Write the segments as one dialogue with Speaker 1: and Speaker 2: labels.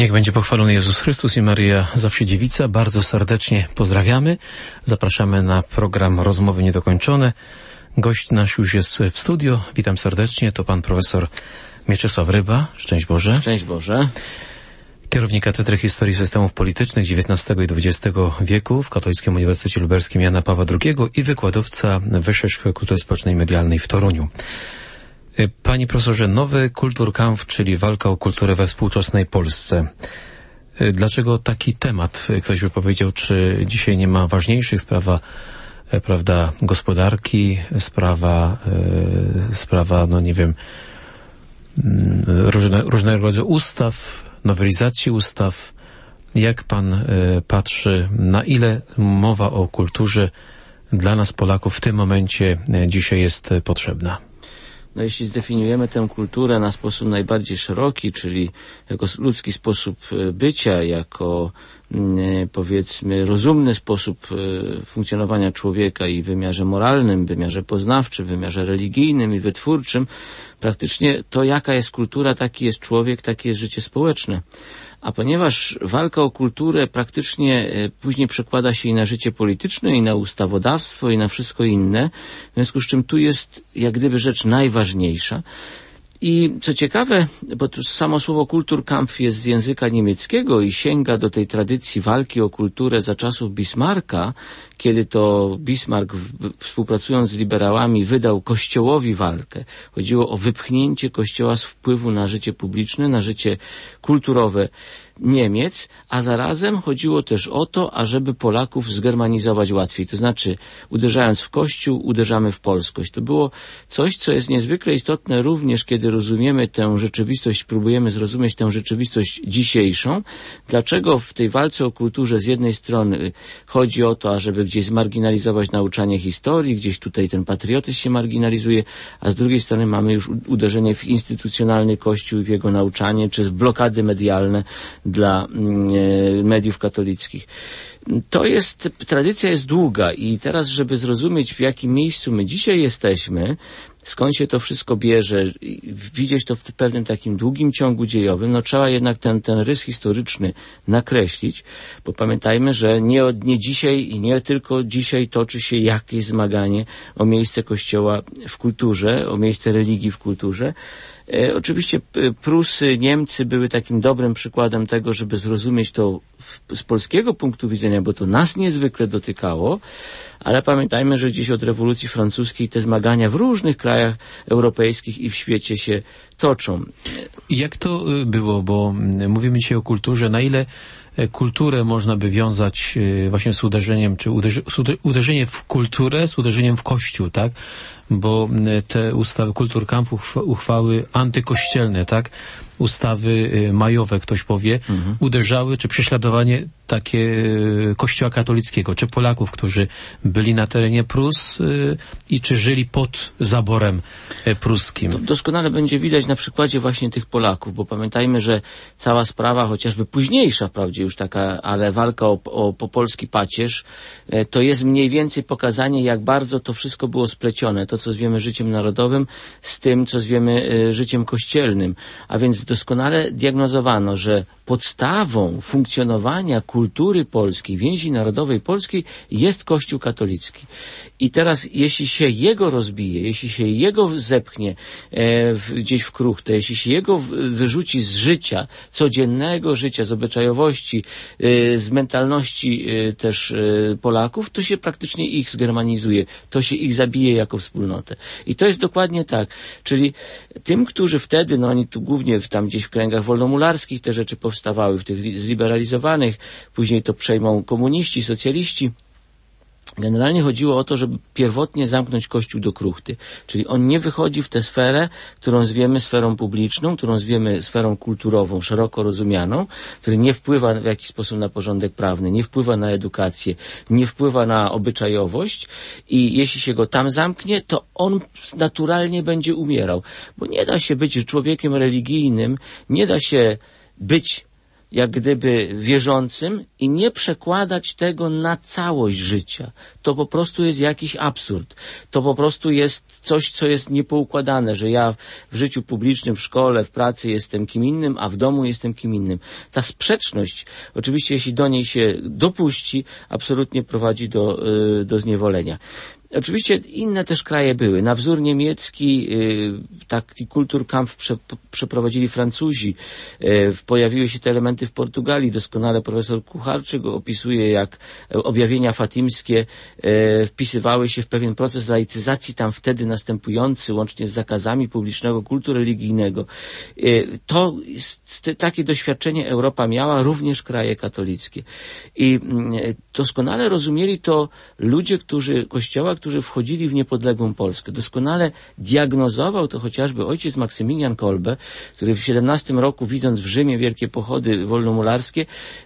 Speaker 1: Niech będzie pochwalony Jezus Chrystus i Maryja Zawsze Dziewica. Bardzo serdecznie pozdrawiamy. Zapraszamy na program Rozmowy Niedokończone. Gość nasz już jest w studio. Witam serdecznie. To pan profesor Mieczysław Ryba. Szczęść Boże.
Speaker 2: Szczęść Boże.
Speaker 1: Kierownik Katedry Historii Systemów Politycznych XIX i XX wieku w Katolickim Uniwersytecie Lubelskim Jana Pawła II i wykładowca Wyższej Szkoły Kultury Społecznej i Medialnej w Toruniu. Panie profesorze, nowy Kulturkampf, czyli walka o kulturę we współczesnej Polsce. Dlaczego taki temat? Ktoś by powiedział, czy dzisiaj nie ma ważniejszych? Sprawa, prawda, gospodarki, sprawa, no nie wiem, różnego rodzaju ustaw, nowelizacji ustaw. Jak pan patrzy, na ile mowa o kulturze dla nas Polaków w tym momencie dzisiaj jest potrzebna?
Speaker 2: No jeśli zdefiniujemy tę kulturę na sposób najbardziej szeroki, czyli jako ludzki sposób bycia, jako powiedzmy rozumny sposób funkcjonowania człowieka i w wymiarze moralnym, w wymiarze poznawczym, w wymiarze religijnym i wytwórczym, praktycznie to jaka jest kultura, taki jest człowiek, takie jest życie społeczne. A ponieważ walka o kulturę praktycznie później przekłada się i na życie polityczne, i na ustawodawstwo, i na wszystko inne, w związku z czym tu jest jak gdyby rzecz najważniejsza. I co ciekawe, bo to samo słowo Kulturkampf jest z języka niemieckiego i sięga do tej tradycji walki o kulturę za czasów Bismarcka, kiedy to Bismarck, współpracując z liberałami, wydał Kościołowi walkę. Chodziło o wypchnięcie Kościoła z wpływu na życie publiczne, na życie kulturowe Niemiec, a zarazem chodziło też o to, ażeby Polaków zgermanizować łatwiej. To znaczy, uderzając w Kościół, uderzamy w polskość. To było coś, co jest niezwykle istotne również, kiedy rozumiemy tę rzeczywistość, próbujemy zrozumieć tę rzeczywistość dzisiejszą. Dlaczego w tej walce o kulturze z jednej strony chodzi o to, ażeby gdzieś zmarginalizować nauczanie historii, gdzieś tutaj ten patriotyzm się marginalizuje, a z drugiej strony mamy już uderzenie w instytucjonalny Kościół i w jego nauczanie, czy z blokady medialne dla mediów katolickich. Tradycja jest długa i teraz, żeby zrozumieć, w jakim miejscu my dzisiaj jesteśmy, skąd się to wszystko bierze, widzieć to w pewnym takim długim ciągu dziejowym, no trzeba jednak ten rys historyczny nakreślić, bo pamiętajmy, że nie dzisiaj i nie tylko dzisiaj toczy się jakieś zmaganie o miejsce Kościoła w kulturze, o miejsce religii w kulturze. Oczywiście Prusy, Niemcy były takim dobrym przykładem tego, żeby zrozumieć to z polskiego punktu widzenia, bo to nas niezwykle dotykało, ale pamiętajmy, że gdzieś od rewolucji francuskiej te zmagania w różnych krajach europejskich i w świecie się toczą.
Speaker 1: Jak to było, bo mówimy dzisiaj o kulturze, na ile kulturę można by wiązać właśnie z uderzeniem, czy uderzenie w kulturę z uderzeniem w Kościół, tak? Bo te ustawy Kulturkampfu, uchwały antykościelne, tak? Ustawy majowe, ktoś powie, uderzały, czy prześladowanie takie Kościoła katolickiego, czy Polaków, którzy byli na terenie Prus i czy żyli pod zaborem pruskim.
Speaker 2: To doskonale będzie widać na przykładzie właśnie tych Polaków, bo pamiętajmy, że cała sprawa, chociażby późniejsza, wprawdzie już taka, ale walka o polski pacierz, to jest mniej więcej pokazanie, jak bardzo to wszystko było splecione, to co zwiemy życiem narodowym z tym, co zwiemy życiem kościelnym. A więc doskonale diagnozowano, że podstawą funkcjonowania kultury polskiej, więzi narodowej polskiej jest Kościół katolicki. I teraz, jeśli się jego rozbije, jeśli się jego zepchnie gdzieś w kruchtę, jeśli się jego wyrzuci z życia, codziennego życia, z obyczajowości, z mentalności też Polaków, to się praktycznie ich zgermanizuje, to się ich zabije jako wspólnotę. I to jest dokładnie tak. Czyli tym, którzy wtedy, no oni tu głównie tam gdzieś w kręgach wolnomularskich te rzeczy powstawały, w tych zliberalizowanych, później to przejmą komuniści, socjaliści. Generalnie chodziło o to, żeby pierwotnie zamknąć Kościół do kruchty. Czyli on nie wychodzi w tę sferę, którą zwiemy sferą publiczną, którą zwiemy sferą kulturową, szeroko rozumianą, który nie wpływa w jakiś sposób na porządek prawny, nie wpływa na edukację, nie wpływa na obyczajowość i jeśli się go tam zamknie, to on naturalnie będzie umierał. Bo nie da się być człowiekiem religijnym, nie da się być jak gdyby wierzącym i nie przekładać tego na całość życia. To po prostu jest jakiś absurd. To po prostu jest coś, co jest niepoukładane, że ja w życiu publicznym, w szkole, w pracy jestem kim innym, a w domu jestem kim innym. Ta sprzeczność, oczywiście jeśli do niej się dopuści, absolutnie prowadzi do zniewolenia. Oczywiście inne też kraje były. Na wzór niemiecki taki Kulturkampf przeprowadzili Francuzi. Pojawiły się te elementy w Portugalii. Doskonale profesor Kucharczyk opisuje, jak objawienia fatimskie wpisywały się w pewien proces laicyzacji tam wtedy następujący, łącznie z zakazami publicznego kultu religijnego. Takie doświadczenie Europa miała, również kraje katolickie. I doskonale rozumieli to ludzie, Kościoła, którzy wchodzili w niepodległą Polskę. Doskonale diagnozował to chociażby ojciec Maksymilian Kolbe, który w 17 roku, widząc w Rzymie wielkie pochody wolnomularskie,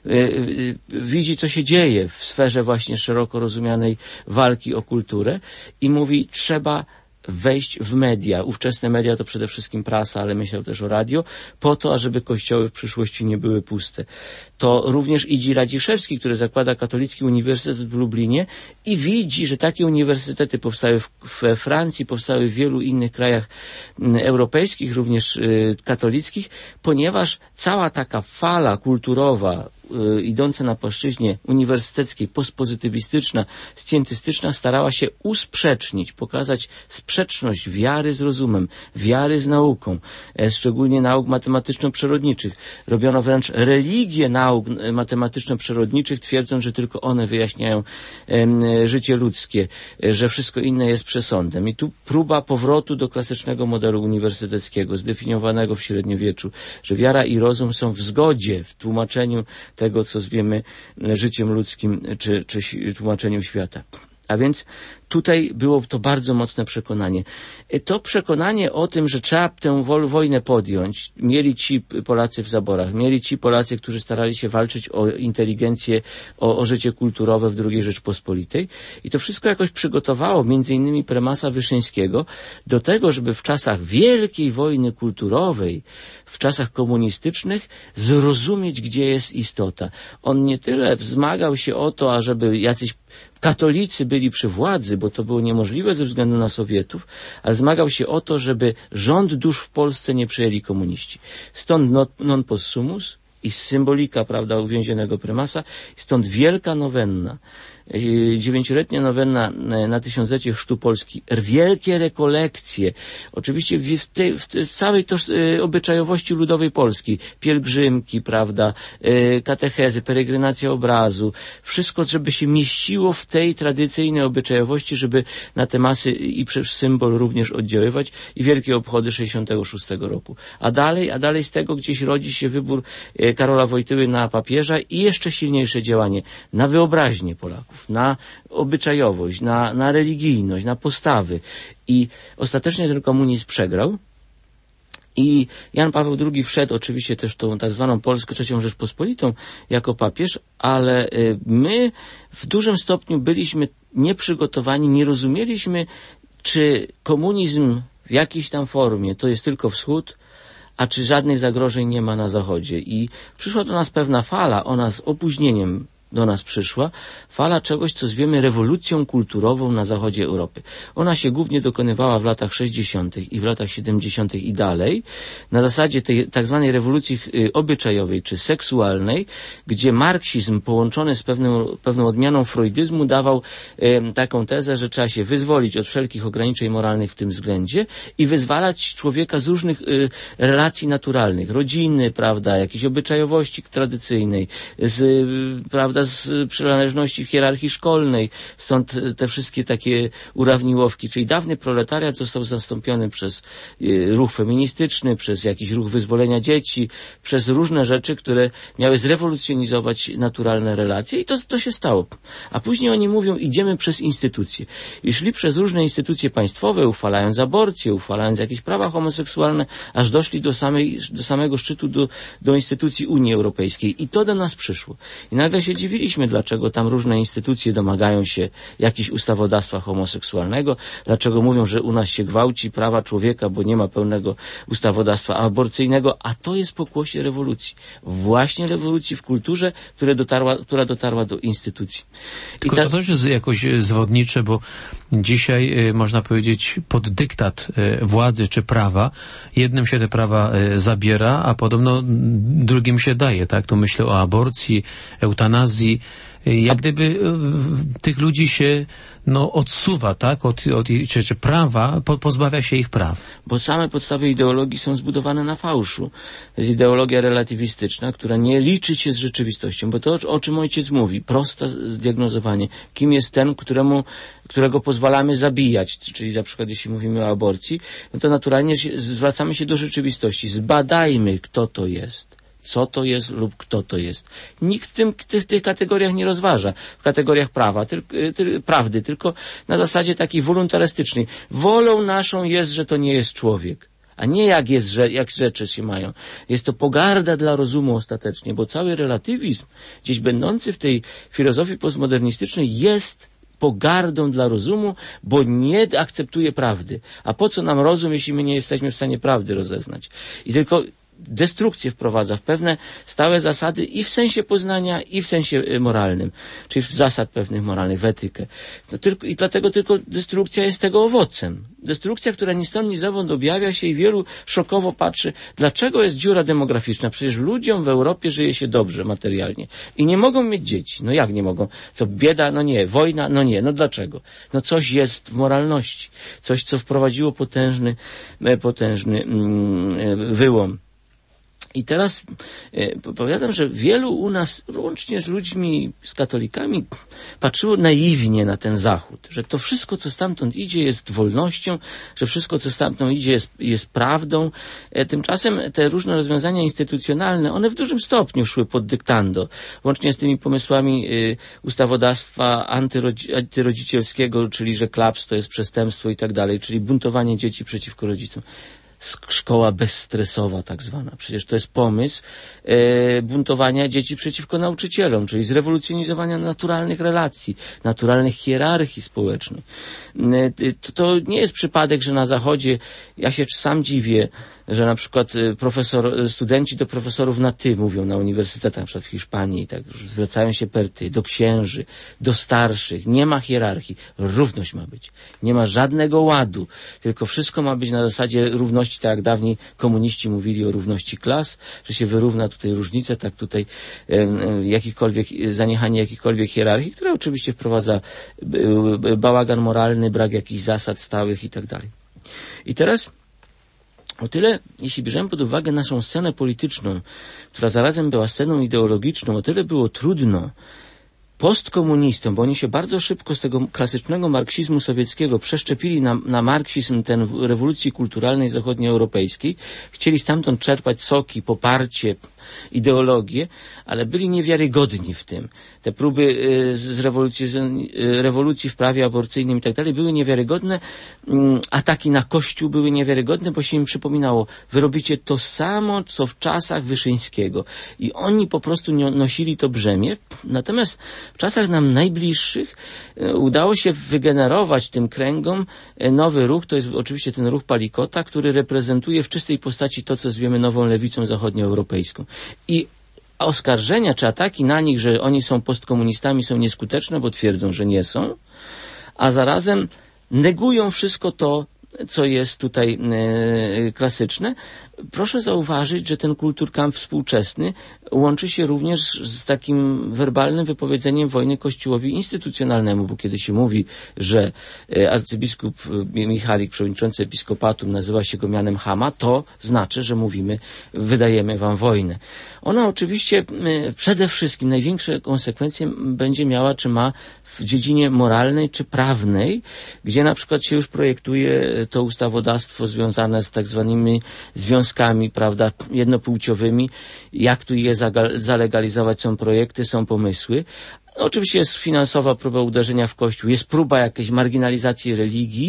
Speaker 2: widzi, co się dzieje w sferze właśnie szeroko rozumianej walki o kulturę i mówi, trzeba wejść w media. Ówczesne media to przede wszystkim prasa, ale myślał też o radio, po to, ażeby kościoły w przyszłości nie były puste. To również Idzi Radziszewski, który zakłada Katolicki Uniwersytet w Lublinie i widzi, że takie uniwersytety powstały we Francji, powstały w wielu innych krajach europejskich, również katolickich, ponieważ cała taka fala kulturowa idąca na płaszczyźnie uniwersyteckiej, postpozytywistyczna, scjentystyczna starała się usprzecznić, pokazać sprzeczność wiary z rozumem, wiary z nauką, szczególnie nauk matematyczno-przyrodniczych. Robiono wręcz religię nauk matematyczno-przyrodniczych, twierdząc, że tylko one wyjaśniają życie ludzkie, że wszystko inne jest przesądem. I tu próba powrotu do klasycznego modelu uniwersyteckiego, zdefiniowanego w średniowieczu, że wiara i rozum są w zgodzie w tłumaczeniu tego, co zwiemy życiem ludzkim, czy tłumaczeniem świata. A więc tutaj było to bardzo mocne przekonanie. To przekonanie o tym, że trzeba tę wojnę podjąć, mieli ci Polacy w zaborach, mieli ci Polacy, którzy starali się walczyć o inteligencję, o życie kulturowe w II Rzeczpospolitej. I to wszystko jakoś przygotowało między innymi prymasa Wyszyńskiego do tego, żeby w czasach wielkiej wojny kulturowej, w czasach komunistycznych zrozumieć, gdzie jest istota. On nie tyle wzmagał się o to, ażeby jacyś katolicy byli przy władzy, bo to było niemożliwe ze względu na Sowietów, ale zmagał się o to, żeby rząd dusz w Polsce nie przejęli komuniści. Stąd non possumus i symbolika, prawda, uwięzionego prymasa, stąd wielka nowenna. 9-letnia nowenna na tysiąclecie chrztu Polski, wielkie rekolekcje, oczywiście w całej obyczajowości ludowej Polski, pielgrzymki, prawda, katechezy, peregrynacja obrazu, wszystko, żeby się mieściło w tej tradycyjnej obyczajowości, żeby na te masy i przez symbol również oddziaływać i wielkie obchody 66 roku. A dalej z tego gdzieś rodzi się wybór Karola Wojtyły na papieża i jeszcze silniejsze działanie na wyobraźnię Polaków, na obyczajowość, na religijność, na postawy. I ostatecznie ten komunizm przegrał i Jan Paweł II wszedł oczywiście też tą tak zwaną Polskę III Rzeczpospolitą jako papież, ale my w dużym stopniu byliśmy nieprzygotowani, nie rozumieliśmy, czy komunizm w jakiejś tam formie to jest tylko wschód, a czy żadnych zagrożeń nie ma na zachodzie. I przyszła do nas pewna fala, ona z opóźnieniem do nas przyszła, fala czegoś, co zwiemy rewolucją kulturową na zachodzie Europy. Ona się głównie dokonywała w latach 60. i w latach 70. i dalej, na zasadzie tej tak zwanej rewolucji obyczajowej czy seksualnej, gdzie marksizm połączony z pewną odmianą freudyzmu dawał taką tezę, że trzeba się wyzwolić od wszelkich ograniczeń moralnych w tym względzie i wyzwalać człowieka z różnych relacji naturalnych, rodziny, prawda, jakiejś obyczajowości tradycyjnej, z przynależności w hierarchii szkolnej, stąd te wszystkie takie urawniłowki, czyli dawny proletariat został zastąpiony przez ruch feministyczny, przez jakiś ruch wyzwolenia dzieci, przez różne rzeczy, które miały zrewolucjonizować naturalne relacje i to się stało. A później oni mówią, idziemy przez instytucje. I szli przez różne instytucje państwowe, uchwalając aborcję, uchwalając jakieś prawa homoseksualne, aż doszli do samego szczytu, do instytucji Unii Europejskiej. I to do nas przyszło. I nagle się dziwimy, dziwiliśmy, dlaczego tam różne instytucje domagają się jakichś ustawodawstwa homoseksualnego, dlaczego mówią, że u nas się gwałci prawa człowieka, bo nie ma pełnego ustawodawstwa aborcyjnego, a to jest pokłosie rewolucji. Właśnie rewolucji w kulturze, która dotarła do instytucji.
Speaker 1: Tylko to też jest jakoś zwodnicze, bo dzisiaj można powiedzieć pod dyktat władzy czy prawa, jednym się te prawa zabiera, a podobno drugim się daje, tak? Tu myślę o aborcji, eutanazji. Jak gdyby tych ludzi się odsuwa, tak? Czy prawa, pozbawia się ich praw.
Speaker 2: Bo same podstawy ideologii są zbudowane na fałszu. To jest ideologia relatywistyczna, która nie liczy się z rzeczywistością, bo to, o czym ojciec mówi, proste zdiagnozowanie. Kim jest ten, którego pozwalamy zabijać, czyli na przykład jeśli mówimy o aborcji, no to naturalnie zwracamy się do rzeczywistości. Zbadajmy, kto to jest. Co to jest lub kto to jest. Nikt w tych kategoriach nie rozważa. W kategoriach prawdy, tylko na zasadzie takiej wolontarystycznej. Wolą naszą jest, że to nie jest człowiek. A nie jak rzeczy się mają. Jest to pogarda dla rozumu ostatecznie, bo cały relatywizm, gdzieś będący w tej filozofii postmodernistycznej, jest pogardą dla rozumu, bo nie akceptuje prawdy. A po co nam rozum, jeśli my nie jesteśmy w stanie prawdy rozeznać? I tylko destrukcję wprowadza w pewne stałe zasady i w sensie poznania, i w sensie moralnym, czyli w zasad pewnych moralnych, w etykę. I dlatego tylko destrukcja jest tego owocem. Destrukcja, która ni stąd, ni zowąd objawia się i wielu szokowo patrzy, dlaczego jest dziura demograficzna. Przecież ludziom w Europie żyje się dobrze materialnie i nie mogą mieć dzieci. No jak nie mogą? Co, bieda? No nie. Wojna? No nie. No dlaczego? No coś jest w moralności. Coś, co wprowadziło potężny wyłom. I teraz powiadam, że wielu u nas, łącznie z ludźmi, z katolikami, patrzyło naiwnie na ten Zachód, że to wszystko, co stamtąd idzie, jest wolnością, że wszystko, co stamtąd idzie, jest prawdą. Tymczasem te różne rozwiązania instytucjonalne, one w dużym stopniu szły pod dyktando, łącznie z tymi pomysłami ustawodawstwa antyrodzicielskiego, czyli że klaps to jest przestępstwo i tak dalej, czyli buntowanie dzieci przeciwko rodzicom. Szkoła bezstresowa tak zwana. Przecież to jest pomysł buntowania dzieci przeciwko nauczycielom, czyli zrewolucjonizowania naturalnych relacji, naturalnych hierarchii społecznych. To nie jest przypadek, że na Zachodzie, ja się sam dziwię, że na przykład studenci do profesorów na ty mówią na uniwersytetach, na przykład w Hiszpanii, tak, zwracają się per ty, do księży, do starszych. Nie ma hierarchii. Równość ma być. Nie ma żadnego ładu. Tylko wszystko ma być na zasadzie równości, tak jak dawniej komuniści mówili o równości klas, że się wyrówna tutaj różnice, tak tutaj zaniechanie jakichkolwiek hierarchii, która oczywiście wprowadza bałagan moralny, brak jakichś zasad stałych i tak dalej. I teraz o tyle, jeśli bierzemy pod uwagę naszą scenę polityczną, która zarazem była sceną ideologiczną, o tyle było trudno postkomunistom, bo oni się bardzo szybko z tego klasycznego marksizmu sowieckiego przeszczepili na marksizm ten rewolucji kulturalnej zachodnioeuropejskiej, chcieli stamtąd czerpać soki, poparcie, ideologię, ale byli niewiarygodni w tym. Te próby rewolucji w prawie aborcyjnym i tak dalej były niewiarygodne. Ataki na Kościół były niewiarygodne, bo się im przypominało, wy robicie to samo, co w czasach Wyszyńskiego. I oni po prostu nosili to brzemię. Natomiast w czasach nam najbliższych udało się wygenerować tym kręgom nowy ruch, to jest oczywiście ten ruch Palikota, który reprezentuje w czystej postaci to, co zwiemy nową lewicą zachodnioeuropejską. I oskarżenia czy ataki na nich, że oni są postkomunistami, są nieskuteczne, bo twierdzą, że nie są, a zarazem negują wszystko to, co jest tutaj klasyczne. Proszę zauważyć, że ten kulturkampf współczesny łączy się również z takim werbalnym wypowiedzeniem wojny Kościołowi instytucjonalnemu, bo kiedy się mówi, że arcybiskup Michalik, przewodniczący episkopatu, nazywa się go mianem Chama, to znaczy, że mówimy, wydajemy wam wojnę. Ona oczywiście przede wszystkim największe konsekwencje będzie miała, czy ma w dziedzinie moralnej czy prawnej, gdzie na przykład się już projektuje to ustawodawstwo związane z tak zwanymi związkami, prawda, jednopłciowymi. Jak tu je zalegalizować? Są projekty, są pomysły. Oczywiście jest finansowa próba uderzenia w Kościół, jest próba jakiejś marginalizacji religii,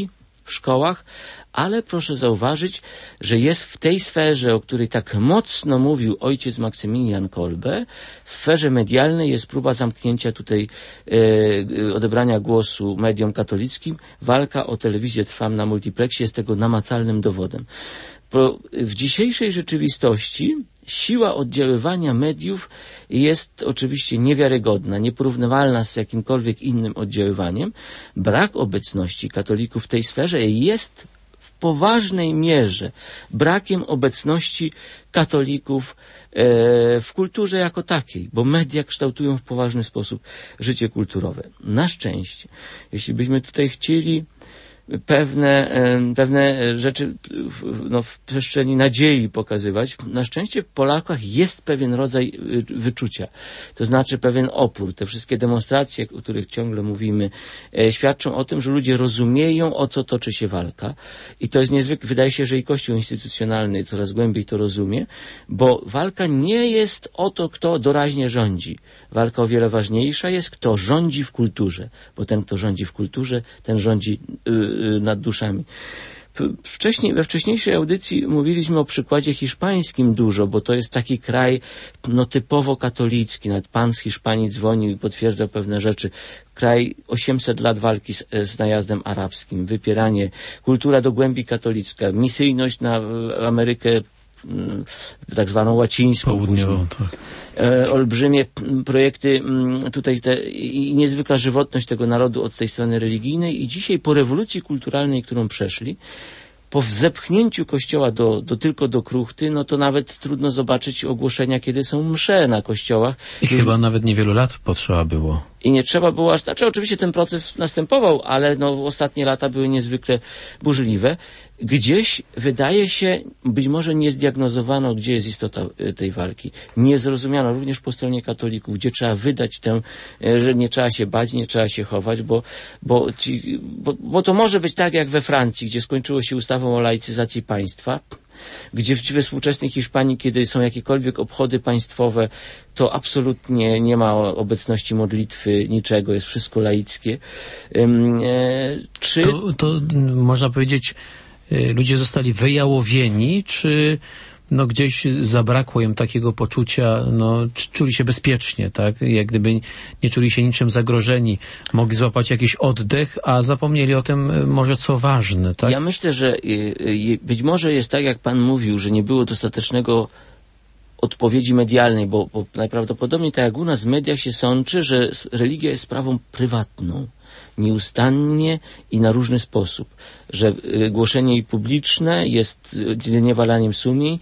Speaker 2: w szkołach, ale proszę zauważyć, że jest w tej sferze, o której tak mocno mówił ojciec Maksymilian Kolbe, w sferze medialnej jest próba zamknięcia tutaj odebrania głosu mediom katolickim. Walka o telewizję Trwam na multiplexie jest tego namacalnym dowodem. Bo w dzisiejszej rzeczywistości siła oddziaływania mediów jest oczywiście niewiarygodna, nieporównywalna z jakimkolwiek innym oddziaływaniem. Brak obecności katolików w tej sferze jest w poważnej mierze brakiem obecności katolików w kulturze jako takiej, bo media kształtują w poważny sposób życie kulturowe. Na szczęście, jeśli byśmy tutaj chcieli pewne rzeczy w przestrzeni nadziei pokazywać. Na szczęście w Polakach jest pewien rodzaj wyczucia. To znaczy pewien opór. Te wszystkie demonstracje, o których ciągle mówimy, świadczą o tym, że ludzie rozumieją, o co toczy się walka. I to jest niezwykle, wydaje się, że i Kościół instytucjonalny coraz głębiej to rozumie, bo walka nie jest o to, kto doraźnie rządzi. Walka o wiele ważniejsza jest, kto rządzi w kulturze, bo ten, kto rządzi w kulturze, ten rządzi nad duszami. We wcześniejszej audycji mówiliśmy o przykładzie hiszpańskim dużo, bo to jest taki kraj typowo katolicki. Nawet pan z Hiszpanii dzwonił i potwierdzał pewne rzeczy. Kraj 800 lat walki z najazdem arabskim, wypieranie, kultura do głębi katolicka, misyjność na Amerykę tak zwaną łacińską.
Speaker 1: Południową, tak.
Speaker 2: Olbrzymie projekty tutaj i niezwykła żywotność tego narodu od tej strony religijnej i dzisiaj po rewolucji kulturalnej, którą przeszli, po zepchnięciu kościoła tylko do kruchty, no to nawet trudno zobaczyć ogłoszenia, kiedy są msze na kościołach.
Speaker 1: I chyba nawet niewielu lat potrzeba było.
Speaker 2: I nie trzeba było aż... Znaczy oczywiście ten proces następował, ale ostatnie lata były niezwykle burzliwe. Gdzieś, wydaje się, być może nie zdiagnozowano, gdzie jest istota tej walki. Nie zrozumiano również po stronie katolików, gdzie trzeba wydać że nie trzeba się bać, nie trzeba się chować, bo to może być tak jak we Francji, gdzie skończyło się ustawą o laicyzacji państwa, gdzie we współczesnej Hiszpanii, kiedy są jakiekolwiek obchody państwowe, to absolutnie nie ma obecności modlitwy, niczego, jest wszystko laickie.
Speaker 1: To można powiedzieć, ludzie zostali wyjałowieni, czy gdzieś zabrakło im takiego poczucia, czuli się bezpiecznie, tak? Jak gdyby nie czuli się niczym zagrożeni, mogli złapać jakiś oddech, a zapomnieli o tym może co ważne, tak?
Speaker 2: Ja myślę, że być może jest tak, jak pan mówił, że nie było dostatecznego odpowiedzi medialnej, bo najprawdopodobniej tak jak u nas w mediach się sączy, że religia jest sprawą prywatną. Nieustannie i na różny sposób, że głoszenie jej publiczne jest zniewalaniem sumień,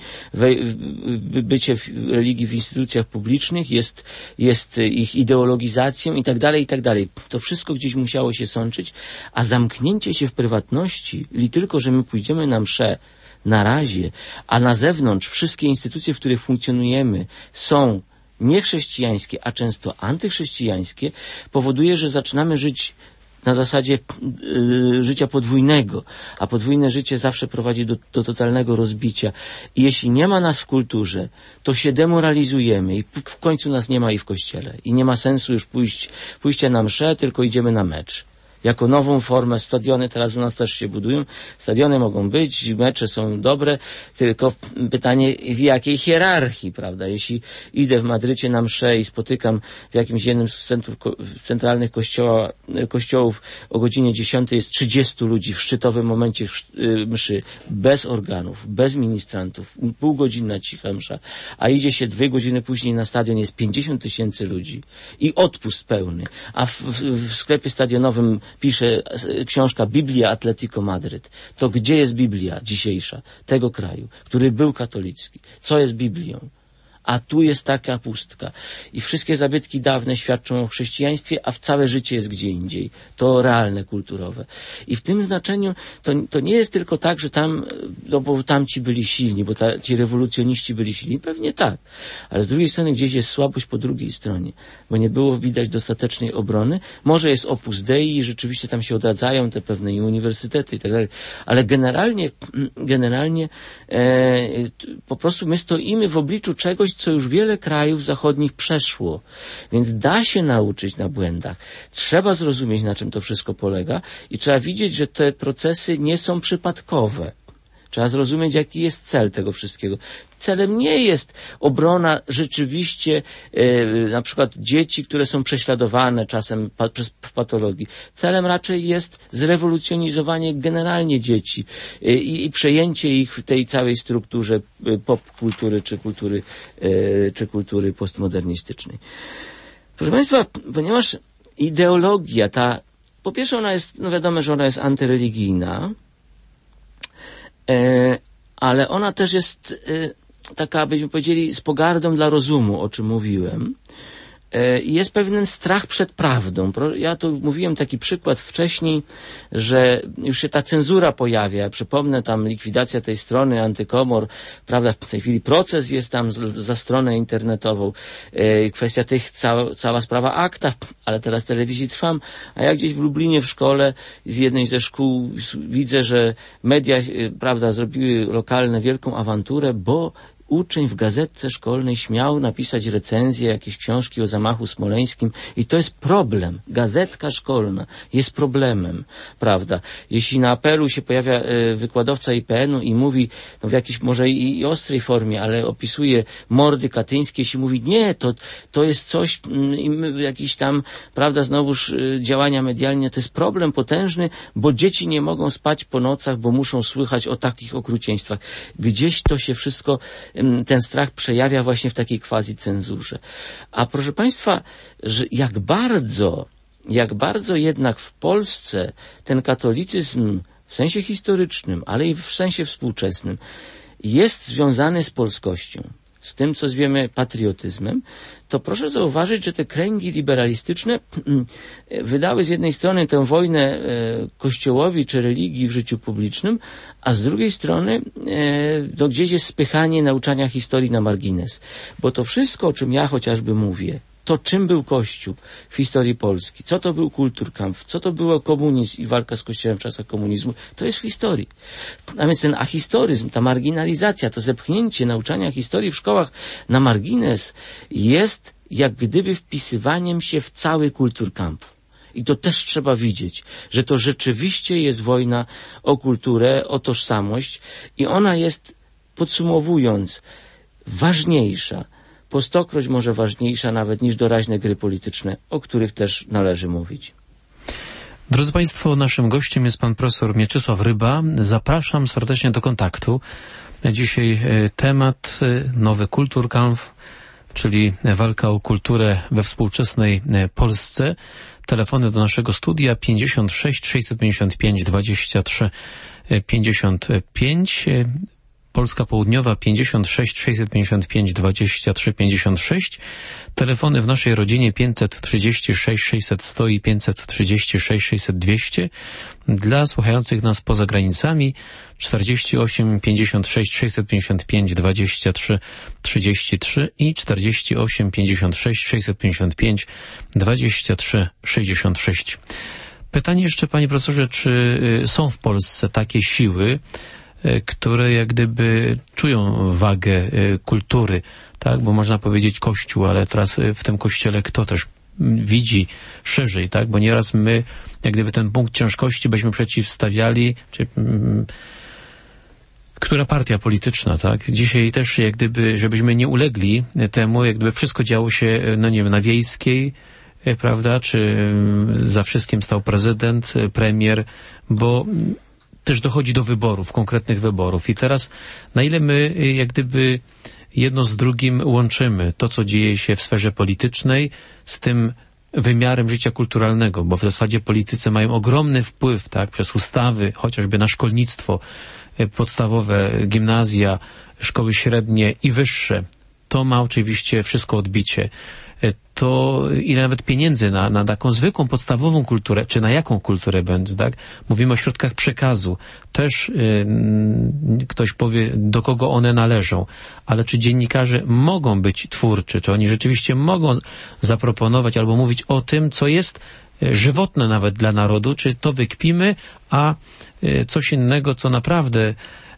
Speaker 2: bycie religii w instytucjach publicznych jest ich ideologizacją i tak dalej, i tak dalej. To wszystko gdzieś musiało się sączyć, a zamknięcie się w prywatności, li tylko, że my pójdziemy na mszę na razie, a na zewnątrz wszystkie instytucje, w których funkcjonujemy, są niechrześcijańskie, a często antychrześcijańskie, powoduje, że zaczynamy żyć na zasadzie życia podwójnego, a podwójne życie zawsze prowadzi do totalnego rozbicia. I jeśli nie ma nas w kulturze, to się demoralizujemy i w końcu nas nie ma i w kościele. I nie ma sensu już pójście na mszę, tylko idziemy na mecz. Jako nową formę, stadiony teraz u nas też się budują, stadiony mogą być, mecze są dobre, tylko pytanie w jakiej hierarchii, prawda? Jeśli idę w Madrycie na mszę i spotykam w jakimś jednym z centralnych kościołów o godzinie 10 jest 30 ludzi w szczytowym momencie mszy, bez organów, bez ministrantów, półgodzinna cicha msza, a idzie się 2 godziny później na stadion, jest 50 000 ludzi i odpust pełny, a w sklepie stadionowym pisze książka Biblia Atletico Madryt. To gdzie jest Biblia dzisiejsza tego kraju, który był katolicki? Co jest Biblią? A tu jest taka pustka. I wszystkie zabytki dawne świadczą o chrześcijaństwie, a całe życie jest gdzie indziej. To realne, kulturowe. I w tym znaczeniu to nie jest tylko tak, że bo tamci byli silni, bo ci rewolucjoniści byli silni. Pewnie tak. Ale z drugiej strony gdzieś jest słabość po drugiej stronie, bo nie było widać dostatecznej obrony. Może jest Opus Dei i rzeczywiście tam się odradzają te pewne i uniwersytety i tak dalej. Ale generalnie po prostu my stoimy w obliczu czegoś, coś, co już wiele krajów zachodnich przeszło. Więc da się nauczyć na błędach. Trzeba zrozumieć, na czym to wszystko polega i trzeba widzieć, że te procesy nie są przypadkowe. Trzeba zrozumieć, jaki jest cel tego wszystkiego. Celem nie jest obrona rzeczywiście na przykład dzieci, które są prześladowane czasem przez patologii. Celem raczej jest zrewolucjonizowanie generalnie dzieci i przejęcie ich w tej całej strukturze popkultury czy kultury postmodernistycznej. Proszę Państwa, ponieważ ideologia ta, po pierwsze ona jest, no wiadomo, że ona jest antyreligijna, ale ona też jest taka, byśmy powiedzieli, z pogardą dla rozumu, o czym mówiłem. Jest pewien strach przed prawdą. Ja tu mówiłem taki przykład wcześniej, że już się ta cenzura pojawia. Przypomnę, tam likwidacja tej strony Antykomor, prawda, w tej chwili proces jest tam za stronę internetową. Kwestia tych, cała sprawa akta, ale teraz telewizji Trwam. A ja gdzieś w Lublinie w szkole, z jednej ze szkół widzę, że media, prawda, zrobiły lokalne wielką awanturę, bo uczeń w gazetce szkolnej śmiał napisać recenzję jakiejś książki o zamachu smoleńskim i to jest problem. Gazetka szkolna jest problemem, prawda? Jeśli na apelu się pojawia wykładowca IPN-u i mówi, no w jakiejś może i ostrej formie, ale opisuje mordy katyńskie, jeśli mówi, nie, to jest coś, jakiś tam, prawda, znowuż działania medialne, to jest problem potężny, bo dzieci nie mogą spać po nocach, bo muszą słychać o takich okrucieństwach. Gdzieś to się wszystko, ten strach przejawia właśnie w takiej quasi-cenzurze. A proszę Państwa, że jak bardzo jednak w Polsce ten katolicyzm w sensie historycznym, ale i w sensie współczesnym jest związany z polskością, z tym, co zwiemy patriotyzmem, to proszę zauważyć, że te kręgi liberalistyczne wydały z jednej strony tę wojnę Kościołowi czy religii w życiu publicznym, a z drugiej strony gdzieś jest spychanie nauczania historii na margines. Bo to wszystko, o czym ja chociażby mówię, to czym był Kościół w historii Polski, co to był Kulturkampf, co to było komunizm i walka z Kościołem w czasach komunizmu, to jest w historii. A więc ten ahistoryzm, ta marginalizacja, to zepchnięcie nauczania historii w szkołach na margines jest jak gdyby wpisywaniem się w cały Kulturkampf. I to też trzeba widzieć, że to rzeczywiście jest wojna o kulturę, o tożsamość i ona jest, podsumowując, ważniejsza, po stokroć może ważniejsza nawet niż doraźne gry polityczne, o których też należy mówić.
Speaker 1: Drodzy Państwo, naszym gościem jest pan profesor Mieczysław Ryba. Zapraszam serdecznie do kontaktu. Dzisiaj temat nowy Kulturkampf, czyli walka o kulturę we współczesnej Polsce. Telefony do naszego studia 56 655 23 55. Polska Południowa 56 655 23 56. Telefony w naszej rodzinie 536 600 100 i 536 600 200. Dla słuchających nas poza granicami 48 56 655 23 33 i 48 56 655 23 66. Pytanie jeszcze, panie profesorze, czy są w Polsce takie siły, które jak gdyby czują wagę kultury, tak? Bo można powiedzieć Kościół, ale teraz w tym Kościele kto też widzi szerzej, tak? Bo nieraz my jak gdyby ten punkt ciężkości byśmy przeciwstawiali, czy która partia polityczna, tak? Dzisiaj też jak gdyby, żebyśmy nie ulegli temu, jak gdyby wszystko działo się, no nie wiem, na Wiejskiej, prawda? Czy za wszystkim stał prezydent, premier, bo też dochodzi do wyborów, konkretnych wyborów. I teraz na ile my jak gdyby jedno z drugim łączymy to, co dzieje się w sferze politycznej z tym wymiarem życia kulturalnego, bo w zasadzie politycy mają ogromny wpływ, tak, przez ustawy, chociażby na szkolnictwo podstawowe, gimnazja, szkoły średnie i wyższe. To ma oczywiście wszystko odbicie. To ile nawet pieniędzy na taką zwykłą, podstawową kulturę, czy na jaką kulturę będzie, tak? Mówimy o środkach przekazu. Też ktoś powie, do kogo one należą. Ale czy dziennikarze mogą być twórczy? Czy oni rzeczywiście mogą zaproponować albo mówić o tym, co jest żywotne nawet dla narodu? Czy to wykpimy, a coś innego, co naprawdę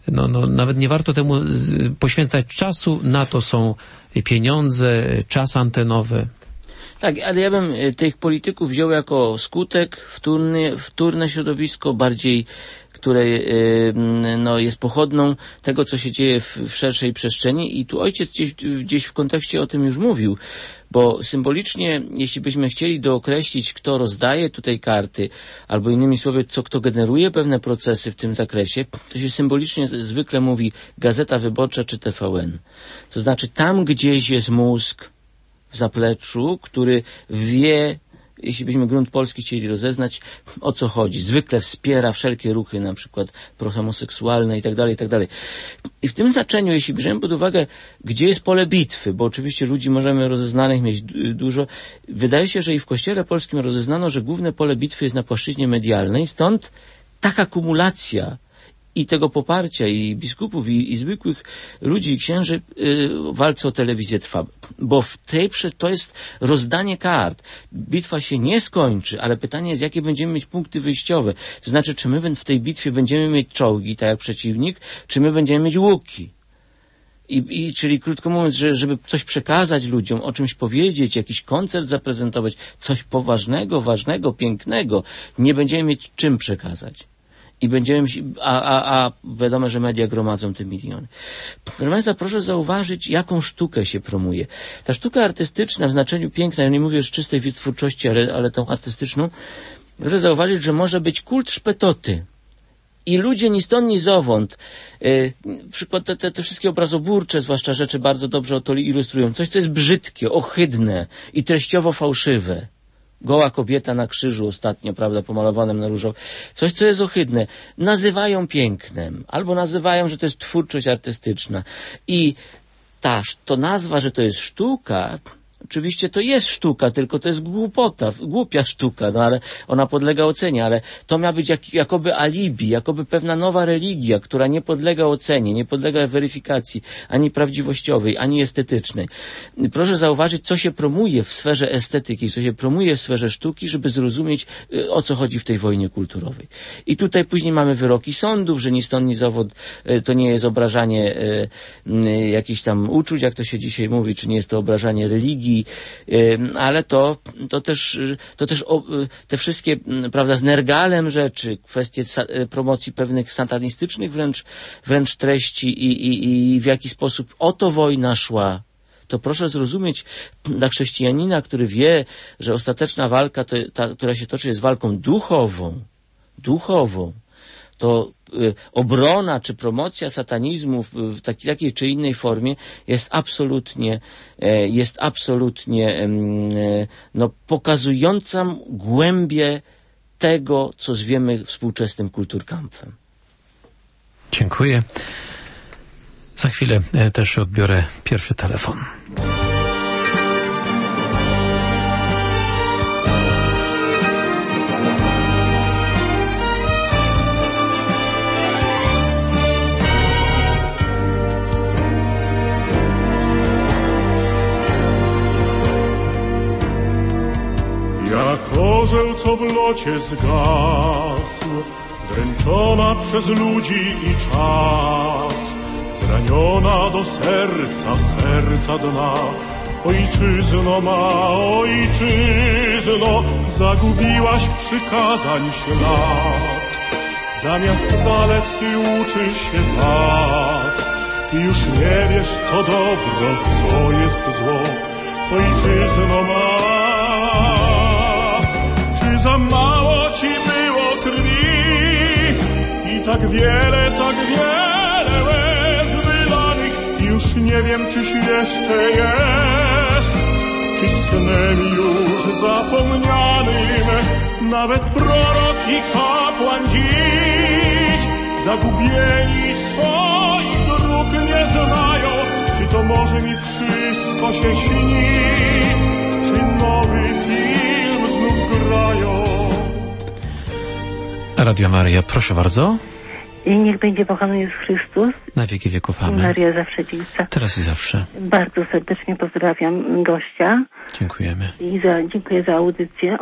Speaker 1: nawet nie warto temu poświęcać czasu, na to są pieniądze, czas antenowy.
Speaker 2: Tak, ale ja bym tych polityków wziął jako skutek wtórne środowisko, bardziej, które jest pochodną tego, co się dzieje w szerszej przestrzeni i tu ojciec gdzieś w kontekście o tym już mówił, bo symbolicznie, jeśli byśmy chcieli dookreślić, kto rozdaje tutaj karty, albo innymi słowy, kto generuje pewne procesy w tym zakresie, to się symbolicznie zwykle mówi Gazeta Wyborcza czy TVN. To znaczy tam gdzieś jest mózg w zapleczu, który wie, jeśli byśmy grunt polski chcieli rozeznać, o co chodzi. Zwykle wspiera wszelkie ruchy, na przykład prohomoseksualne i tak dalej, i tak dalej. I w tym znaczeniu, jeśli bierzemy pod uwagę, gdzie jest pole bitwy, bo oczywiście ludzi możemy rozeznanych mieć dużo, wydaje się, że i w Kościele polskim rozeznano, że główne pole bitwy jest na płaszczyźnie medialnej, stąd taka kumulacja i tego poparcia, i biskupów, i zwykłych ludzi, i księży w walce o telewizję trwa. Bo to jest rozdanie kart. Bitwa się nie skończy, ale pytanie jest, jakie będziemy mieć punkty wyjściowe. To znaczy, czy my w tej bitwie będziemy mieć czołgi, tak jak przeciwnik, czy my będziemy mieć łuki. Czyli krótko mówiąc, żeby coś przekazać ludziom, o czymś powiedzieć, jakiś koncert zaprezentować, coś poważnego, ważnego, pięknego, nie będziemy mieć czym przekazać. I będziemy, a wiadomo, że media gromadzą te miliony. Proszę Państwa, proszę zauważyć, jaką sztukę się promuje. Ta sztuka artystyczna w znaczeniu piękna, ja nie mówię już czystej twórczości, ale tą artystyczną, proszę zauważyć, że może być kult szpetoty. I ludzie ni stąd, ni zowąd, przykład te wszystkie obrazoburcze, zwłaszcza rzeczy bardzo dobrze to ilustrują. Coś, co jest brzydkie, ohydne i treściowo fałszywe. Goła kobieta na krzyżu ostatnio, prawda, pomalowanym na różowo. Coś, co jest ohydne. Nazywają pięknem. Albo nazywają, że to jest twórczość artystyczna. I to nazwa, że to jest sztuka, oczywiście to jest sztuka, tylko to jest głupia sztuka, ale ona podlega ocenie, ale to ma być jakoby alibi, jakoby pewna nowa religia, która nie podlega ocenie, nie podlega weryfikacji, ani prawdziwościowej, ani estetycznej. Proszę zauważyć, co się promuje w sferze estetyki, co się promuje w sferze sztuki, żeby zrozumieć, o co chodzi w tej wojnie kulturowej. I tutaj później mamy wyroki sądów, że ni stąd, ni zowąd to nie jest obrażanie jakichś tam uczuć, jak to się dzisiaj mówi, czy nie jest to obrażanie religii, ale to też te wszystkie, prawda, z nergalem rzeczy, kwestie promocji pewnych satanistycznych wręcz treści i w jaki sposób o to wojna szła. To proszę zrozumieć dla chrześcijanina, który wie, że ostateczna walka, która się toczy, jest walką duchową. To obrona czy promocja satanizmu w takiej czy innej formie jest absolutnie pokazująca głębię tego, co zwiemy współczesnym kulturkampfem.
Speaker 1: Dziękuję. Za chwilę też odbiorę pierwszy telefon.
Speaker 3: Jak orzeł, co w locie zgasł, dręczona przez ludzi i czas, zraniona do serca dna. Ojczyzno ma, ojczyzno, zagubiłaś przykazań ślad. Zamiast zalet ty uczysz się wad i już nie wiesz, co dobro, co jest zło. Ojczyzno ma, za mało ci było krwi i tak wiele łez wylanych. Już nie wiem, czyś jeszcze jest, czy snem już zapomnianym. Nawet prorok i kapłan dziś zagubieni swoich dróg nie znają. Czy to może mi wszystko się śni, czy nowy film znów grają?
Speaker 1: Radio Maryja, proszę bardzo.
Speaker 4: I niech będzie pochwalony Jezus Chrystus.
Speaker 1: Na wieki wieków, amen.
Speaker 4: Maria zawsze dzielca.
Speaker 1: Teraz i zawsze.
Speaker 4: Bardzo serdecznie pozdrawiam gościa.
Speaker 1: Dziękujemy.
Speaker 4: I dziękuję za audycję.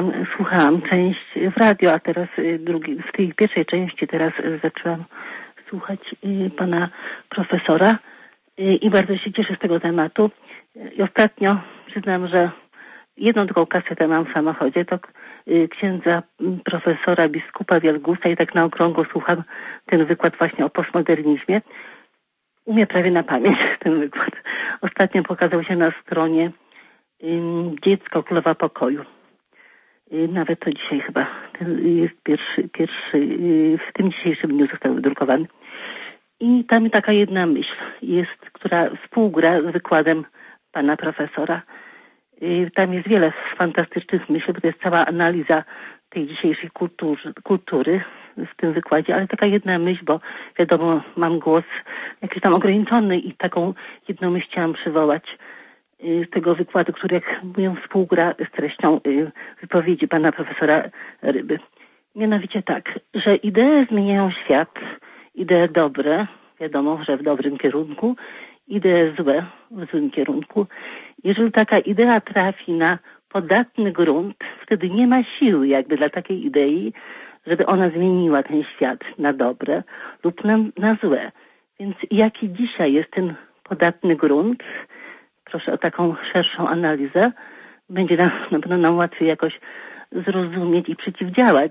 Speaker 4: słuchałam część w radio, a teraz w tej pierwszej części teraz zaczęłam słuchać pana profesora i bardzo się cieszę z tego tematu. I ostatnio przyznam, że jedną tylko kasetę mam w samochodzie, to księdza profesora biskupa Wielgusa i tak na okrągło słucham ten wykład właśnie o postmodernizmie. Umiem prawie na pamięć ten wykład. Ostatnio pokazał się na stronie Dziecko Królowa Pokoju. Nawet to dzisiaj chyba jest pierwszy w tym dzisiejszym dniu został wydrukowany. I tam taka jedna myśl jest, która współgra z wykładem pana profesora. Tam jest wiele fantastycznych myśli, bo to jest cała analiza tej dzisiejszej kultury w tym wykładzie, ale taka jedna myśl, bo wiadomo, mam głos jakiś tam ograniczony i taką jedną myśl chciałam przywołać z tego wykładu, który, jak mówią, współgra z treścią wypowiedzi pana profesora Ryby. Mianowicie tak, że idee zmieniają świat, idee dobre, wiadomo, że w dobrym kierunku, idee złe w złym kierunku. Jeżeli taka idea trafi na podatny grunt, wtedy nie ma siły jakby dla takiej idei, żeby ona zmieniła ten świat na dobre lub na złe. Więc jaki dzisiaj jest ten podatny grunt? Proszę o taką szerszą analizę. Będzie na pewno nam łatwiej jakoś zrozumieć i przeciwdziałać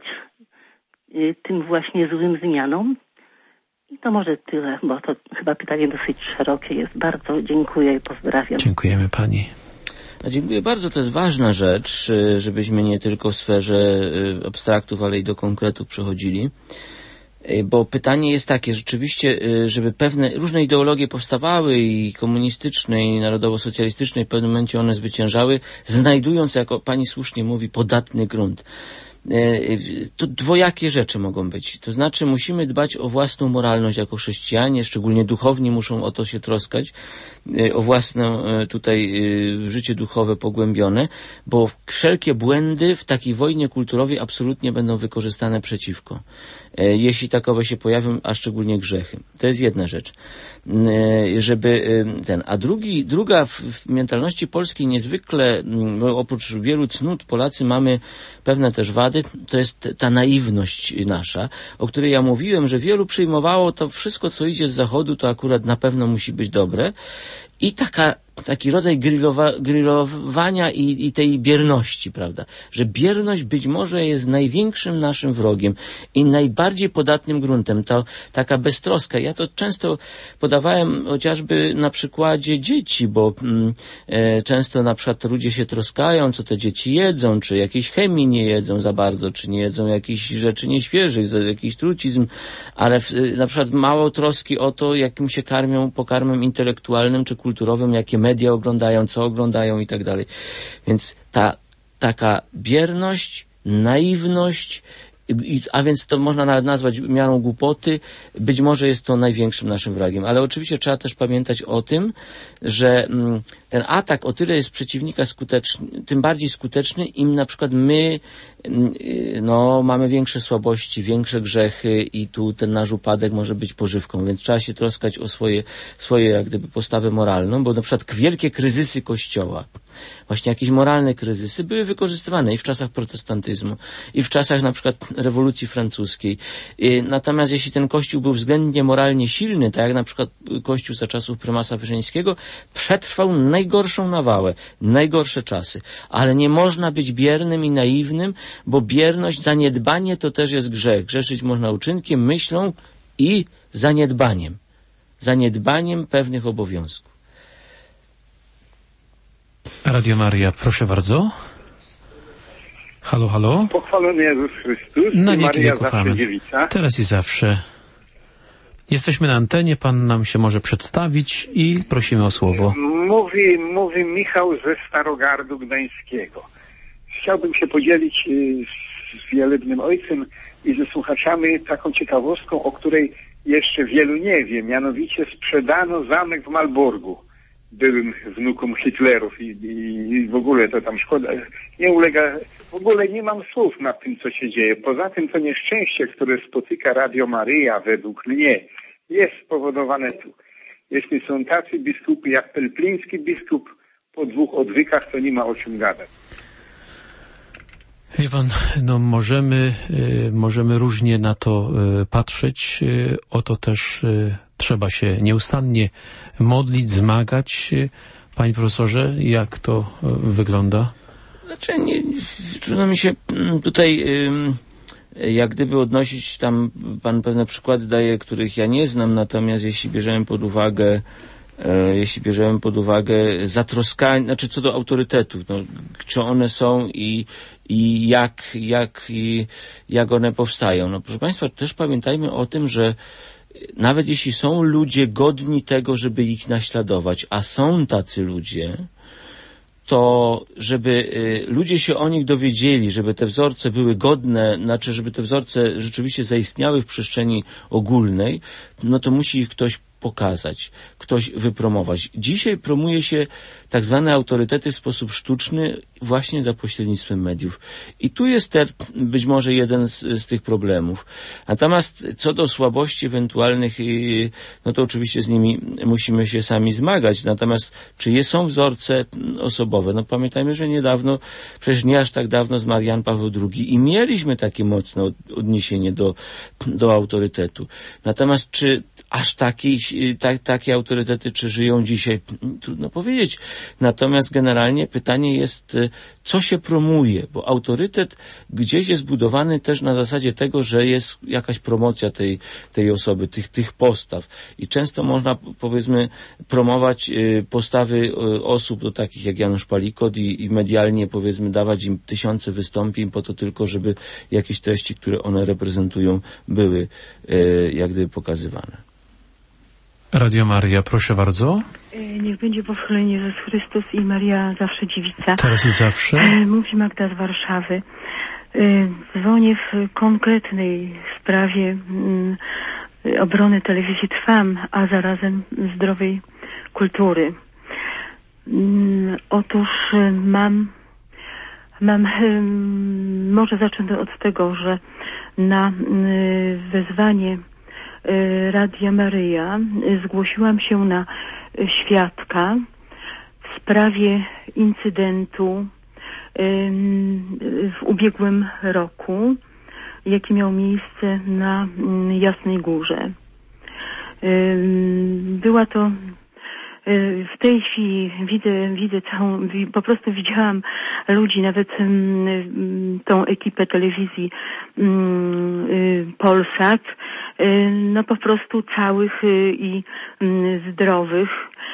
Speaker 4: tym właśnie złym zmianom. I to może tyle, bo to chyba pytanie dosyć szerokie jest. Bardzo dziękuję i pozdrawiam.
Speaker 1: Dziękujemy pani.
Speaker 2: Dziękuję bardzo. To jest ważna rzecz, żebyśmy nie tylko w sferze abstraktów, ale i do konkretów przechodzili. Bo pytanie jest takie, rzeczywiście, żeby pewne różne ideologie powstawały i komunistyczne, i narodowo-socjalistyczne, i w pewnym momencie one zwyciężały, znajdując, jak pani słusznie mówi, podatny grunt. To dwojakie rzeczy mogą być. To znaczy musimy dbać o własną moralność jako chrześcijanie, szczególnie duchowni muszą o to się troskać, o własne tutaj życie duchowe pogłębione, bo wszelkie błędy w takiej wojnie kulturowej absolutnie będą wykorzystane przeciwko. Jeśli takowe się pojawią, a szczególnie grzechy. To jest jedna rzecz. Druga w mentalności polskiej niezwykle, no oprócz wielu cnót, Polacy mamy pewne też wady, to jest ta naiwność nasza, o której ja mówiłem, że wielu przyjmowało to wszystko, co idzie z zachodu, to akurat na pewno musi być dobre. I taki rodzaj grillowania i tej bierności, prawda? Że bierność być może jest największym naszym wrogiem i najbardziej podatnym gruntem. To taka beztroska. Ja to często podawałem chociażby na przykładzie dzieci, bo często na przykład ludzie się troskają, co te dzieci jedzą, czy jakiejś chemii nie jedzą za bardzo, czy nie jedzą jakichś rzeczy nieświeżych, jakiś trucizm, ale na przykład mało troski o to, jakim się karmią pokarmem intelektualnym czy kulturowym, jakie media oglądają, co oglądają i tak dalej. Więc taka bierność, naiwność, a więc to można nawet nazwać miarą głupoty, być może jest to największym naszym wrogiem. Ale oczywiście trzeba też pamiętać o tym, że ten atak o tyle jest przeciwnika skuteczny, tym bardziej skuteczny, im na przykład my mamy większe słabości, większe grzechy i tu ten nasz upadek może być pożywką, więc trzeba się troskać o swoje jak gdyby postawę moralną, bo na przykład wielkie kryzysy Kościoła, właśnie jakieś moralne kryzysy były wykorzystywane i w czasach protestantyzmu, i w czasach na przykład rewolucji francuskiej. Natomiast jeśli ten Kościół był względnie moralnie silny, tak jak na przykład Kościół za czasów prymasa Wyszyńskiego, przetrwał najgorszą nawałę, najgorsze czasy. Ale nie można być biernym i naiwnym, bo bierność, zaniedbanie to też jest grzech. Grzeszyć można uczynkiem, myślą i zaniedbaniem. Zaniedbaniem pewnych obowiązków.
Speaker 1: Radio Maria, proszę bardzo. Halo, halo.
Speaker 5: Pochwalony Jezus Chrystus.
Speaker 1: Na wieki
Speaker 5: Maria
Speaker 1: wieków
Speaker 5: zawsze
Speaker 1: amen.
Speaker 5: dziewica.
Speaker 1: Teraz i zawsze. Jesteśmy na antenie, pan nam się może przedstawić i prosimy o słowo.
Speaker 5: Mówi Michał ze Starogardu Gdańskiego. Chciałbym się podzielić z wielebnym ojcem i ze słuchaczami taką ciekawostką, o której jeszcze wielu nie wie. Mianowicie sprzedano zamek w Malborgu byłym wnukom Hitlerów i w ogóle to tam szkoda, w ogóle nie mam słów nad tym, co się dzieje. Poza tym to nieszczęście, które spotyka Radio Maryja według mnie, jest spowodowane tu. Jeśli są tacy biskupy jak Pelpliński biskup, po 2 odwykach to nie ma o czym gadać.
Speaker 1: Wie pan, no możemy różnie na to patrzeć. O to też trzeba się nieustannie modlić, zmagać. Panie profesorze, jak to wygląda?
Speaker 2: Znaczy, trudno mi się tutaj jak gdyby odnosić, tam pan pewne przykłady daje, których ja nie znam, natomiast jeśli bierzemy pod uwagę zatroskanie, znaczy co do autorytetów, no, czy one są i jak one powstają. No proszę państwa, też pamiętajmy o tym, że nawet jeśli są ludzie godni tego, żeby ich naśladować, a są tacy ludzie, to żeby ludzie się o nich dowiedzieli, żeby te wzorce były godne, znaczy żeby te wzorce rzeczywiście zaistniały w przestrzeni ogólnej, no to musi ich ktoś pokazać, ktoś wypromować. Dzisiaj promuje się tak zwane autorytety w sposób sztuczny właśnie za pośrednictwem mediów. I tu jest być może jeden z tych problemów. Natomiast co do słabości ewentualnych, no to oczywiście z nimi musimy się sami zmagać. Natomiast czy są wzorce osobowe? No pamiętajmy, że niedawno, przecież nie aż tak dawno zmarł Jan Paweł II i mieliśmy takie mocne odniesienie do autorytetu. Natomiast czy aż takie autorytety, czy żyją dzisiaj? Trudno powiedzieć. Natomiast generalnie pytanie jest, co się promuje, bo autorytet gdzieś jest budowany też na zasadzie tego, że jest jakaś promocja tej osoby, tych postaw. I często można, powiedzmy, promować postawy osób takich jak Janusz Palikot i medialnie, powiedzmy, dawać im tysiące wystąpień po to tylko, żeby jakieś treści, które one reprezentują, były jak gdyby pokazywane.
Speaker 1: Radio Maria, proszę bardzo.
Speaker 6: Niech będzie pochwalony Jezus Chrystus i Maria zawsze dziewica.
Speaker 1: Teraz i zawsze.
Speaker 6: Mówi Magda z Warszawy. Dzwonię w konkretnej sprawie obrony telewizji Trwam, a zarazem zdrowej kultury. Otóż może zacznę od tego, że na wezwanie Radia Maryja zgłosiłam się na świadka w sprawie incydentu w ubiegłym roku, jaki miał miejsce na Jasnej Górze. Była to w tej chwili widzę po prostu widziałam ludzi, nawet tą ekipę telewizji Polsat, no po prostu całych i zdrowych.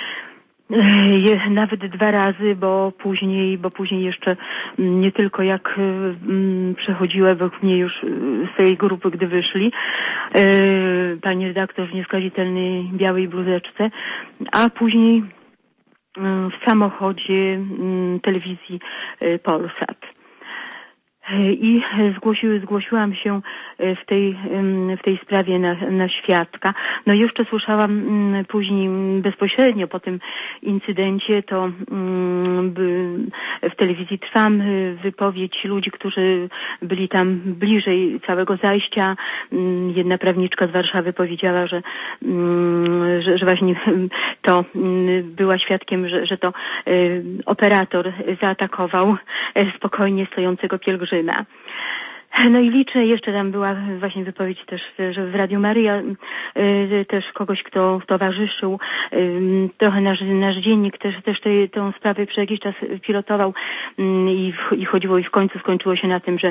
Speaker 6: Nawet 2 razy, bo później jeszcze nie tylko jak przechodziła wokół mnie już z tej grupy, gdy wyszli, pani redaktor w nieskazitelnej białej bluzeczce, a później w samochodzie telewizji Polsat. I zgłosiłam się w tej sprawie na świadka. No jeszcze słyszałam później bezpośrednio po tym incydencie to w telewizji Trwam wypowiedź ludzi, którzy byli tam bliżej całego zajścia. Jedna prawniczka z Warszawy powiedziała, że właśnie to była świadkiem, że to operator zaatakował spokojnie stojącego pielgrzyma. No i liczę, jeszcze tam była właśnie wypowiedź też, że w Radiu Maryja też kogoś, kto towarzyszył, trochę nasz dziennik też tę sprawę przez jakiś czas pilotował i chodziło i w końcu skończyło się na tym, że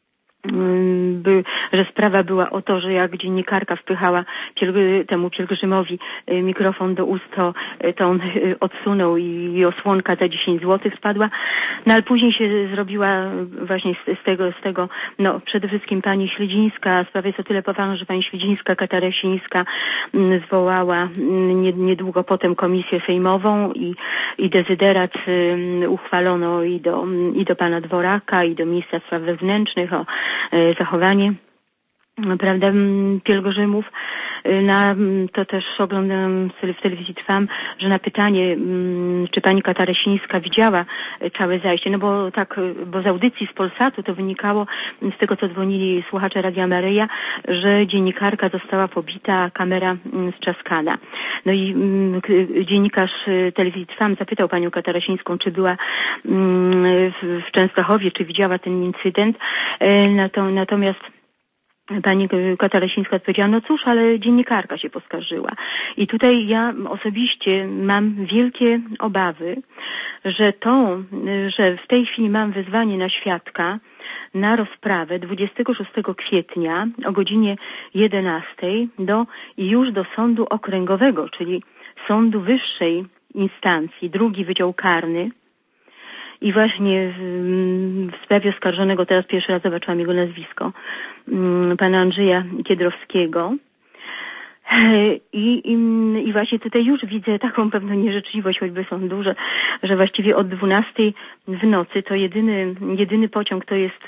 Speaker 6: sprawa była o to, że jak dziennikarka wpychała temu pielgrzymowi mikrofon do ust, to on odsunął i osłonka za 10 zł spadła. No ale później się zrobiła właśnie z tego, no przede wszystkim pani Śledzińska, sprawa jest o tyle poważna, że pani Śledzińska, Katarasińska zwołała niedługo potem komisję sejmową i dezyderat uchwalono i do pana Dworaka, i do ministra spraw wewnętrznych o zachowanie, prawda, pielgrzymów. To też oglądam w telewizji Trwam, że na pytanie, czy pani Katarasińska widziała całe zajście, no bo z audycji z Polsatu to wynikało, z tego co dzwonili słuchacze Radia Maryja, że dziennikarka została pobita, a kamera strzaskana. No i dziennikarz telewizji Trwam zapytał panią Katarasińską, czy była w Częstochowie, czy widziała ten incydent, natomiast pani Katarasińska odpowiedziała, no cóż, ale dziennikarka się poskarżyła. I tutaj ja osobiście mam wielkie obawy, że w tej chwili mam wezwanie na świadka na rozprawę 26 kwietnia o godzinie 11 już do sądu okręgowego, czyli sądu wyższej instancji, drugi Wydział Karny. I właśnie w sprawie oskarżonego, teraz pierwszy raz zobaczyłam jego nazwisko, pana Andrzeja Kiedrowskiego. I właśnie tutaj już widzę taką pewną nieżyczliwość choćby sądu, że właściwie od 12 w nocy to jedyny pociąg to jest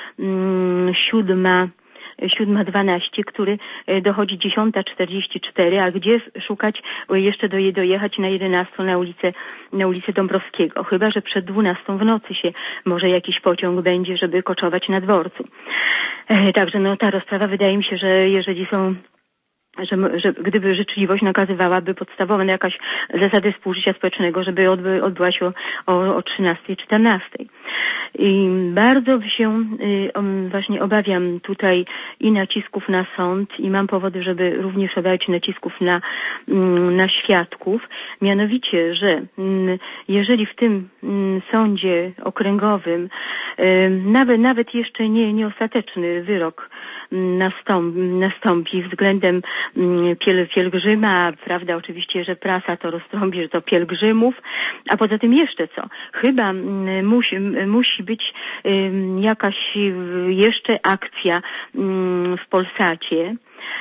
Speaker 6: 7:12, który dochodzi 10:44, a gdzie szukać, bo jeszcze dojechać na 11 na ulicę Dąbrowskiego, chyba że przed 12 w nocy się może jakiś pociąg będzie, żeby koczować na dworcu. Także no ta rozprawa wydaje mi się, że jeżeli są że gdyby życzliwość nakazywałaby podstawowe jakaś zasady współżycia społecznego, żeby odbyła się o 13:14. I bardzo się właśnie obawiam tutaj i nacisków na sąd i mam powody, żeby również obawiać nacisków na świadków. Mianowicie, że jeżeli w tym sądzie okręgowym nawet jeszcze nie ostateczny wyrok nastąpi względem pielgrzyma, prawda, oczywiście, że prasa to roztrąbi, że to pielgrzymów, a poza tym jeszcze co? Chyba musi być jakaś jeszcze akcja w Polsacie,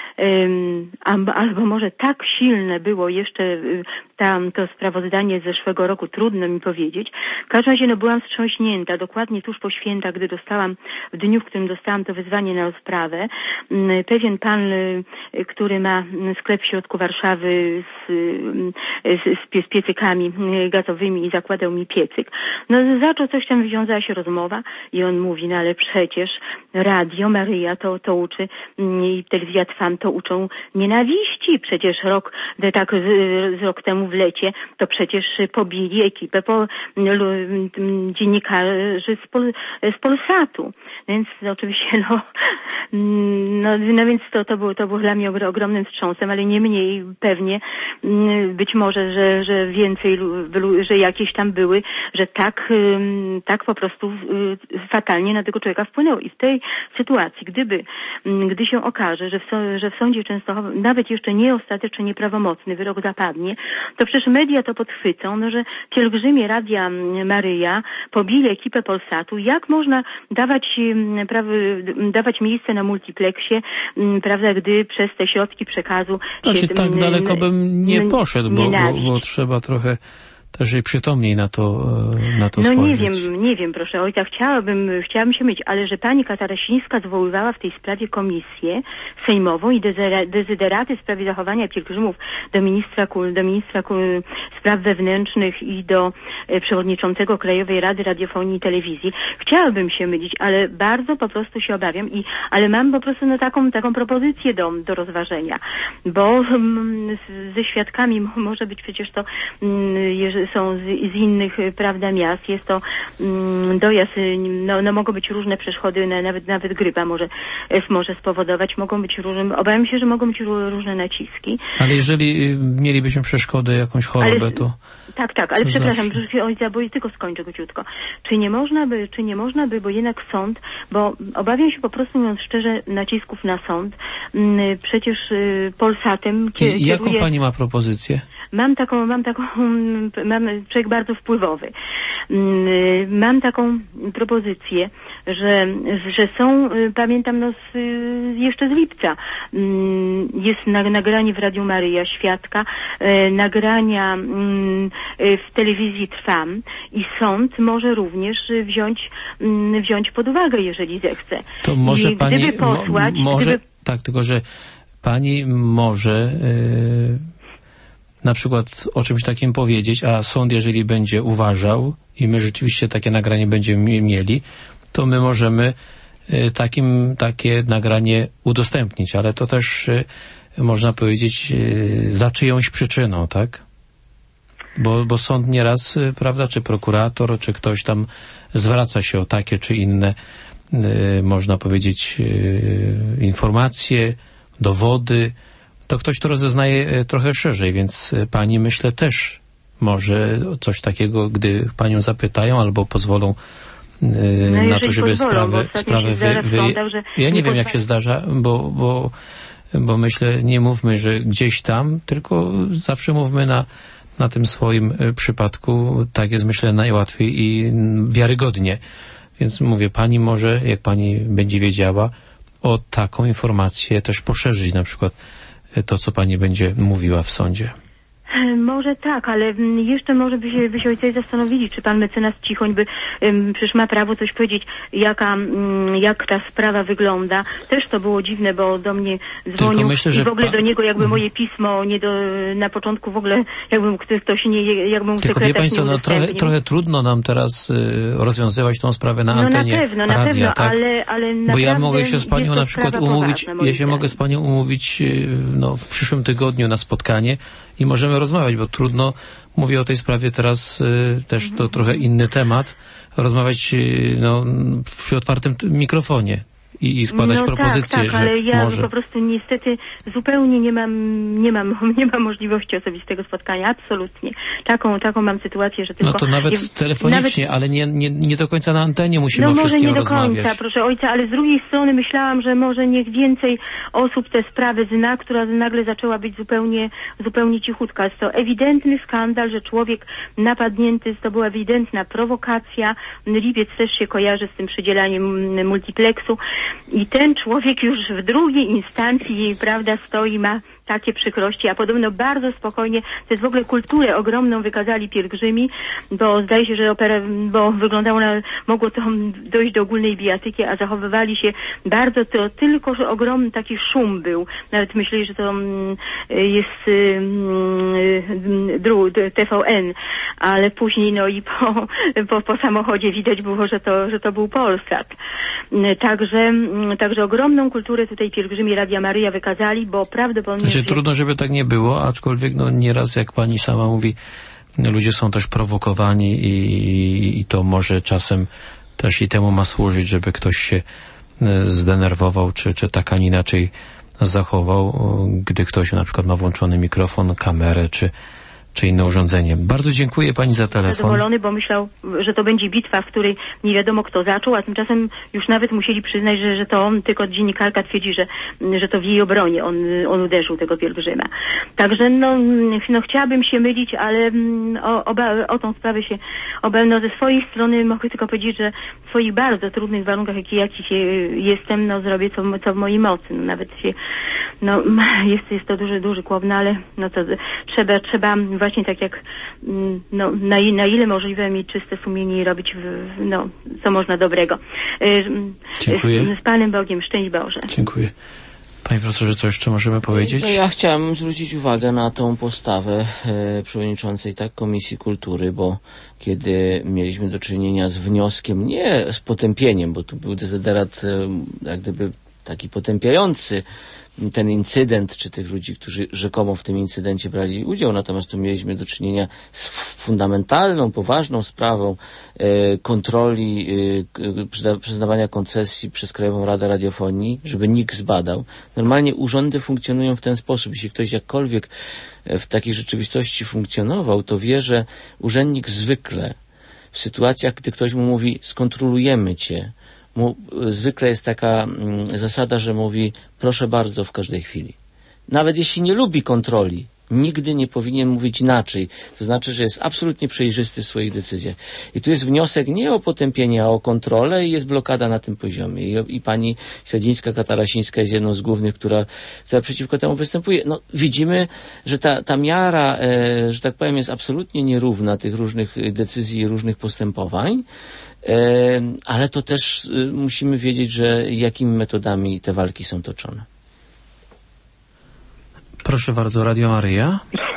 Speaker 6: albo może tak silne było jeszcze to sprawozdanie z zeszłego roku, trudno mi powiedzieć. W każdym razie byłam wstrząśnięta, dokładnie tuż po świętach, gdy w dniu, w którym dostałam to wezwanie na rozprawę, pewien pan, który ma sklep w środku Warszawy z piecykami gazowymi i zakładał mi piecyk. No zaczął coś tam, wiązała się rozmowa i on mówi, no ale przecież Radio Maryja to uczy i telewizja Trwam to uczą nienawiści. Przecież z rok temu w lecie to przecież pobili ekipę dziennikarzy z Polsatu. Więc oczywiście więc to było dla mnie ogromnym wstrząsem, ale nie mniej pewnie być może, że więcej, że jakieś tam były, że tak po prostu fatalnie na tego człowieka wpłynęło. I w tej sytuacji, gdy się okaże, że w sądzie Częstochowa nawet jeszcze nie ostatecznie nieprawomocny wyrok zapadnie, to przecież media to podchwycą, że pielgrzymie Radia Maryja pobili ekipę Polsatu. Jak można dawać miejsce na multiplexie, prawda, gdy przez te środki przekazu
Speaker 1: tak daleko bym nie poszedł, bo trzeba trochę też i przytomniej na to spojrzeć.
Speaker 6: Nie wiem, proszę ojca, chciałabym się mylić, ale że pani Katarasińska zwoływała w tej sprawie komisję sejmową i dezyderaty w sprawie zachowania pielgrzymów do ministra spraw wewnętrznych i do przewodniczącego Krajowej Rady Radiofonii i Telewizji. Chciałabym się mylić, ale bardzo po prostu się obawiam ale mam po prostu taką propozycję do rozważenia, bo ze świadkami może być przecież to, jeżeli są z innych, prawda, miast. Jest to dojazd, mogą być różne przeszkody, nawet grypa może spowodować, obawiam się, że mogą być różne naciski.
Speaker 1: Ale jeżeli mielibyśmy przeszkodę, jakąś chorobę, to...
Speaker 6: Tak, ale przepraszam, ojca, bo tylko skończę króciutko. Czy nie można by, bo jednak sąd, bo obawiam się po prostu, mówiąc szczerze, nacisków na sąd. Przecież Polsatem
Speaker 1: jaką pani ma propozycję?
Speaker 6: Mam człowiek bardzo wpływowy. Mam taką propozycję, że są, pamiętam jeszcze z lipca, jest nagranie w Radiu Maryja świadka, nagrania w telewizji Trwam i sąd może również wziąć pod uwagę, jeżeli zechce.
Speaker 1: To może pani, tak, tylko że pani może na przykład o czymś takim powiedzieć, a sąd, jeżeli będzie uważał i my rzeczywiście takie nagranie będziemy mieli, to my możemy takie nagranie udostępnić, ale to też można powiedzieć za czyjąś przyczyną, tak? Bo sąd nieraz, prawda, czy prokurator, czy ktoś tam zwraca się o takie czy inne, można powiedzieć, informacje, dowody, to ktoś to rozeznaje trochę szerzej, więc pani, myślę, też może coś takiego, gdy panią zapytają albo pozwolą na to, żeby sprawę ja nie wiem, jak się zdarza, bo myślę, nie mówmy, że gdzieś tam, tylko zawsze mówmy na tym swoim przypadku. Tak jest, myślę, najłatwiej i wiarygodnie. Więc mówię, pani może, jak pani będzie wiedziała, o taką informację też poszerzyć, na przykład to, co pani będzie mówiła w sądzie.
Speaker 6: Może tak, ale jeszcze może by się ojcowie zastanowili, czy pan mecenas Cichoń by przecież ma prawo coś powiedzieć, jak ta sprawa wygląda. Też to było dziwne, bo do mnie dzwonił myślę, i w ogóle do niego jakby moje pismo na początku w ogóle jakbym ktoś nie, jakbym
Speaker 1: tylko wie państwo, no trochę trudno nam teraz rozwiązywać tą sprawę na antenie
Speaker 6: na
Speaker 1: radia,
Speaker 6: pewno,
Speaker 1: tak?
Speaker 6: ale
Speaker 1: bo ja mogę się z panią na przykład umówić, mogę z panią umówić w przyszłym tygodniu na spotkanie i możemy rozmawiać, bo trudno, mówię o tej sprawie teraz, też to trochę inny temat, rozmawiać przy otwartym mikrofonie i składać propozycje,
Speaker 6: tak,
Speaker 1: że
Speaker 6: ale ja
Speaker 1: może.
Speaker 6: Po prostu niestety zupełnie nie mam możliwości osobistego spotkania, absolutnie. Taką mam sytuację, że tylko...
Speaker 1: No to nawet telefonicznie, ale nie do końca na antenie musimy o wszystkim rozmawiać.
Speaker 6: Może nie do końca, proszę ojca, ale z drugiej strony myślałam, że może niech więcej osób te sprawy zna, która nagle zaczęła być zupełnie cichutka. Jest to ewidentny skandal, że człowiek napadnięty, to była ewidentna prowokacja. Lipiec też się kojarzy z tym przydzielaniem multiplexu. I ten człowiek już w drugiej instancji, prawda, stoi, ma takie przykrości, a podobno bardzo spokojnie, to jest w ogóle kulturę ogromną wykazali pielgrzymi, bo zdaje się, że bo wyglądało mogło to dojść do ogólnej bijatyki, a zachowywali się bardzo, to tylko, że ogromny taki szum był. Nawet myśleli, że to jest TVN, ale później i po samochodzie widać było, że to był Polsat. Także ogromną kulturę tutaj pielgrzymi Radia Maryja wykazali, bo prawdopodobnie...
Speaker 1: Trudno, żeby tak nie było, aczkolwiek nieraz, jak pani sama mówi, ludzie są też prowokowani i to może czasem też i temu ma służyć, żeby ktoś się zdenerwował, czy tak, a nie inaczej zachował, gdy ktoś na przykład ma włączony mikrofon, kamerę, czy inne urządzenie. Bardzo dziękuję pani za telefon.
Speaker 6: Zadowolony, bo myślał, że to będzie bitwa, w której nie wiadomo kto zaczął, a tymczasem już nawet musieli przyznać, że to on, tylko dziennikarka twierdzi, że to w jej obronie on uderzył tego pielgrzyma. Także chciałabym się mylić, ale o tą sprawę się ze swojej strony mogę tylko powiedzieć, że w swoich bardzo trudnych warunkach, jakich jestem, zrobię co w mojej mocy. Nawet się, jest to duży kłop, ale to trzeba właśnie tak jak na ile możliwe mieć czyste sumienie i robić co można dobrego.
Speaker 1: Dziękuję.
Speaker 6: Z Panem Bogiem, szczęść Boże.
Speaker 1: Dziękuję. Panie profesorze, co jeszcze możemy powiedzieć?
Speaker 2: Ja chciałem zwrócić uwagę na tą postawę przewodniczącej Komisji Kultury, bo kiedy mieliśmy do czynienia z wnioskiem, nie z potępieniem, bo tu był dezyderat jak gdyby taki potępiający ten incydent, czy tych ludzi, którzy rzekomo w tym incydencie brali udział, natomiast tu mieliśmy do czynienia z fundamentalną, poważną sprawą kontroli przyznawania koncesji przez Krajową Radę Radiofonii, żeby NIK zbadał. Normalnie urządy funkcjonują w ten sposób. Jeśli ktoś jakkolwiek w takiej rzeczywistości funkcjonował, to wie, że urzędnik zwykle w sytuacjach, gdy ktoś mu mówi skontrolujemy cię, zwykle jest taka zasada, że mówi proszę bardzo w każdej chwili. Nawet jeśli nie lubi kontroli, nigdy nie powinien mówić inaczej. To znaczy, że jest absolutnie przejrzysty w swoich decyzjach. I tu jest wniosek nie o potępienie, a o kontrolę i jest blokada na tym poziomie. I pani Śledzińska-Katarasińska jest jedną z głównych, która przeciwko temu występuje. Widzimy, że ta miara, że tak powiem, jest absolutnie nierówna tych różnych decyzji i różnych postępowań. Ale to też musimy wiedzieć, że jakimi metodami te walki są toczone.
Speaker 1: Proszę bardzo, Radio Maryja.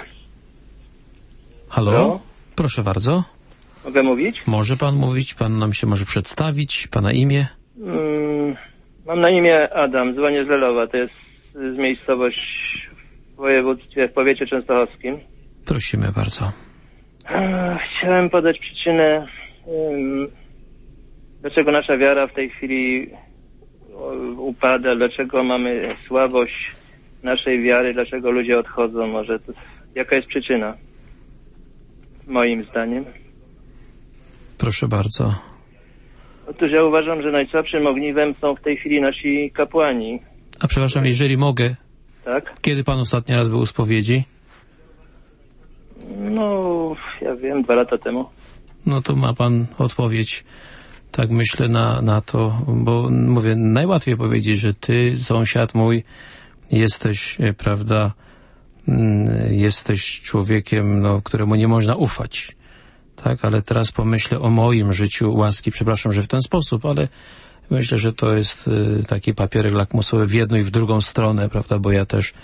Speaker 1: Halo?
Speaker 7: Halo?
Speaker 1: Proszę bardzo.
Speaker 7: Mogę mówić?
Speaker 1: Może pan mówić, pan nam się może przedstawić, pana imię?
Speaker 7: Mam na imię Adam, dzwonię z Lelowa, to jest miejscowość w województwie, w powiecie częstochowskim.
Speaker 1: Prosimy bardzo.
Speaker 7: Chciałem podać przyczynę, dlaczego nasza wiara w tej chwili upada, dlaczego mamy słabość naszej wiary, dlaczego ludzie odchodzą, jaka jest przyczyna, moim zdaniem.
Speaker 1: Proszę bardzo.
Speaker 7: Otóż ja uważam, że najsłabszym ogniwem są w tej chwili nasi kapłani.
Speaker 1: A przepraszam, jeżeli mogę,
Speaker 7: Tak?
Speaker 1: kiedy pan ostatni raz był u spowiedzi?
Speaker 7: No, ja wiem, 2 lata temu.
Speaker 1: No to ma pan odpowiedź, tak myślę, na to, bo mówię, najłatwiej powiedzieć, że ty, sąsiad mój, jesteś, prawda, jesteś człowiekiem, no, któremu nie można ufać. Tak, ale teraz pomyślę o moim życiu łaski. Przepraszam, że w ten sposób, ale myślę, że to jest taki papierek lakmusowy w jedną i w drugą stronę, prawda, bo ja też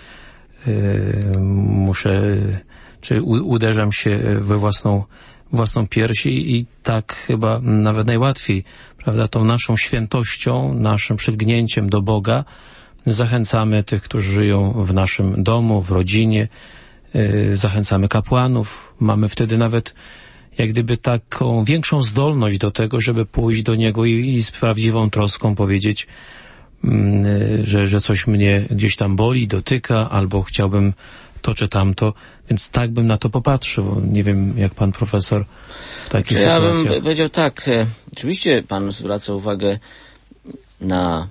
Speaker 1: muszę, czy uderzam się we własną pierś i tak chyba nawet najłatwiej, prawda, tą naszą świętością, naszym przylgnięciem do Boga zachęcamy tych, którzy żyją w naszym domu, w rodzinie, zachęcamy kapłanów. Mamy wtedy nawet jak gdyby taką większą zdolność do tego, żeby pójść do Niego i z prawdziwą troską powiedzieć, że coś mnie gdzieś tam boli, dotyka, albo chciałbym to czy tamto, więc tak bym na to popatrzył. Nie wiem, jak pan profesor w takich sytuacjach.
Speaker 2: Ja bym powiedział tak, oczywiście pan zwraca uwagę na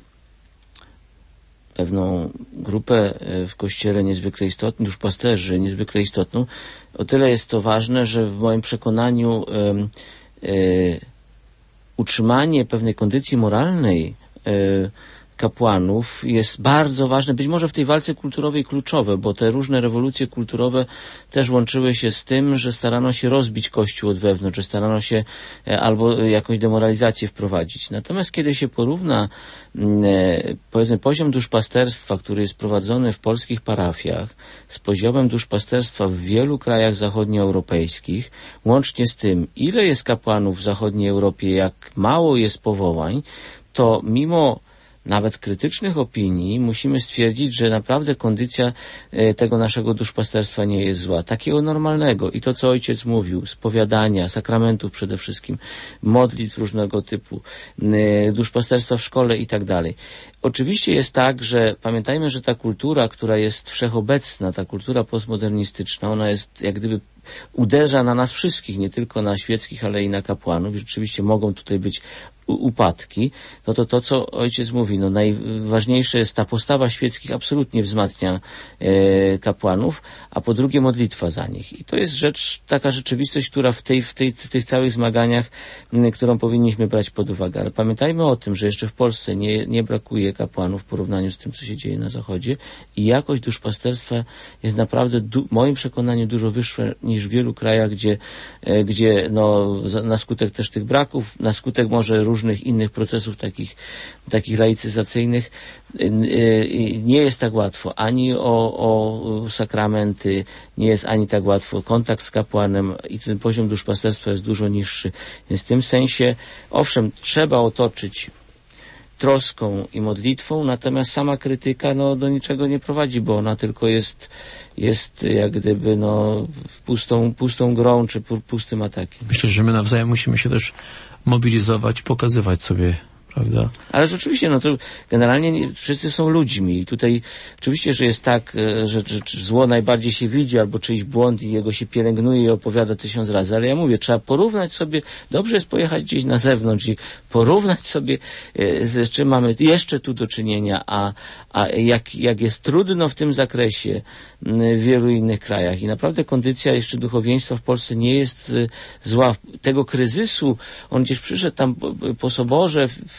Speaker 2: pewną grupę w Kościele niezwykle istotną, duszpasterzy niezwykle istotną. O tyle jest to ważne, że w moim przekonaniu utrzymanie pewnej kondycji moralnej kapłanów jest bardzo ważne, być może w tej walce kulturowej kluczowe, bo te różne rewolucje kulturowe też łączyły się z tym, że starano się rozbić Kościół od wewnątrz, że starano się albo jakąś demoralizację wprowadzić. Natomiast kiedy się porówna powiedzmy poziom duszpasterstwa, który jest prowadzony w polskich parafiach, z poziomem duszpasterstwa w wielu krajach zachodnioeuropejskich, łącznie z tym, ile jest kapłanów w zachodniej Europie, jak mało jest powołań, to mimo nawet krytycznych opinii musimy stwierdzić, że naprawdę kondycja tego naszego duszpasterstwa nie jest zła. Takiego normalnego. I to, co ojciec mówił, spowiadania, sakramentów przede wszystkim, modlitw różnego typu, duszpasterstwa w szkole i tak dalej. Oczywiście jest tak, że pamiętajmy, że ta kultura, która jest wszechobecna, ta kultura postmodernistyczna, ona jest jak gdyby uderza na nas wszystkich, nie tylko na świeckich, ale i na kapłanów. Rzeczywiście mogą tutaj być upadki. No to co ojciec mówi, no najważniejsze jest ta postawa świeckich absolutnie wzmacnia kapłanów, a po drugie modlitwa za nich. I to jest taka rzeczywistość, która w tych całych zmaganiach, którą powinniśmy brać pod uwagę. Ale pamiętajmy o tym, że jeszcze w Polsce nie brakuje kapłanów w porównaniu z tym, co się dzieje na Zachodzie i jakość duszpasterstwa jest naprawdę w moim przekonaniu dużo wyższa niż w wielu krajach, gdzie no, na skutek też tych braków, na skutek może różnych innych procesów takich laicyzacyjnych nie jest tak łatwo ani o sakramenty, nie jest ani tak łatwo kontakt z kapłanem i ten poziom duszpasterstwa jest dużo niższy. Więc w tym sensie, owszem, trzeba otoczyć troską i modlitwą, natomiast sama krytyka do niczego nie prowadzi, bo ona tylko jest jak gdyby pustą grą czy pustym atakiem.
Speaker 1: Myślę, że my nawzajem musimy się też mobilizować, pokazywać sobie, prawda?
Speaker 2: Ale rzeczywiście, to generalnie wszyscy są ludźmi i tutaj oczywiście, że jest tak, że zło najbardziej się widzi albo czyjś błąd i jego się pielęgnuje i opowiada 1000 razy, ale ja mówię, trzeba porównać sobie, dobrze jest pojechać gdzieś na zewnątrz i porównać sobie, z czym mamy jeszcze tu do czynienia, a jak jest trudno w tym zakresie w wielu innych krajach i naprawdę kondycja jeszcze duchowieństwa w Polsce nie jest zła. Tego kryzysu, on gdzieś przyszedł tam po soborze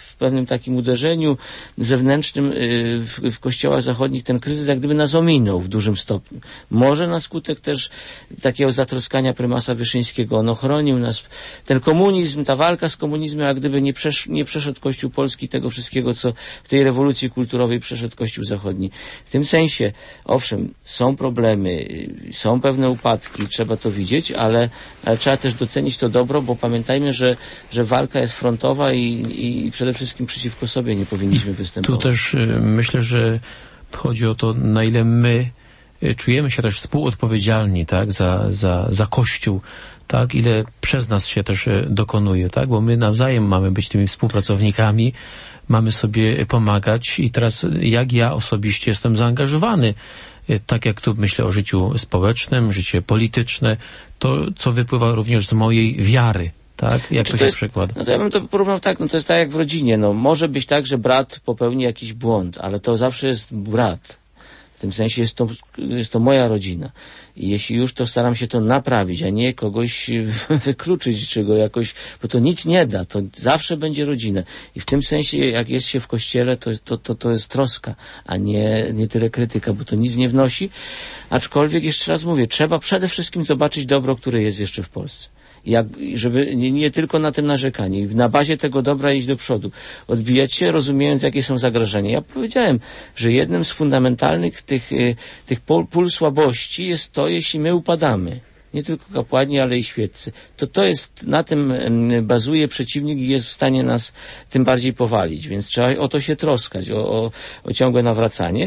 Speaker 2: w pewnym takim uderzeniu zewnętrznym w kościołach zachodnich ten kryzys jak gdyby nas ominął w dużym stopniu. Może na skutek też takiego zatroskania prymasa Wyszyńskiego. On ochronił nas. Ten komunizm, ta walka z komunizmem jak gdyby nie przeszedł Kościół polski tego wszystkiego, co w tej rewolucji kulturowej przeszedł Kościół zachodni. W tym sensie, owszem, są problemy, są pewne upadki, trzeba to widzieć, ale trzeba też docenić to dobro, bo pamiętajmy, że walka jest frontowa i przede wszystkim przeciwko sobie nie powinniśmy występować.
Speaker 1: Tu też myślę, że chodzi o to, na ile my czujemy się też współodpowiedzialni, tak, za Kościół, tak, ile przez nas się też dokonuje, tak, bo my nawzajem mamy być tymi współpracownikami, mamy sobie pomagać i teraz jak ja osobiście jestem zaangażowany, tak jak tu myślę o życiu społecznym, życie polityczne, to co wypływa również z mojej wiary, tak? Jak to się przekłada?
Speaker 2: No to ja bym to porównał tak, no to jest tak jak w rodzinie, no może być tak, że brat popełni jakiś błąd, ale to zawsze jest brat. W tym sensie jest to moja rodzina. I jeśli już, to staram się to naprawić, a nie kogoś wykluczyć, czy go jakoś, bo to nic nie da, to zawsze będzie rodzina. I w tym sensie, jak jest się w kościele, to jest troska, a nie tyle krytyka, bo to nic nie wnosi. Aczkolwiek, jeszcze raz mówię, trzeba przede wszystkim zobaczyć dobro, które jest jeszcze w Polsce. Żeby nie tylko na tym narzekanie. Na bazie tego dobra iść do przodu. Odbijać się, rozumiejąc, jakie są zagrożenia. Ja powiedziałem, że jednym z fundamentalnych tych pól słabości jest to, jeśli my upadamy. Nie tylko kapłani, ale i świeccy. To jest, na tym bazuje przeciwnik i jest w stanie nas tym bardziej powalić. Więc trzeba o to się troskać, o ciągłe nawracanie.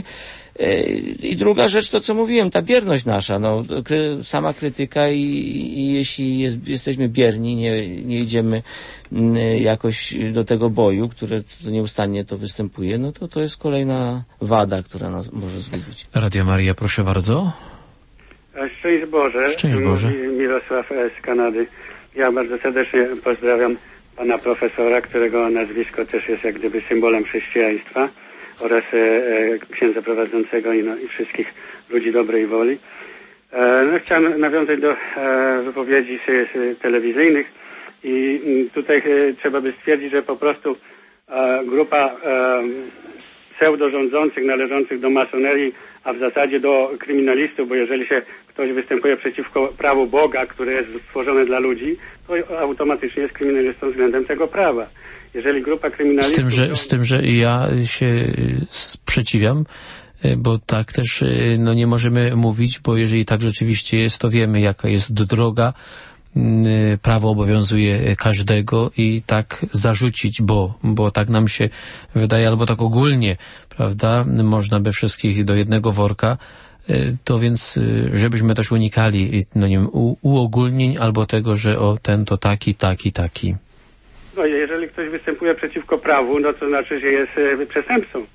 Speaker 2: I druga rzecz, to co mówiłem, ta bierność nasza, sama krytyka i jeśli jesteśmy bierni, nie idziemy jakoś do tego boju, które nieustannie to występuje, no to jest kolejna wada, która nas może zgubić.
Speaker 1: Radio Maria, proszę bardzo.
Speaker 8: Szczęść Boże.
Speaker 1: Szczęść Boże.
Speaker 8: Mirosław z Kanady. Ja bardzo serdecznie pozdrawiam pana profesora, którego nazwisko też jest jak gdyby symbolem chrześcijaństwa, oraz księdza prowadzącego i wszystkich ludzi dobrej woli. Chciałem nawiązać do wypowiedzi telewizyjnych i tutaj trzeba by stwierdzić, że po prostu grupa pseudorządzących należących do masonerii, a w zasadzie do kryminalistów, bo jeżeli się ktoś występuje przeciwko prawu Boga, które jest stworzone dla ludzi, to automatycznie jest kryminalistą względem tego prawa. Jeżeli grupa kryminalistów...
Speaker 1: Z tym, że ja się sprzeciwiam, bo tak też nie możemy mówić, bo jeżeli tak rzeczywiście jest, to wiemy, jaka jest droga. Prawo obowiązuje każdego i tak zarzucić, bo tak nam się wydaje, albo tak ogólnie, prawda, można by wszystkich do jednego worka, to więc, żebyśmy też unikali, nie wiem, uogólnień albo tego, że ten to taki.
Speaker 8: No jeżeli ktoś występuje przeciwko prawu, no to znaczy, że jest przestępcą.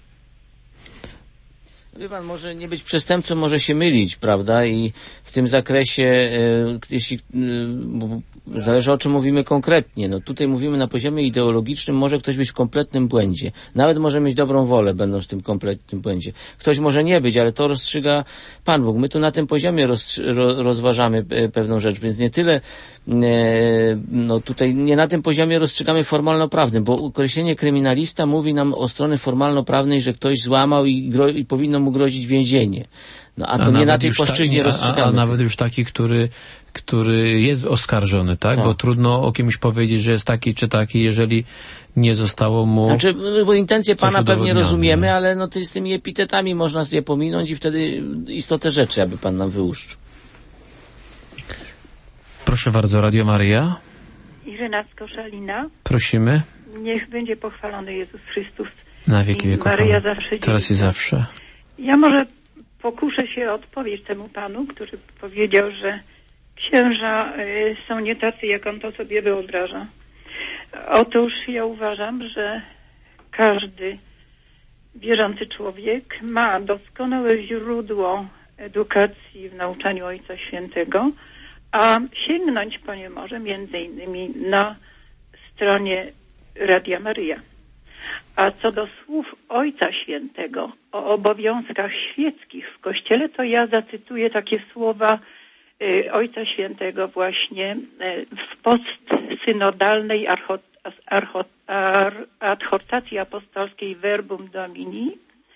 Speaker 2: Wie pan, może nie być przestępcą, może się mylić, prawda? I w tym zakresie, zależy o czym mówimy konkretnie. No tutaj mówimy na poziomie ideologicznym, może ktoś być w kompletnym błędzie. Nawet może mieć dobrą wolę, będąc w tym kompletnym błędzie. Ktoś może nie być, ale to rozstrzyga Pan Bóg. My tu na tym poziomie rozważamy pewną rzecz, więc nie tyle, tutaj nie na tym poziomie rozstrzygamy formalno-prawnym, bo określenie kryminalista mówi nam o strony formalno-prawnej, że ktoś złamał i powinno mu grozić więzienie. A to nie na tej płaszczyźnie rozstrzygamy.
Speaker 1: A nawet już taki, który jest oskarżony, tak? Bo trudno o kimś powiedzieć, że jest taki czy taki, jeżeli nie zostało mu...
Speaker 2: Znaczy, bo intencje Pana pewnie rozumiemy, ale z tymi epitetami można je pominąć i wtedy istotę rzeczy, aby Pan nam wyłuszczył.
Speaker 1: Proszę bardzo, Radio Maria.
Speaker 9: Irena z Koszalina.
Speaker 1: Prosimy.
Speaker 9: Niech będzie pochwalony Jezus Chrystus.
Speaker 1: Na wieki wieków.
Speaker 9: Maryja zawsze.
Speaker 1: Teraz i zawsze.
Speaker 9: Ja może pokuszę się odpowiedzieć temu panu, który powiedział, że księża są nie tacy, jak on to sobie wyobraża. Otóż ja uważam, że każdy wierzący człowiek ma doskonałe źródło edukacji w nauczaniu Ojca Świętego, a sięgnąć po nie może między innymi na stronie Radia Maryja. A co do słów Ojca Świętego o obowiązkach świeckich w Kościele, to ja zacytuję takie słowa Ojca Świętego właśnie w postsynodalnej adhortacji apostolskiej Verbum Domini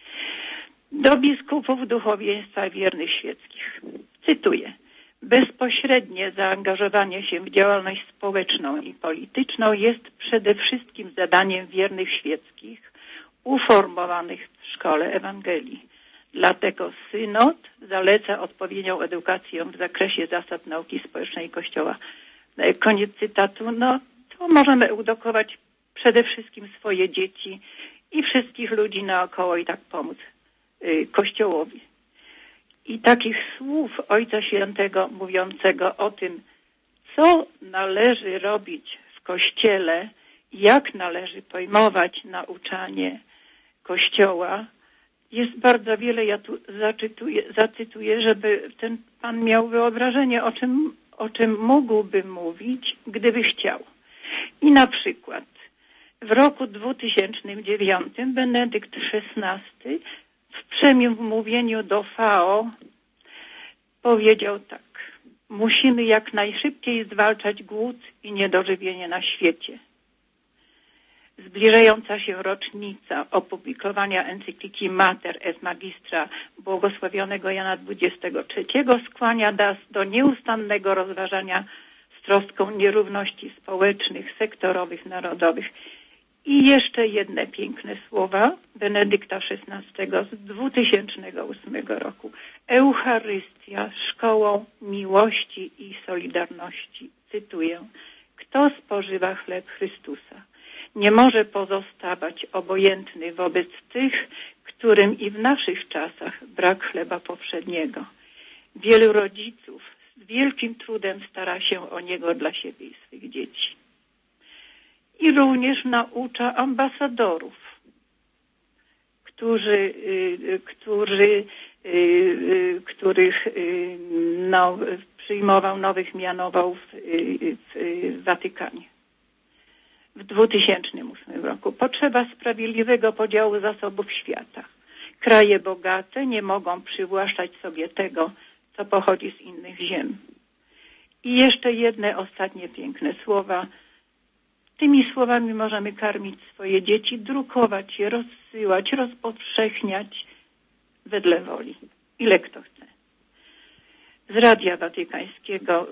Speaker 9: do biskupów duchowieństwa wiernych świeckich. Cytuję. Bezpośrednie zaangażowanie się w działalność społeczną i polityczną jest przede wszystkim zadaniem wiernych świeckich uformowanych w szkole Ewangelii. Dlatego synod zaleca odpowiednią edukację w zakresie zasad nauki społecznej Kościoła. Koniec cytatu. No, to możemy edukować przede wszystkim swoje dzieci i wszystkich ludzi naokoło i tak pomóc Kościołowi. I takich słów Ojca Świętego mówiącego o tym, co należy robić w Kościele, jak należy pojmować nauczanie Kościoła, jest bardzo wiele. Ja tu zacytuję, żeby ten pan miał wyobrażenie, o czym mógłby mówić, gdyby chciał. I na przykład w roku 2009 Benedykt XVI w przemówieniu do FAO powiedział tak. Musimy jak najszybciej zwalczać głód i niedożywienie na świecie. Zbliżająca się rocznica opublikowania encykliki Mater et Magistra błogosławionego Jana XXIII skłania nas do nieustannego rozważania z troską nierówności społecznych, sektorowych, narodowych. I jeszcze jedne piękne słowa Benedykta XVI z 2008 roku. Eucharystia, szkołą miłości i solidarności. Cytuję. Kto spożywa chleb Chrystusa, nie może pozostawać obojętny wobec tych, którym i w naszych czasach brak chleba powszedniego. Wielu rodziców z wielkim trudem stara się o niego dla siebie i swych dzieci. I również naucza ambasadorów, których przyjmował, nowych mianował w Watykanie. W 2008 roku. Potrzeba sprawiedliwego podziału zasobów świata. Kraje bogate nie mogą przywłaszczać sobie tego, co pochodzi z innych ziem. I jeszcze jedne ostatnie piękne słowa. Tymi słowami możemy karmić swoje dzieci, drukować je, rozsyłać, rozpowszechniać wedle woli. Ile kto chce. Z Radia Watykańskiego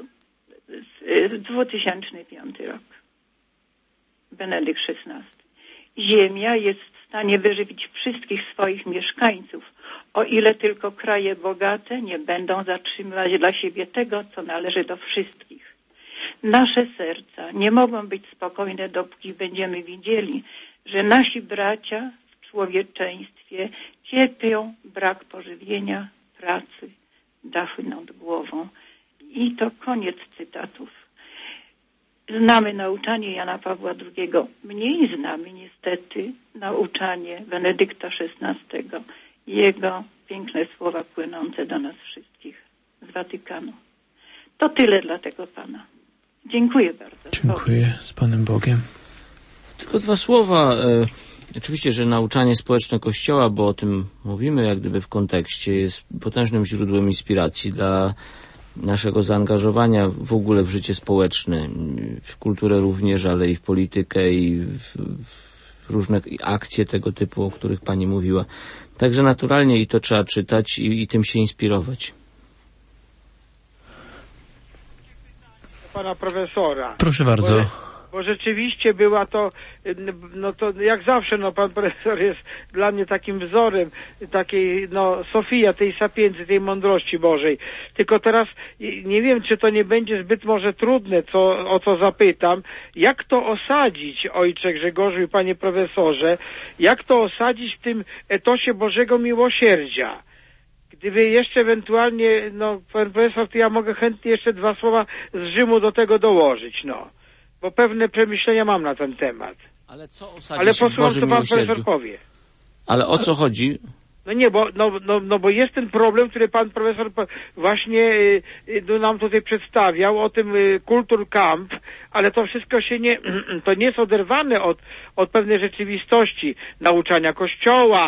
Speaker 9: 2005 rok. Benedykt XVI. Ziemia jest w stanie wyżywić wszystkich swoich mieszkańców, o ile tylko kraje bogate nie będą zatrzymywać dla siebie tego, co należy do wszystkich. Nasze serca nie mogą być spokojne, dopóki będziemy widzieli, że nasi bracia w człowieczeństwie cierpią brak pożywienia, pracy, dachu nad głową. I to koniec cytatów. Znamy nauczanie Jana Pawła II. Mniej znamy niestety nauczanie Benedykta XVI. Jego piękne słowa płynące do nas wszystkich z Watykanu. To tyle dla tego pana. Dziękuję bardzo.
Speaker 1: Dziękuję. Z Panem Bogiem.
Speaker 2: Tylko dwa słowa. Oczywiście, że nauczanie społeczne Kościoła, bo o tym mówimy jak gdyby w kontekście, jest potężnym źródłem inspiracji dla naszego zaangażowania w ogóle w życie społeczne, w kulturę również, ale i w politykę i w różne akcje tego typu, o których Pani mówiła. Także naturalnie i to trzeba czytać i tym się inspirować.
Speaker 10: Pana profesora.
Speaker 1: Proszę bardzo.
Speaker 10: Bo rzeczywiście była to, no to jak zawsze, no pan profesor jest dla mnie takim wzorem takiej, no Sofia, tej sapiencji, tej mądrości Bożej. Tylko teraz nie wiem, czy to nie będzie zbyt może trudne, o co zapytam. Jak to osadzić, ojcze Grzegorzu i panie profesorze, jak to osadzić w tym etosie Bożego miłosierdzia? Gdyby jeszcze ewentualnie, no pan profesor, to ja mogę chętnie jeszcze dwa słowa z Rzymu do tego dołożyć, no. Bo pewne przemyślenia mam na ten temat.
Speaker 2: Ale co osadzić
Speaker 10: Ale posłucham, co pan
Speaker 2: miłosierdziu?
Speaker 10: profesor powie.
Speaker 2: Ale o co chodzi?
Speaker 10: No nie, bo jest ten problem, który pan profesor właśnie nam tutaj przedstawiał, o tym Kulturkampf, ale to wszystko się to nie jest oderwane od pewnej rzeczywistości nauczania Kościoła,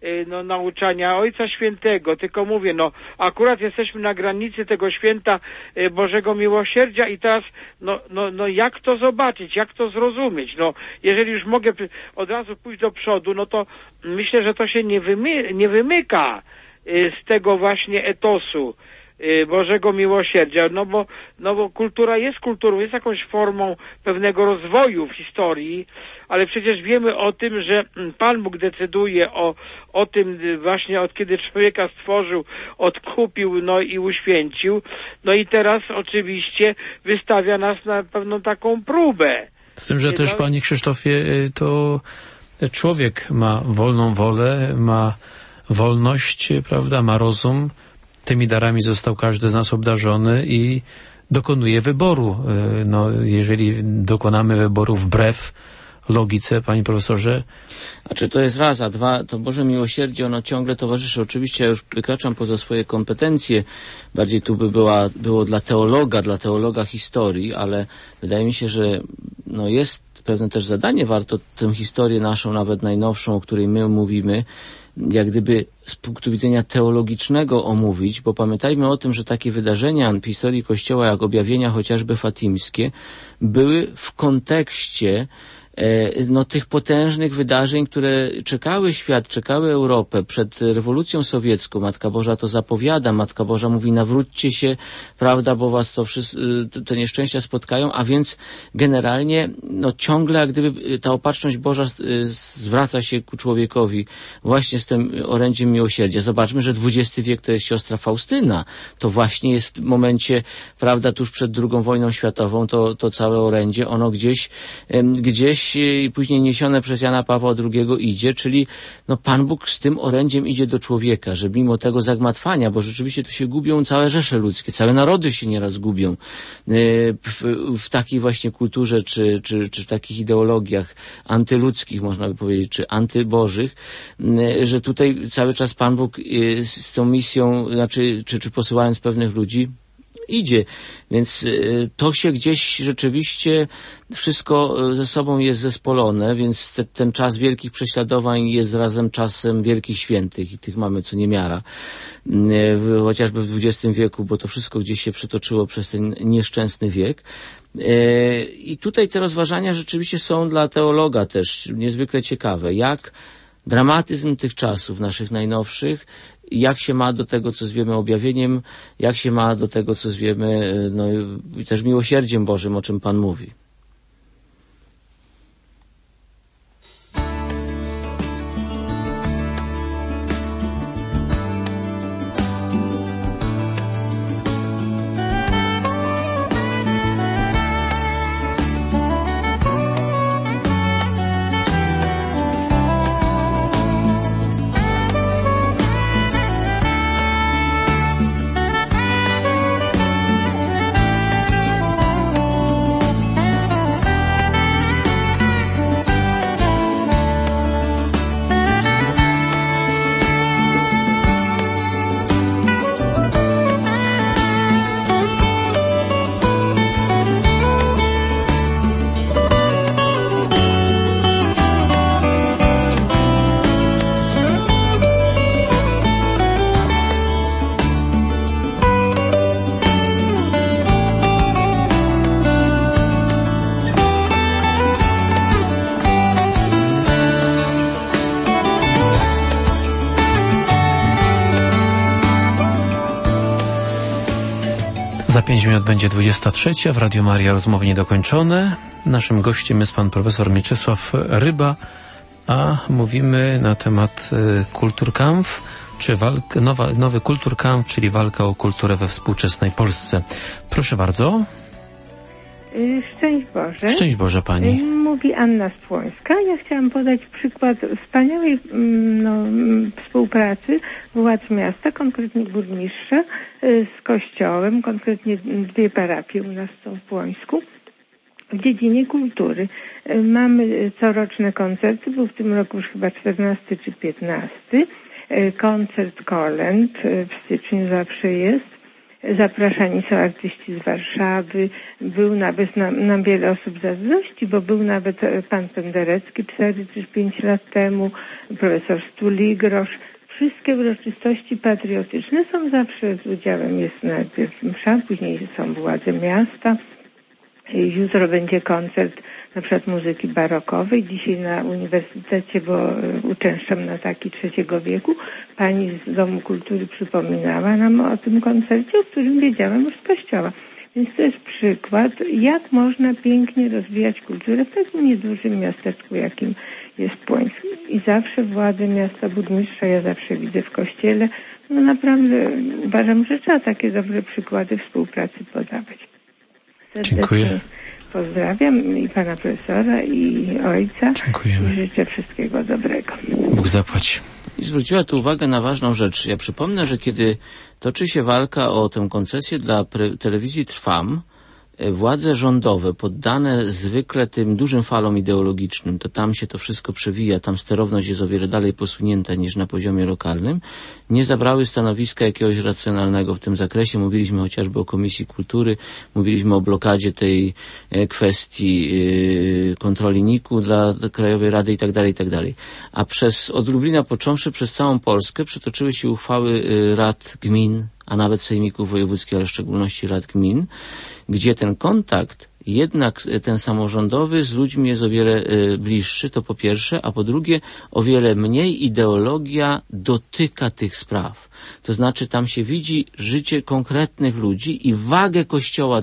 Speaker 10: nauczania Ojca Świętego, tylko mówię, akurat jesteśmy na granicy tego święta Bożego Miłosierdzia i teraz, jak to zobaczyć, jak to zrozumieć? Jeżeli już mogę od razu pójść do przodu, to myślę, że to się nie wymyka z tego właśnie etosu Bożego Miłosierdzia, bo kultura jest kulturą, jest jakąś formą pewnego rozwoju w historii, ale przecież wiemy o tym, że Pan Bóg decyduje o tym właśnie od kiedy człowieka stworzył, odkupił, i uświęcił, i teraz oczywiście wystawia nas na pewną taką próbę.
Speaker 1: Z tym, że też, panie Krzysztofie, to człowiek ma wolną wolę, ma wolność, prawda, ma rozum. Tymi darami został każdy z nas obdarzony i dokonuje wyboru. Jeżeli dokonamy wyboru wbrew logice, panie profesorze.
Speaker 2: Znaczy to jest raz, a dwa, to Boże Miłosierdzie, ono ciągle towarzyszy. Oczywiście ja już wykraczam poza swoje kompetencje. Bardziej tu było dla teologa historii, ale wydaje mi się, że jest pewne też zadanie, warto tę historię naszą, nawet najnowszą, o której my mówimy, jak gdyby z punktu widzenia teologicznego omówić, bo pamiętajmy o tym, że takie wydarzenia w historii Kościoła, jak objawienia chociażby fatimskie, były w kontekście tych potężnych wydarzeń, które czekały świat, czekały Europę przed rewolucją sowiecką. Matka Boża to zapowiada, Matka Boża mówi, nawróćcie się, prawda, bo was te nieszczęścia spotkają, a więc generalnie ciągle jak gdyby ta opatrzność Boża zwraca się ku człowiekowi właśnie z tym orędziem miłosierdzia. Zobaczmy, że XX wiek to jest siostra Faustyna. To właśnie jest w momencie, prawda, tuż przed II wojną światową, to całe orędzie, ono gdzieś i później niesione przez Jana Pawła II idzie, czyli Pan Bóg z tym orędziem idzie do człowieka, że mimo tego zagmatwania, bo rzeczywiście tu się gubią całe rzesze ludzkie, całe narody się nieraz gubią w takiej właśnie kulturze, czy w takich ideologiach antyludzkich, można by powiedzieć, czy antybożych, że tutaj cały czas Pan Bóg z tą misją, czy posyłając pewnych ludzi, idzie. Więc to się gdzieś rzeczywiście wszystko ze sobą jest zespolone, więc ten czas wielkich prześladowań jest razem czasem wielkich świętych i tych mamy co niemiara. Chociażby w XX wieku, bo to wszystko gdzieś się przetoczyło przez ten nieszczęsny wiek. I tutaj te rozważania rzeczywiście są dla teologa też niezwykle ciekawe. Jak dramatyzm tych czasów naszych najnowszych, jak się ma do tego, co zwiemy objawieniem, jak się ma do tego, co zwiemy też miłosierdziem Bożym, o czym Pan mówi.
Speaker 1: Za 5 minut będzie 23. W Radiu Maria rozmowy niedokończone. Naszym gościem jest pan profesor Mieczysław Ryba, a mówimy na temat Kulturkampf, czy nowy Kulturkampf, czyli walka o kulturę we współczesnej Polsce. Proszę bardzo.
Speaker 11: Szczęść Boże.
Speaker 1: Szczęść Boże pani.
Speaker 11: Mówi Anna Spłońska. Ja chciałam podać przykład wspaniałej współpracy władz miasta, konkretnie burmistrza, z kościołem, konkretnie 2 parafie u nas są w Płońsku, w dziedzinie kultury. Mamy coroczne koncerty, był w tym roku już chyba 14 czy 15. Koncert kolęd w styczniu zawsze jest. Zapraszani są artyści z Warszawy. Był nawet, nam wiele osób zazdrości, bo był nawet pan Penderecki 4 czy 5 lat temu, profesor Stuligrosz. Wszystkie uroczystości patriotyczne są zawsze z udziałem, jest najpierw msza, później są władze miasta. Jutro będzie koncert na przykład muzyki barokowej. Dzisiaj na uniwersytecie, bo uczęszczam na taki III wieku, pani z Domu Kultury przypominała nam o tym koncercie, o którym wiedziałam już z kościoła. Więc to jest przykład, jak można pięknie rozwijać kulturę w takim niedużym miasteczku, jakim jest Płońsk. I zawsze władze miasta, burmistrza ja zawsze widzę w kościele. No naprawdę uważam, że trzeba takie dobre przykłady współpracy podawać.
Speaker 1: Dziękuję.
Speaker 11: Pozdrawiam i pana profesora, i ojca.
Speaker 1: Dziękujemy.
Speaker 11: I życzę wszystkiego dobrego.
Speaker 1: Bóg zapłać.
Speaker 2: I zwróciła tu uwagę na ważną rzecz. Ja przypomnę, że kiedy toczy się walka o tę koncesję dla telewizji Trwam, władze rządowe poddane zwykle tym dużym falom ideologicznym, to tam się to wszystko przewija, tam sterowność jest o wiele dalej posunięta niż na poziomie lokalnym, nie zabrały stanowiska jakiegoś racjonalnego w tym zakresie. Mówiliśmy chociażby o Komisji Kultury, mówiliśmy o blokadzie tej kwestii kontroli NIK-u dla Krajowej Rady i tak dalej. A od Lublina począwszy przez całą Polskę przetoczyły się uchwały rad gmin, a nawet sejmików wojewódzkich, ale w szczególności rad gmin, gdzie ten kontakt jednak ten samorządowy z ludźmi jest o wiele bliższy, to po pierwsze, a po drugie o wiele mniej ideologia dotyka tych spraw. To znaczy tam się widzi życie konkretnych ludzi i wagę Kościoła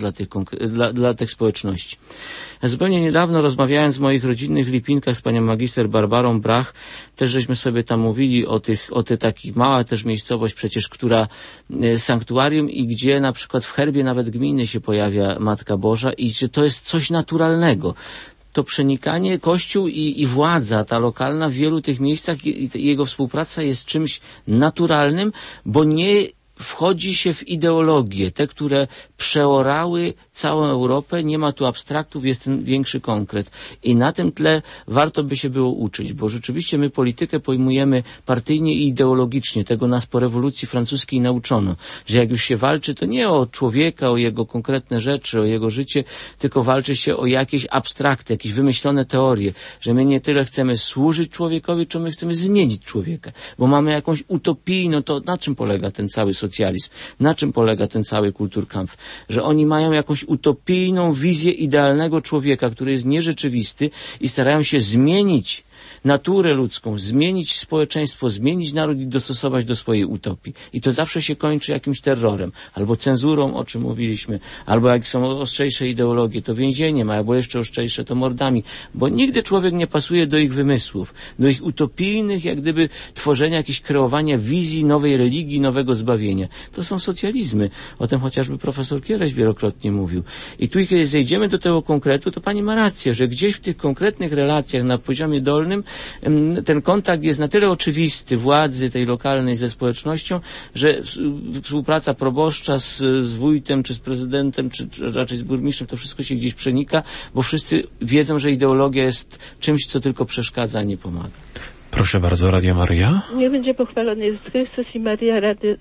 Speaker 2: dla tych społeczności. Ja zupełnie niedawno rozmawiając w moich rodzinnych Lipinkach z panią magister Barbarą Brach, też żeśmy sobie tam mówili o tej takiej mała też miejscowość przecież, która sanktuarium i gdzie na przykład w herbie nawet gminy się pojawia Matka Boża i że to jest coś naturalnego. To przenikanie Kościół i władza ta lokalna w wielu tych miejscach i jego współpraca jest czymś naturalnym, bo nie wchodzi się w ideologie, te, które przeorały całą Europę, nie ma tu abstraktów, jest ten większy konkret. I na tym tle warto by się było uczyć, bo rzeczywiście my politykę pojmujemy partyjnie i ideologicznie. Tego nas po rewolucji francuskiej nauczono, że jak już się walczy, to nie o człowieka, o jego konkretne rzeczy, o jego życie, tylko walczy się o jakieś abstrakty, jakieś wymyślone teorie, że my nie tyle chcemy służyć człowiekowi, czy my chcemy zmienić człowieka, bo mamy jakąś utopijną, to na czym polega ten cały socjalizm? Na czym polega ten cały Kulturkampf? Że oni mają jakąś utopijną wizję idealnego człowieka, który jest nierzeczywisty i starają się zmienić naturę ludzką, zmienić społeczeństwo, zmienić naród i dostosować do swojej utopii. I to zawsze się kończy jakimś terrorem, albo cenzurą, o czym mówiliśmy, albo jak są ostrzejsze ideologie, to więzieniem, albo jeszcze ostrzejsze, to mordami, bo nigdy człowiek nie pasuje do ich wymysłów, do ich utopijnych, jak gdyby tworzenia, jakieś kreowania wizji nowej religii, nowego zbawienia. To są socjalizmy. O tym chociażby profesor Kieleś wielokrotnie mówił. I tu, kiedy zejdziemy do tego konkretu, to pani ma rację, że gdzieś w tych konkretnych relacjach na poziomie dolnym ten kontakt jest na tyle oczywisty władzy tej lokalnej ze społecznością, że współpraca proboszcza z wójtem, czy z prezydentem, czy raczej z burmistrzem, to wszystko się gdzieś przenika, bo wszyscy wiedzą, że ideologia jest czymś, co tylko przeszkadza, a nie pomaga.
Speaker 1: Proszę bardzo, Radio Maryja.
Speaker 12: Nie będzie pochwalony Jezus Chrystus i Maria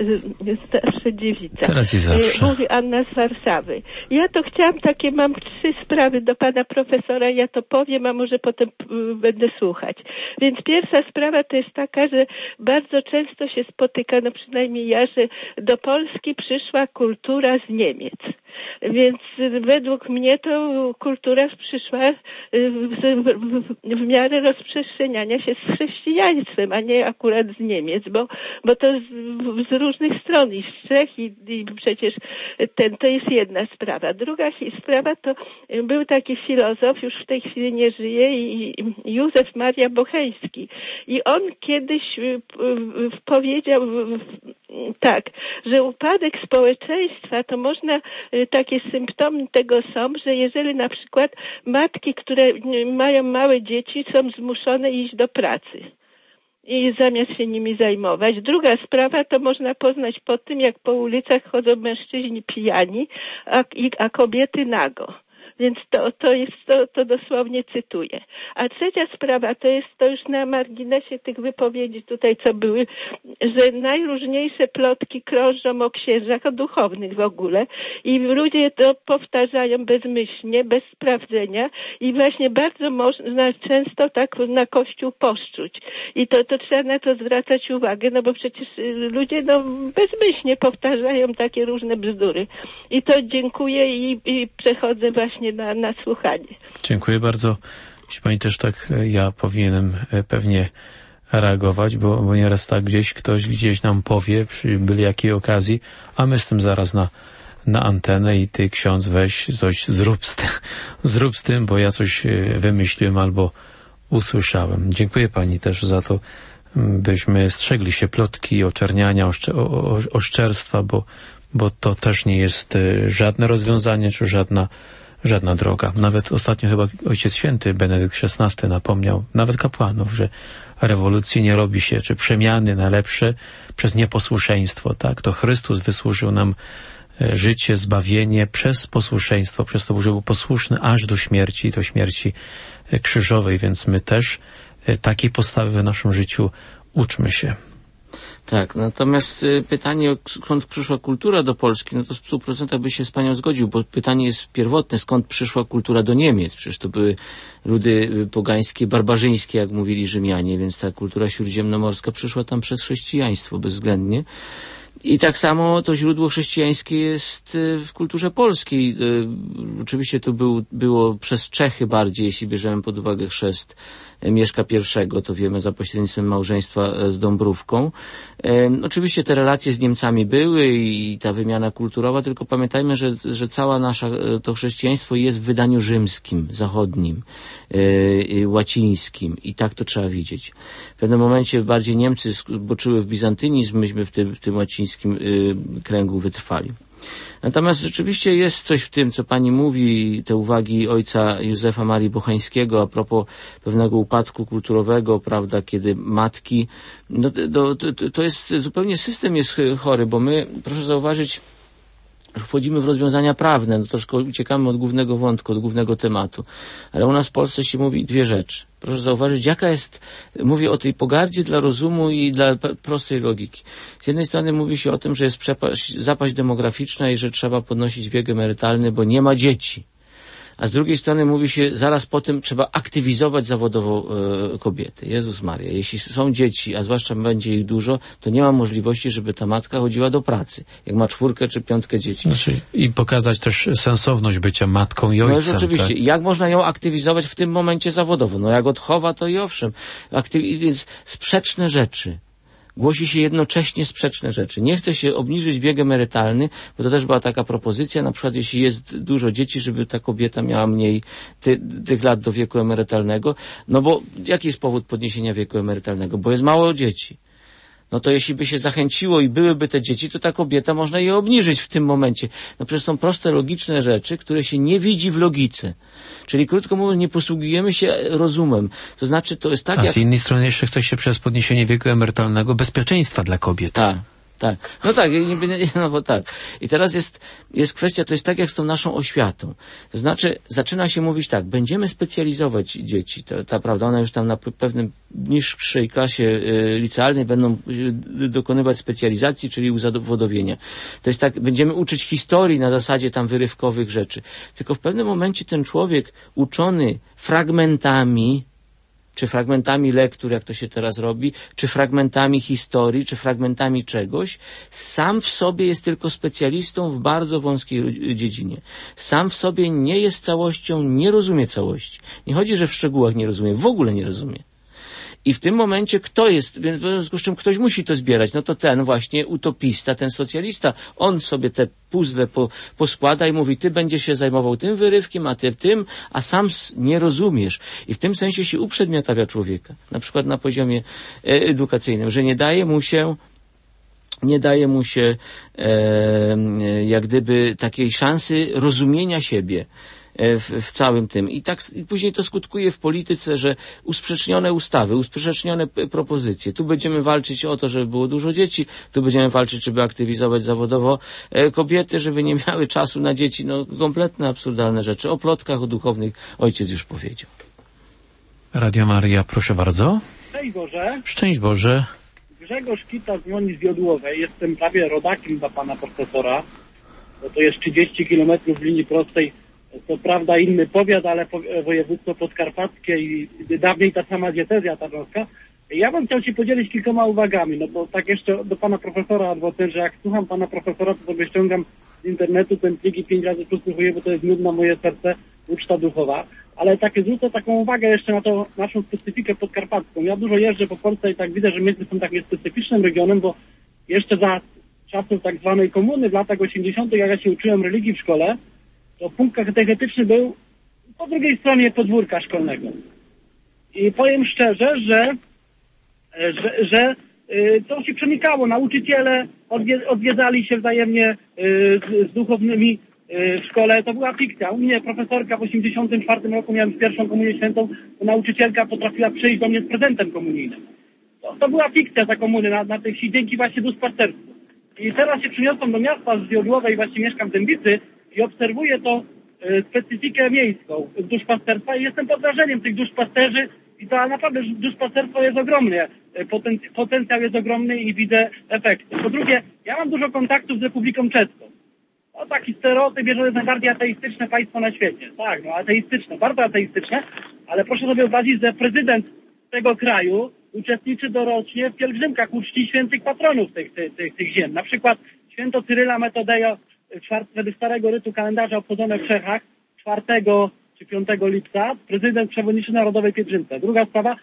Speaker 12: Starsza Dziewica.
Speaker 1: Teraz i zawsze.
Speaker 12: Mówi Anna z Warszawy. Ja to chciałam mam 3 sprawy do pana profesora, ja to powiem, a może potem będę słuchać. Więc pierwsza sprawa to jest taka, że bardzo często się spotyka, no przynajmniej ja, że do Polski przyszła kultura z Niemiec. Więc według mnie to kultura przyszła w miarę rozprzestrzeniania się z chrześcijaństwem, a nie akurat z Niemiec, bo to z różnych stron i z Czech i przecież to jest jedna sprawa. Druga sprawa to był taki filozof, już w tej chwili nie żyje, Józef Maria Bocheński. I on kiedyś powiedział tak, że upadek społeczeństwa to można, takie symptomy tego są, że jeżeli na przykład matki, które mają małe dzieci, są zmuszone iść do pracy i zamiast się nimi zajmować. Druga sprawa to można poznać po tym, jak po ulicach chodzą mężczyźni pijani, a kobiety nago. Więc to dosłownie cytuję. A trzecia sprawa to już na marginesie tych wypowiedzi tutaj, co były, że najróżniejsze plotki krążą o księżach, o duchownych w ogóle i ludzie to powtarzają bezmyślnie, bez sprawdzenia i właśnie bardzo można często tak na Kościół poszczuć. I to trzeba na to zwracać uwagę, no bo przecież ludzie bezmyślnie powtarzają takie różne bzdury. I to dziękuję i przechodzę właśnie na słuchanie.
Speaker 1: Dziękuję bardzo. Jeśli pani też tak, ja powinienem pewnie reagować, bo nieraz tak ktoś gdzieś nam powie przy byle jakiej okazji, a my z tym zaraz na antenę i ty, ksiądz, weź coś zrób z tym, bo ja coś wymyśliłem albo usłyszałem. Dziękuję pani też za to, byśmy strzegli się plotki, oczerniania, oszczerstwa, bo to też nie jest żadne rozwiązanie, czy żadna droga. Nawet ostatnio chyba Ojciec Święty Benedykt XVI napomniał, nawet kapłanów, że rewolucji nie robi się, czy przemiany na lepsze przez nieposłuszeństwo, tak? To Chrystus wysłużył nam życie, zbawienie przez posłuszeństwo, przez to, że był posłuszny aż do śmierci, do śmierci krzyżowej, więc my też takiej postawy w naszym życiu uczmy się.
Speaker 2: Tak, natomiast pytanie, skąd przyszła kultura do Polski, no to w 100% by się z panią zgodził, bo pytanie jest pierwotne, skąd przyszła kultura do Niemiec. Przecież to były ludy pogańskie, barbarzyńskie, jak mówili Rzymianie, więc ta kultura śródziemnomorska przyszła tam przez chrześcijaństwo bezwzględnie. I tak samo to źródło chrześcijańskie jest w kulturze polskiej. Oczywiście to było przez Czechy bardziej, jeśli bierzemy pod uwagę chrzest Mieszka I, to wiemy za pośrednictwem małżeństwa z Dąbrówką. Oczywiście te relacje z Niemcami były i ta wymiana kulturowa, tylko pamiętajmy, że cała nasza to chrześcijaństwo jest w wydaniu rzymskim, zachodnim, łacińskim i tak to trzeba widzieć. W pewnym momencie bardziej Niemcy zboczyły w bizantynizm, myśmy w tym łacińskim kręgu wytrwali. Natomiast rzeczywiście jest coś w tym, co pani mówi, te uwagi ojca Józefa Marii Bochańskiego a propos pewnego upadku kulturowego, prawda, kiedy matki, no, to jest zupełnie, system jest chory, bo my, proszę zauważyć, wchodzimy w rozwiązania prawne, no troszkę uciekamy od głównego wątku, od głównego tematu, ale u nas w Polsce się mówi dwie rzeczy. Proszę zauważyć, jaka jest, mówię o tej pogardzie dla rozumu i dla prostej logiki. Z jednej strony mówi się o tym, że jest zapaść demograficzna i że trzeba podnosić wiek emerytalny, bo nie ma dzieci. A z drugiej strony mówi się, zaraz po tym trzeba aktywizować zawodowo kobiety. Jezus Maria, jeśli są dzieci, a zwłaszcza będzie ich dużo, to nie ma możliwości, żeby ta matka chodziła do pracy, jak ma 4 czy 5 dzieci.
Speaker 1: Znaczy, i pokazać też sensowność bycia matką i ojcem.
Speaker 2: No rzeczywiście, tak? Jak można ją aktywizować w tym momencie zawodowo? No jak odchowa, to i owszem. Więc sprzeczne rzeczy. Głosi się jednocześnie sprzeczne rzeczy. Nie chce się obniżyć wiek emerytalny, bo to też była taka propozycja, na przykład jeśli jest dużo dzieci, żeby ta kobieta miała mniej tych lat do wieku emerytalnego. No bo jaki jest powód podniesienia wieku emerytalnego? Bo jest mało dzieci. No to jeśli by się zachęciło i byłyby te dzieci, to ta kobieta można je obniżyć w tym momencie. No przecież są proste, logiczne rzeczy, które się nie widzi w logice. Czyli krótko mówiąc, nie posługujemy się rozumem. To znaczy, to jest tak
Speaker 1: jak... A z innej strony jeszcze chce się przez podniesienie wieku emerytalnego bezpieczeństwa dla kobiet.
Speaker 2: Tak. Tak. No tak, no bo tak. I teraz jest kwestia, to jest tak jak z tą naszą oświatą. To znaczy, zaczyna się mówić tak, będziemy specjalizować dzieci, ta prawda, one już tam na pewnym niższej klasie licealnej będą dokonywać specjalizacji, czyli uzawodowienia. To jest tak, będziemy uczyć historii na zasadzie tam wyrywkowych rzeczy. Tylko w pewnym momencie ten człowiek uczony fragmentami, czy fragmentami lektur, jak to się teraz robi, czy fragmentami historii, czy fragmentami czegoś, sam w sobie jest tylko specjalistą w bardzo wąskiej dziedzinie. Sam w sobie nie jest całością, nie rozumie całości. Nie chodzi, że w szczegółach nie rozumie, w ogóle nie rozumie. I w tym momencie kto jest, w związku z czym ktoś musi to zbierać, no to ten właśnie utopista, ten socjalista, on sobie te puzzle poskłada i mówi, ty będziesz się zajmował tym wyrywkiem, a ty tym, a sam nie rozumiesz. I w tym sensie się uprzedmiotawia człowieka, na przykład na poziomie edukacyjnym, że nie daje mu się jak gdyby takiej szansy rozumienia siebie. w całym tym. I później to skutkuje w polityce, że usprzecznione ustawy, usprzecznione propozycje. Tu będziemy walczyć o to, żeby było dużo dzieci, tu będziemy walczyć, żeby aktywizować zawodowo kobiety, żeby nie miały czasu na dzieci. No, kompletne, absurdalne rzeczy. O plotkach, o duchownych ojciec już powiedział.
Speaker 1: Radio Maria, proszę bardzo.
Speaker 13: Szczęść Boże.
Speaker 1: Szczęść Boże.
Speaker 13: Grzegorz Kita dzwoni z Jodłowej. Jestem prawie rodakiem dla pana profesora. Bo to jest 30 kilometrów w linii prostej. To prawda inny powiat, ale województwo podkarpackie i dawniej ta sama diecezja tarnowska. Ja bym chciał się podzielić kilkoma uwagami, no bo tak jeszcze do pana profesora, bo też, że jak słucham pana profesora, to sobie ściągam z internetu ten plik i 5 razy przysłuchuję, bo to jest nudna moje serce, uczta duchowa. Ale zwrócę taką uwagę jeszcze na tą naszą specyfikę podkarpacką. Ja dużo jeżdżę po Polsce i tak widzę, że my jesteśmy takim specyficznym regionem, bo jeszcze za czasów tak zwanej komuny w latach 80., jak ja się uczyłem religii w szkole, to punkt katechetyczny był po drugiej stronie podwórka szkolnego. I powiem szczerze, że to się przenikało. Nauczyciele odwiedzali się wzajemnie z duchownymi w szkole. To była fikcja. U mnie profesorka w 84 roku, miałem pierwszą komunię świętą, to nauczycielka potrafiła przyjść do mnie z prezentem komunijnym. To była fikcja ta komuny na tej wsi, dzięki właśnie duszpasterstwu. I teraz się przyniosłem do miasta z Jodłowej, właśnie mieszkam w Dębicy i obserwuję to specyfikę miejską duszpasterstwa i jestem pod wrażeniem tych duszpasterzy i to naprawdę duszpasterstwo jest ogromne. Potencjał jest ogromny i widzę efekty. Po drugie, ja mam dużo kontaktów z Republiką Czeską. No taki stereotyp, że to jest najbardziej ateistyczne państwo na świecie. Tak, no ateistyczne, bardzo ateistyczne, ale proszę sobie wyobrazić, że prezydent tego kraju uczestniczy dorocznie w pielgrzymkach uczci świętych patronów tych ziem. Na przykład święto Cyryla Metodeja według starego rytu kalendarza obchodzone w Czechach 4 czy 5 lipca, prezydent przewodniczy Narodowej Pielgrzymce. Druga sprawa,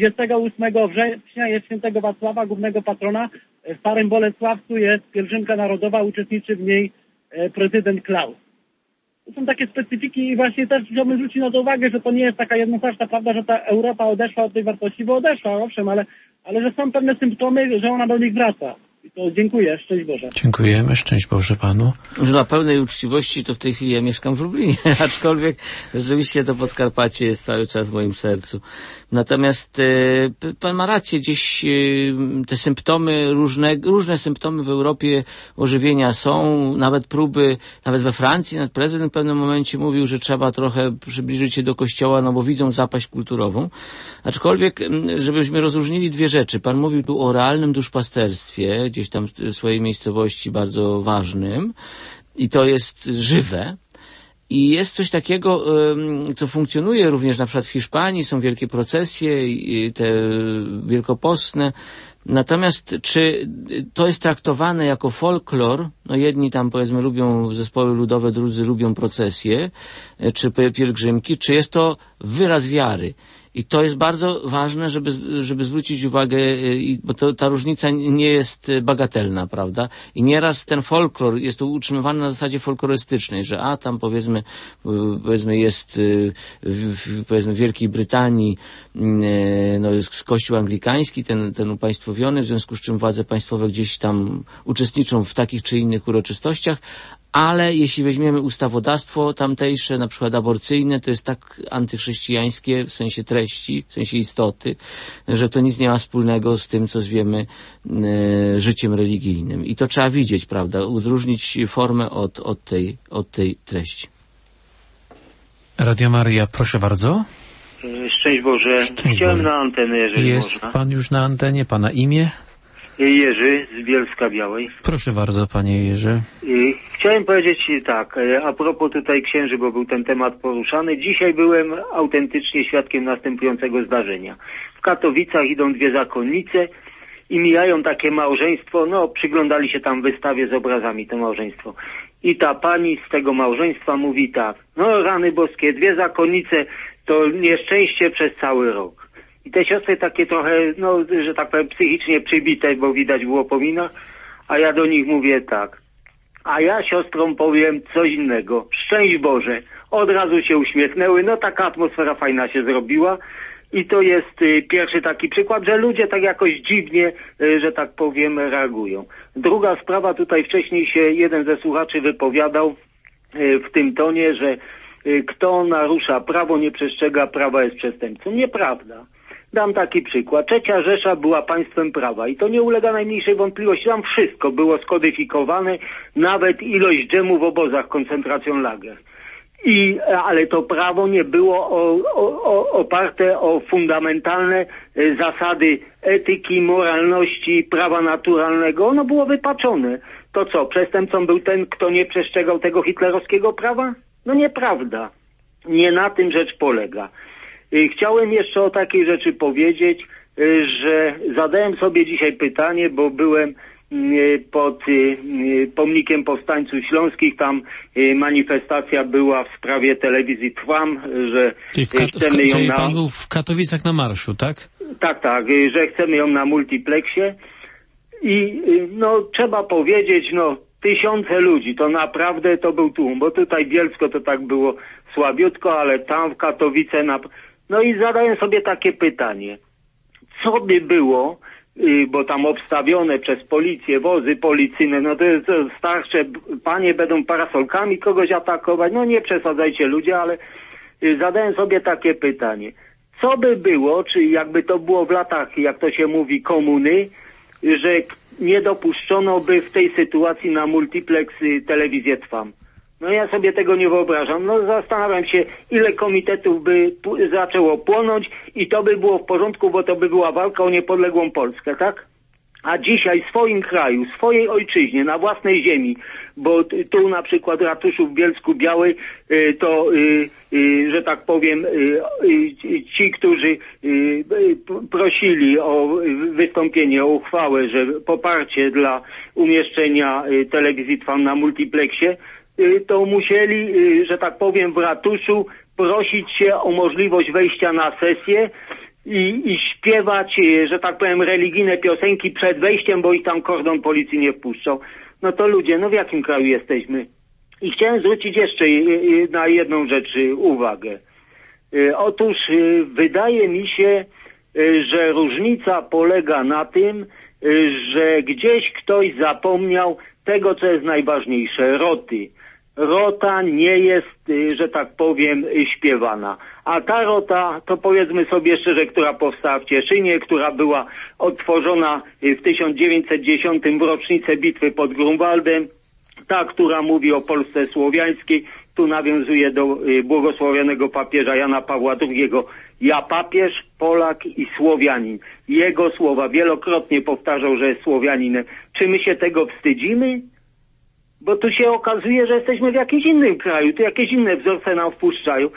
Speaker 13: 28 września jest świętego Wacława, głównego patrona. W Starym Bolesławcu jest pielgrzymka narodowa, uczestniczy w niej prezydent Klaus. To są takie specyfiki i właśnie też chciałbym zwrócić na to uwagę, że to nie jest taka jednoznaczna prawda, że ta Europa odeszła od tej wartości, bo odeszła, owszem, ale że są pewne symptomy, że ona do nich wraca. I to dziękuję, szczęść Boże.
Speaker 1: Dziękujemy, szczęść Boże Panu.
Speaker 2: Dla pełnej uczciwości to w tej chwili ja mieszkam w Lublinie, aczkolwiek rzeczywiście to Podkarpacie jest cały czas w moim sercu. Natomiast pan ma rację, gdzieś te symptomy, różne symptomy w Europie ożywienia są, nawet próby, nawet we Francji, nawet prezydent w pewnym momencie mówił, że trzeba trochę przybliżyć się do kościoła, no bo widzą zapaść kulturową. Aczkolwiek, żebyśmy rozróżnili dwie rzeczy. Pan mówił tu o realnym duszpasterstwie, gdzieś tam w swojej miejscowości bardzo ważnym i to jest żywe. I jest coś takiego, co funkcjonuje również na przykład w Hiszpanii, są wielkie procesje, te wielkopostne. Natomiast czy to jest traktowane jako folklor? No jedni tam powiedzmy lubią zespoły ludowe, drudzy lubią procesje, czy pielgrzymki, czy jest to wyraz wiary? I to jest bardzo ważne, żeby zwrócić uwagę, bo ta różnica nie jest bagatelna, prawda? I nieraz ten folklor jest to utrzymywany na zasadzie folklorystycznej, że tam powiedzmy jest powiedzmy w Wielkiej Brytanii no jest kościół anglikański, ten upaństwowiony, w związku z czym władze państwowe gdzieś tam uczestniczą w takich czy innych uroczystościach, ale jeśli weźmiemy ustawodawstwo tamtejsze, na przykład aborcyjne, to jest tak antychrześcijańskie w sensie treści, w sensie istoty, że to nic nie ma wspólnego z tym, co zwiemy życiem religijnym. I to trzeba widzieć, prawda? Odróżnić formę od tej treści.
Speaker 1: Radio Maria, proszę bardzo.
Speaker 14: Szczęść Boże. Chciałem na antenę, jeżeli
Speaker 1: jest
Speaker 14: można.
Speaker 1: Pan już na antenie, Pana imię?
Speaker 14: Jerzy z Bielska Białej.
Speaker 1: Proszę bardzo, Panie Jerzy.
Speaker 14: Chciałem powiedzieć tak, a propos tutaj księży, bo był ten temat poruszany. Dzisiaj byłem autentycznie świadkiem następującego zdarzenia. W Katowicach idą dwie zakonnice i mijają takie małżeństwo, no przyglądali się tam wystawie z obrazami to małżeństwo. I ta pani z tego małżeństwa mówi tak, no rany boskie, dwie zakonnice to nieszczęście przez cały rok. I te siostry takie trochę, no, że tak powiem, psychicznie przybite, bo widać było po minach, a ja do nich mówię tak. A ja siostrom powiem coś innego. Szczęść Boże. Od razu się uśmiechnęły, no taka atmosfera fajna się zrobiła. I to jest pierwszy taki przykład, że ludzie tak jakoś dziwnie, że tak powiem, reagują. Druga sprawa, tutaj wcześniej się jeden ze słuchaczy wypowiadał w tym tonie, że kto narusza prawo, nie przestrzega prawa, jest przestępcą. Nieprawda. Dam taki przykład. III Rzesza była państwem prawa i to nie ulega najmniejszej wątpliwości. Tam wszystko było skodyfikowane, nawet ilość dżemu w obozach koncentracjon-lager. Ale to prawo nie było oparte o fundamentalne zasady etyki, moralności, prawa naturalnego. Ono było wypaczone. To co, przestępcą był ten, kto nie przestrzegał tego hitlerowskiego prawa? No nieprawda. Nie na tym rzecz polega. Chciałem jeszcze o takiej rzeczy powiedzieć, że zadałem sobie dzisiaj pytanie, bo byłem pod pomnikiem powstańców śląskich, tam manifestacja była w sprawie telewizji Trwam, że chcemy ją
Speaker 1: czyli pan był w Katowicach na marszu, tak?
Speaker 14: Tak, że chcemy ją na multiplexie i no trzeba powiedzieć, no tysiące ludzi, to naprawdę to był tłum, bo tutaj Bielsko to tak było słabiutko, ale tam w Katowice no i zadaję sobie takie pytanie, co by było, bo tam obstawione przez policję wozy policyjne, no to jest starsze, panie będą parasolkami kogoś atakować, no nie przesadzajcie ludzie, ale zadaję sobie takie pytanie, co by było, czy jakby to było w latach, jak to się mówi, komuny, że nie dopuszczono by w tej sytuacji na multiplex telewizję Trwam. No ja sobie tego nie wyobrażam. No zastanawiam się, ile komitetów by zaczęło płonąć i to by było w porządku, bo to by była walka o niepodległą Polskę, tak? A dzisiaj w swoim kraju, swojej ojczyźnie, na własnej ziemi, bo tu na przykład w ratuszu w Bielsku Białej, to, że tak powiem, ci, którzy prosili o wystąpienie, o uchwałę, że poparcie dla umieszczenia telewizji Trwam na multiplexie, to musieli, że tak powiem, w ratuszu prosić się o możliwość wejścia na sesję i śpiewać, że tak powiem, religijne piosenki przed wejściem, bo ich tam kordon policji nie wpuszczał. No to ludzie, no w jakim kraju jesteśmy? I chciałem zwrócić jeszcze na jedną rzecz uwagę. Otóż wydaje mi się, że różnica polega na tym, że gdzieś ktoś zapomniał tego, co jest najważniejsze, roty. Rota nie jest, że tak powiem, śpiewana. A ta rota, to powiedzmy sobie szczerze, która powstała w Cieszynie, która była odtworzona w 1910 w rocznicę bitwy pod Grunwaldem, ta, która mówi o Polsce słowiańskiej, tu nawiązuje do błogosławionego papieża Jana Pawła II. Ja papież, Polak i Słowianin. Jego słowa wielokrotnie powtarzał, że jest Słowianinem. Czy my się tego wstydzimy? Bo tu się okazuje, że jesteśmy w jakimś innym kraju, tu jakieś inne wzorce nam wpuszczają.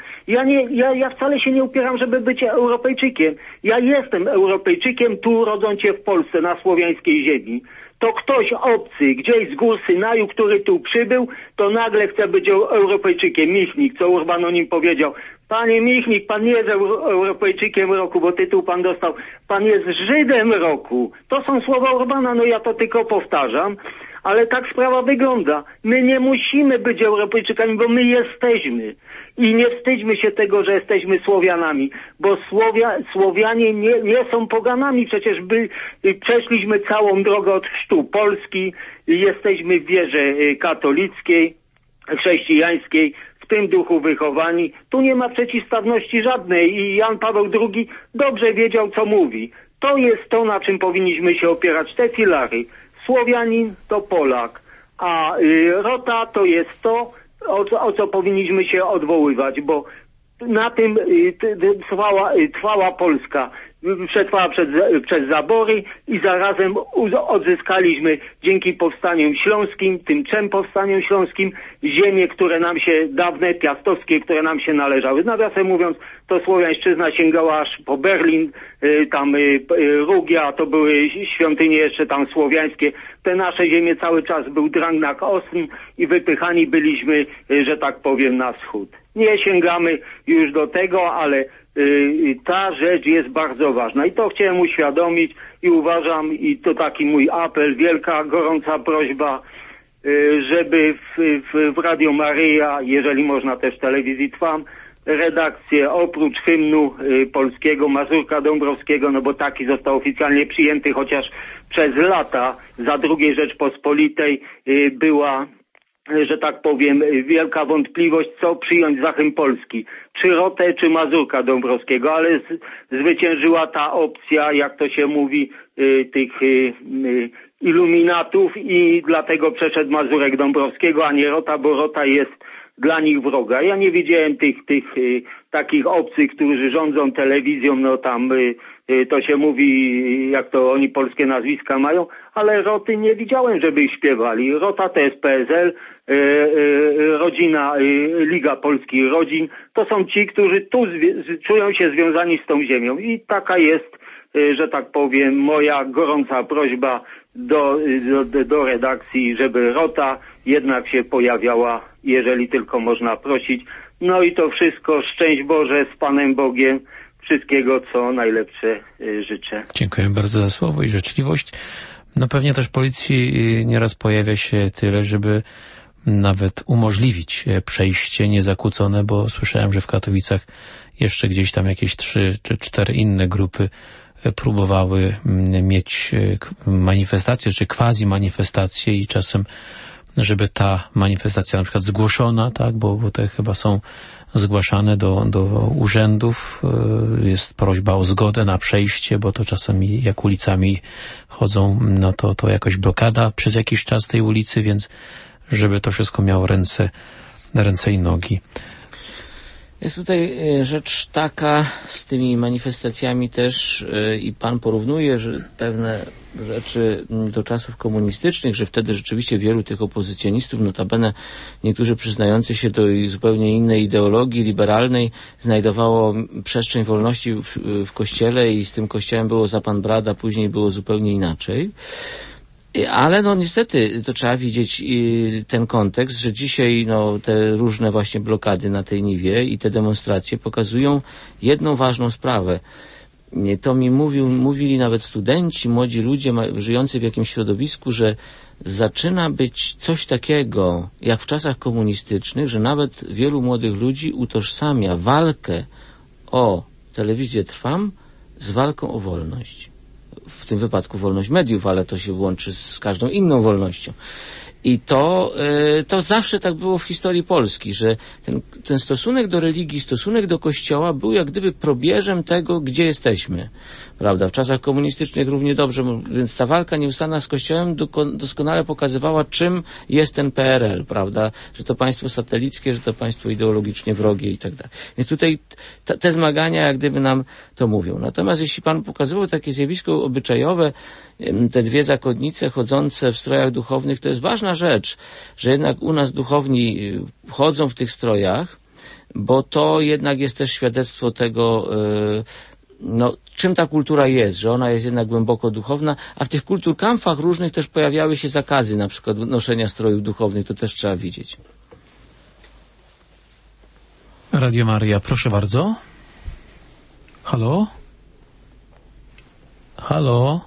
Speaker 14: Ja wcale się nie upieram, żeby być Europejczykiem. Ja jestem Europejczykiem, tu rodząc się w Polsce, na słowiańskiej ziemi. To ktoś obcy, gdzieś z gór Synaju, który tu przybył, to nagle chce być Europejczykiem. Michnik, co Urban o nim powiedział. Panie Michnik, pan nie jest Europejczykiem roku, bo tytuł pan dostał. Pan jest Żydem roku. To są słowa Urbana, no ja to tylko powtarzam. Ale tak sprawa wygląda. My nie musimy być Europejczykami, bo my jesteśmy. I nie wstydźmy się tego, że jesteśmy Słowianami, bo Słowianie nie są poganami. Przecież przeszliśmy całą drogę od chrztu Polski, jesteśmy w wierze katolickiej, chrześcijańskiej, w tym duchu wychowani. Tu nie ma przeciwstawności żadnej i Jan Paweł II dobrze wiedział, co mówi. To jest to, na czym powinniśmy się opierać, te filary. Słowianin to Polak, a rota to jest to, o co powinniśmy się odwoływać, bo na tym trwała Polska. Przetrwała przez zabory i zarazem odzyskaliśmy dzięki powstaniom śląskim, tym 3 powstaniom śląskim, ziemie, które nam się, dawne piastowskie, które nam się należały. Nawiasem mówiąc, to Słowiańszczyzna sięgała aż po Berlin, tam Rugia, to były świątynie jeszcze tam słowiańskie. Te nasze ziemie cały czas był drang na Osn i wypychani byliśmy, że tak powiem, na wschód. Nie sięgamy już do tego, ale ta rzecz jest bardzo ważna i to chciałem uświadomić i uważam, i to taki mój apel, wielka, gorąca prośba, żeby w Radio Maryja, jeżeli można też w telewizji Trwam, redakcję oprócz hymnu polskiego Mazurka Dąbrowskiego, no bo taki został oficjalnie przyjęty, chociaż przez lata za II Rzeczpospolitej była że tak powiem, wielka wątpliwość, co przyjąć za hymn Polski. Czy Rotę, czy Mazurka Dąbrowskiego, ale zwyciężyła ta opcja, jak to się mówi, tych iluminatów i dlatego przeszedł Mazurek Dąbrowskiego, a nie Rota, bo Rota jest dla nich wroga. Ja nie widziałem tych takich obcych, którzy rządzą telewizją, no tam to się mówi, jak to oni polskie nazwiska mają, ale Roty nie widziałem, żeby śpiewali. Rota to jest PSL, rodzina, Liga Polskich Rodzin. To są ci, którzy tu czują się związani z tą ziemią. I taka jest, że tak powiem, moja gorąca prośba do redakcji, żeby Rota jednak się pojawiała, jeżeli tylko można prosić. No i to wszystko, szczęść Boże, z Panem Bogiem, wszystkiego co najlepsze życzę.
Speaker 1: Dziękuję bardzo za słowo i życzliwość. No pewnie też policji nieraz pojawia się tyle, żeby nawet umożliwić przejście niezakłócone, bo słyszałem, że w Katowicach jeszcze gdzieś tam jakieś 3 czy 4 inne grupy próbowały mieć manifestację, czy quasi-manifestację i czasem, żeby ta manifestacja na przykład zgłoszona, tak, bo te chyba są zgłaszane do urzędów, jest prośba o zgodę na przejście, bo to czasami jak ulicami chodzą, no to jakoś blokada przez jakiś czas tej ulicy, więc żeby to wszystko miało ręce i nogi.
Speaker 2: Jest tutaj rzecz taka z tymi manifestacjami też i pan porównuje, że pewne rzeczy do czasów komunistycznych, że wtedy rzeczywiście wielu tych opozycjonistów, notabene niektórzy przyznający się do zupełnie innej ideologii liberalnej, znajdowało przestrzeń wolności w kościele i z tym kościołem było za pan brat, a później było zupełnie inaczej. Ale no niestety to trzeba widzieć ten kontekst, że dzisiaj no te różne właśnie blokady na tej niwie i te demonstracje pokazują jedną ważną sprawę. To mi mówili nawet studenci, młodzi ludzie żyjący w jakimś środowisku, że zaczyna być coś takiego jak w czasach komunistycznych, że nawet wielu młodych ludzi utożsamia walkę o telewizję Trwam z walką o wolność. W tym wypadku wolność mediów, ale to się łączy z każdą inną wolnością. I to zawsze tak było w historii Polski, że ten stosunek do religii, stosunek do Kościoła był jak gdyby probierzem tego, gdzie jesteśmy. Prawda? W czasach komunistycznych równie dobrze, więc ta walka nieustanna z Kościołem doskonale pokazywała, czym jest ten PRL, prawda? Że to państwo satelickie, że to państwo ideologicznie wrogie i tak dalej. Więc tutaj te zmagania jak gdyby nam to mówią. Natomiast jeśli pan pokazywał takie zjawisko obyczajowe, te dwie zakonnice chodzące w strojach duchownych, to jest ważna rzecz, że jednak u nas duchowni chodzą w tych strojach, bo to jednak jest też świadectwo tego, no, czym ta kultura jest, że ona jest jednak głęboko duchowna, a w tych kulturkampfach różnych też pojawiały się zakazy, na przykład noszenia strojów duchownych, to też trzeba widzieć.
Speaker 1: Radio Maryja, proszę bardzo. Halo? Halo?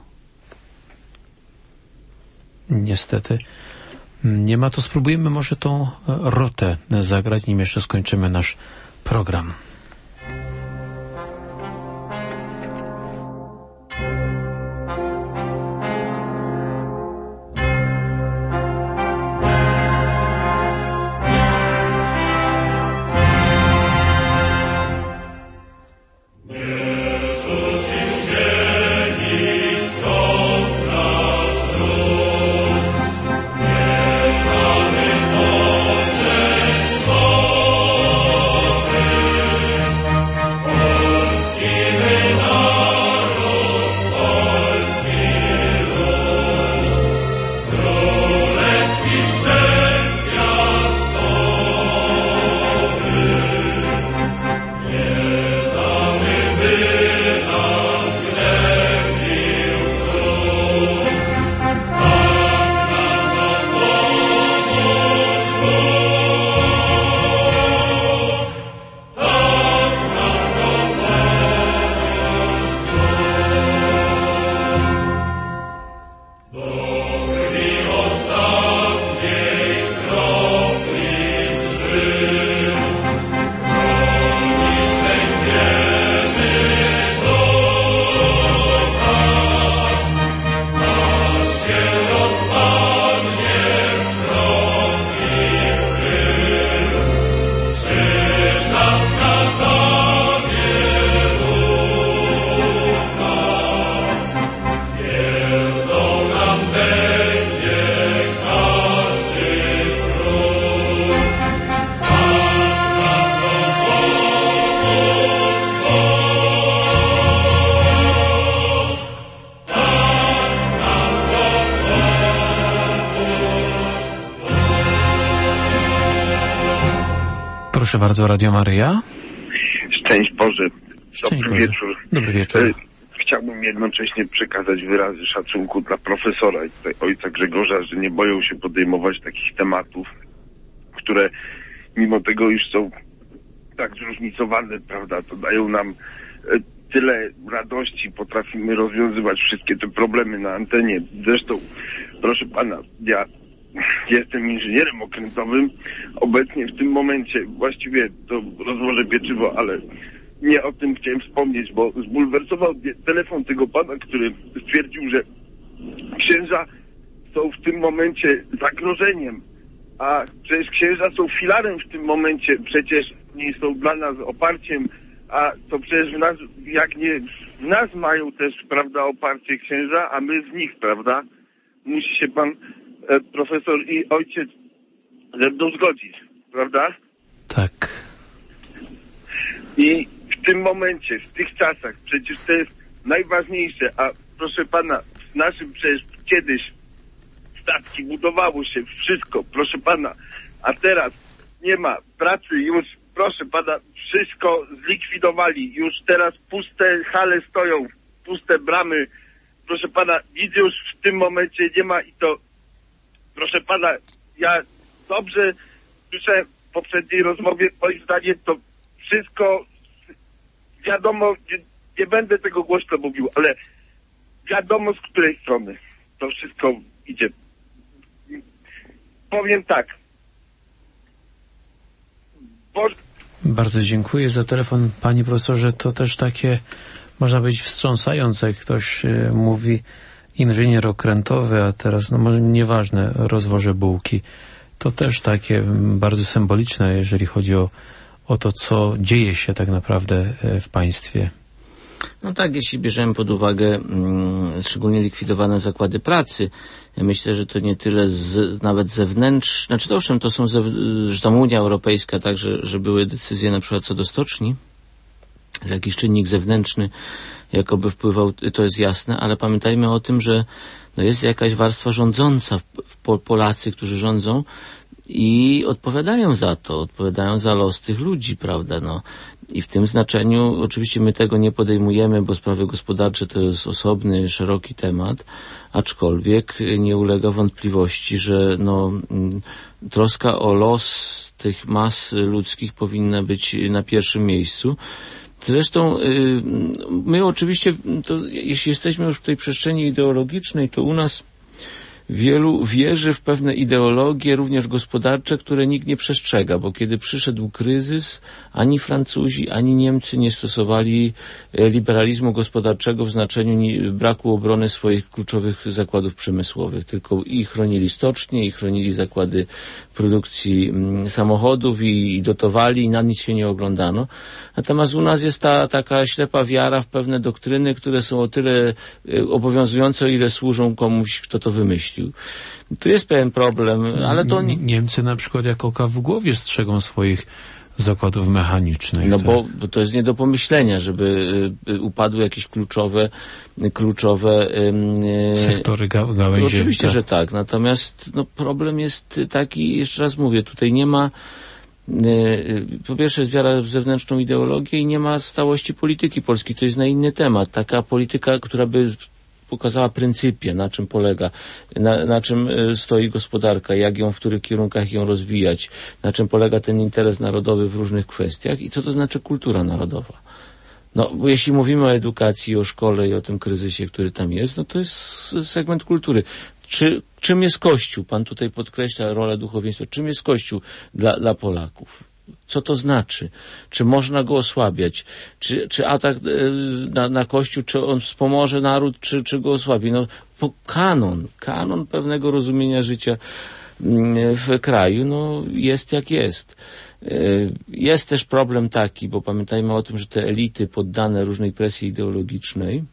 Speaker 1: Niestety nie ma, to spróbujemy może tą Rotę zagrać, nim jeszcze skończymy nasz program.
Speaker 3: Thank you.
Speaker 1: Proszę bardzo, Radio Maryja.
Speaker 15: Szczęść Boże.
Speaker 1: Szczęść
Speaker 15: Dobry
Speaker 1: Boże.
Speaker 15: wieczór.
Speaker 1: Dobry wieczór.
Speaker 15: Chciałbym jednocześnie przekazać wyrazy szacunku dla profesora i tutaj ojca Grzegorza, że nie boją się podejmować takich tematów, które mimo tego już są tak zróżnicowane, prawda, to dają nam tyle radości, potrafimy rozwiązywać wszystkie te problemy na antenie. Zresztą, proszę pana, ja jestem inżynierem okrętowym. Obecnie w tym momencie właściwie to rozłożę pieczywo, ale nie o tym chciałem wspomnieć, bo zbulwersował mnie telefon tego pana, który stwierdził, że księża są w tym momencie zagrożeniem, a przecież księża są filarem w tym momencie, przecież nie są dla nas oparciem, a to przecież w nas, jak nie w nas mają też, prawda, oparcie księża, a my w nich, prawda? Musi się pan profesor i ojciec ze mną zgodzić, prawda?
Speaker 1: Tak.
Speaker 15: I w tym momencie, w tych czasach, przecież to jest najważniejsze, a proszę pana, w naszym przecież kiedyś statki budowało się, wszystko, proszę pana, a teraz nie ma pracy już, proszę pana, wszystko zlikwidowali, już teraz puste hale stoją, puste bramy, proszę pana, nic już w tym momencie nie ma i to, proszę pana, ja dobrze słyszałem w poprzedniej rozmowie, moim zdaniem to wszystko wiadomo, nie będę tego głośno mówił, ale wiadomo z której strony to wszystko idzie. Powiem tak.
Speaker 1: Bardzo dziękuję za telefon, panie profesorze. To też takie, można powiedzieć, wstrząsające, jak ktoś mówi inżynier okrętowy, a teraz, no może nieważne, rozwożę bułki. To też takie bardzo symboliczne, jeżeli chodzi o to, co dzieje się tak naprawdę w państwie.
Speaker 2: No tak, jeśli bierzemy pod uwagę szczególnie likwidowane zakłady pracy, ja myślę, że to nie tyle nawet zewnętrzne, znaczy to owszem, to są, że tam Unia Europejska, tak, że były decyzje na przykład co do stoczni, że jakiś czynnik zewnętrzny jakoby wpływał, to jest jasne, ale pamiętajmy o tym, że no jest jakaś warstwa rządząca, Polacy, którzy rządzą i odpowiadają za to, odpowiadają za los tych ludzi, prawda, no. I w tym znaczeniu oczywiście my tego nie podejmujemy, bo sprawy gospodarcze to jest osobny, szeroki temat, aczkolwiek nie ulega wątpliwości, że no, troska o los tych mas ludzkich powinna być na pierwszym miejscu. Zresztą my oczywiście, to, jeśli jesteśmy już w tej przestrzeni ideologicznej, to u nas wielu wierzy w pewne ideologie, również gospodarcze, które nikt nie przestrzega, bo kiedy przyszedł kryzys, ani Francuzi, ani Niemcy nie stosowali liberalizmu gospodarczego w znaczeniu braku obrony swoich kluczowych zakładów przemysłowych, tylko i chronili stocznie, i chronili zakłady produkcji samochodów i dotowali, i na nic się nie oglądano. Natomiast u nas jest ta taka ślepa wiara w pewne doktryny, które są o tyle obowiązujące, o ile służą komuś, kto to wymyślił. Tu jest pewien problem, ale to...
Speaker 1: Niemcy na przykład jak oka w głowie strzegą swoich zakładów mechanicznych.
Speaker 2: No bo to jest nie do pomyślenia, żeby upadły jakieś kluczowe
Speaker 1: sektory gałęzie.
Speaker 2: Oczywiście, że tak. Natomiast no, problem jest taki, jeszcze raz mówię, tutaj nie ma po pierwsze jest wiara w zewnętrzną ideologię i nie ma stałości polityki polskiej. To jest na inny temat. Taka polityka, która by pokazała pryncypie, na czym polega, na czym stoi gospodarka, jak ją, w których kierunkach ją rozwijać, na czym polega ten interes narodowy w różnych kwestiach i co to znaczy kultura narodowa. No, bo jeśli mówimy o edukacji, o szkole i o tym kryzysie, który tam jest, no to jest segment kultury. Czym jest Kościół? Pan tutaj podkreśla rolę duchowieństwa. Czym jest Kościół dla Polaków? Co to znaczy? Czy można go osłabiać? Czy atak na Kościół, czy on wspomoże naród, czy go osłabi? No, kanon pewnego rozumienia życia w kraju, no, jest jak jest. Jest też problem taki, bo pamiętajmy o tym, że te elity poddane różnej presji ideologicznej,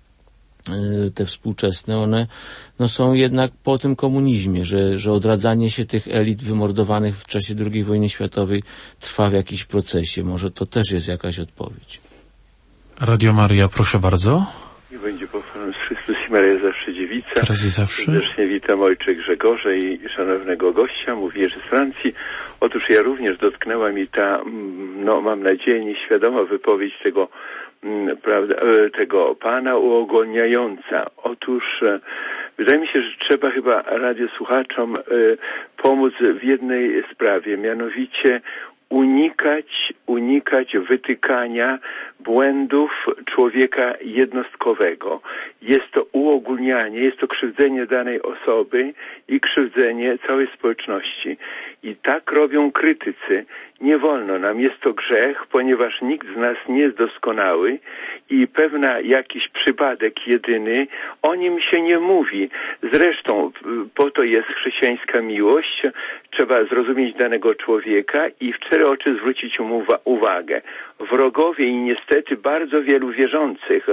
Speaker 2: te współczesne, one no, są jednak po tym komunizmie, że odradzanie się tych elit wymordowanych w czasie II wojny światowej trwa w jakimś procesie. Może to też jest jakaś odpowiedź.
Speaker 1: Radio Maryja, proszę bardzo.
Speaker 15: Nie będzie pochwalony Chrystus i
Speaker 16: Maria zawsze dziewica.
Speaker 1: Teraz i zawsze.
Speaker 16: Serdecznie witam ojcze Grzegorza i szanownego gościa, mówi Jerzy z Francji. Otóż ja również dotknęła mi ta, no mam nadzieję, nieświadoma wypowiedź tego, prawda, tego pana uogólniająca. Otóż wydaje mi się, że trzeba chyba radiosłuchaczom pomóc w jednej sprawie, mianowicie unikać wytykania błędów człowieka jednostkowego. Jest to uogólnianie, jest to krzywdzenie danej osoby i krzywdzenie całej społeczności. I tak robią krytycy. Nie wolno nam, jest to grzech, ponieważ nikt z nas nie jest doskonały i jakiś przypadek jedyny, o nim się nie mówi. Zresztą po to jest chrześcijańska miłość, trzeba zrozumieć danego człowieka i w cztery oczy zwrócić mu uwagę. Wrogowie i niestety bardzo wielu wierzących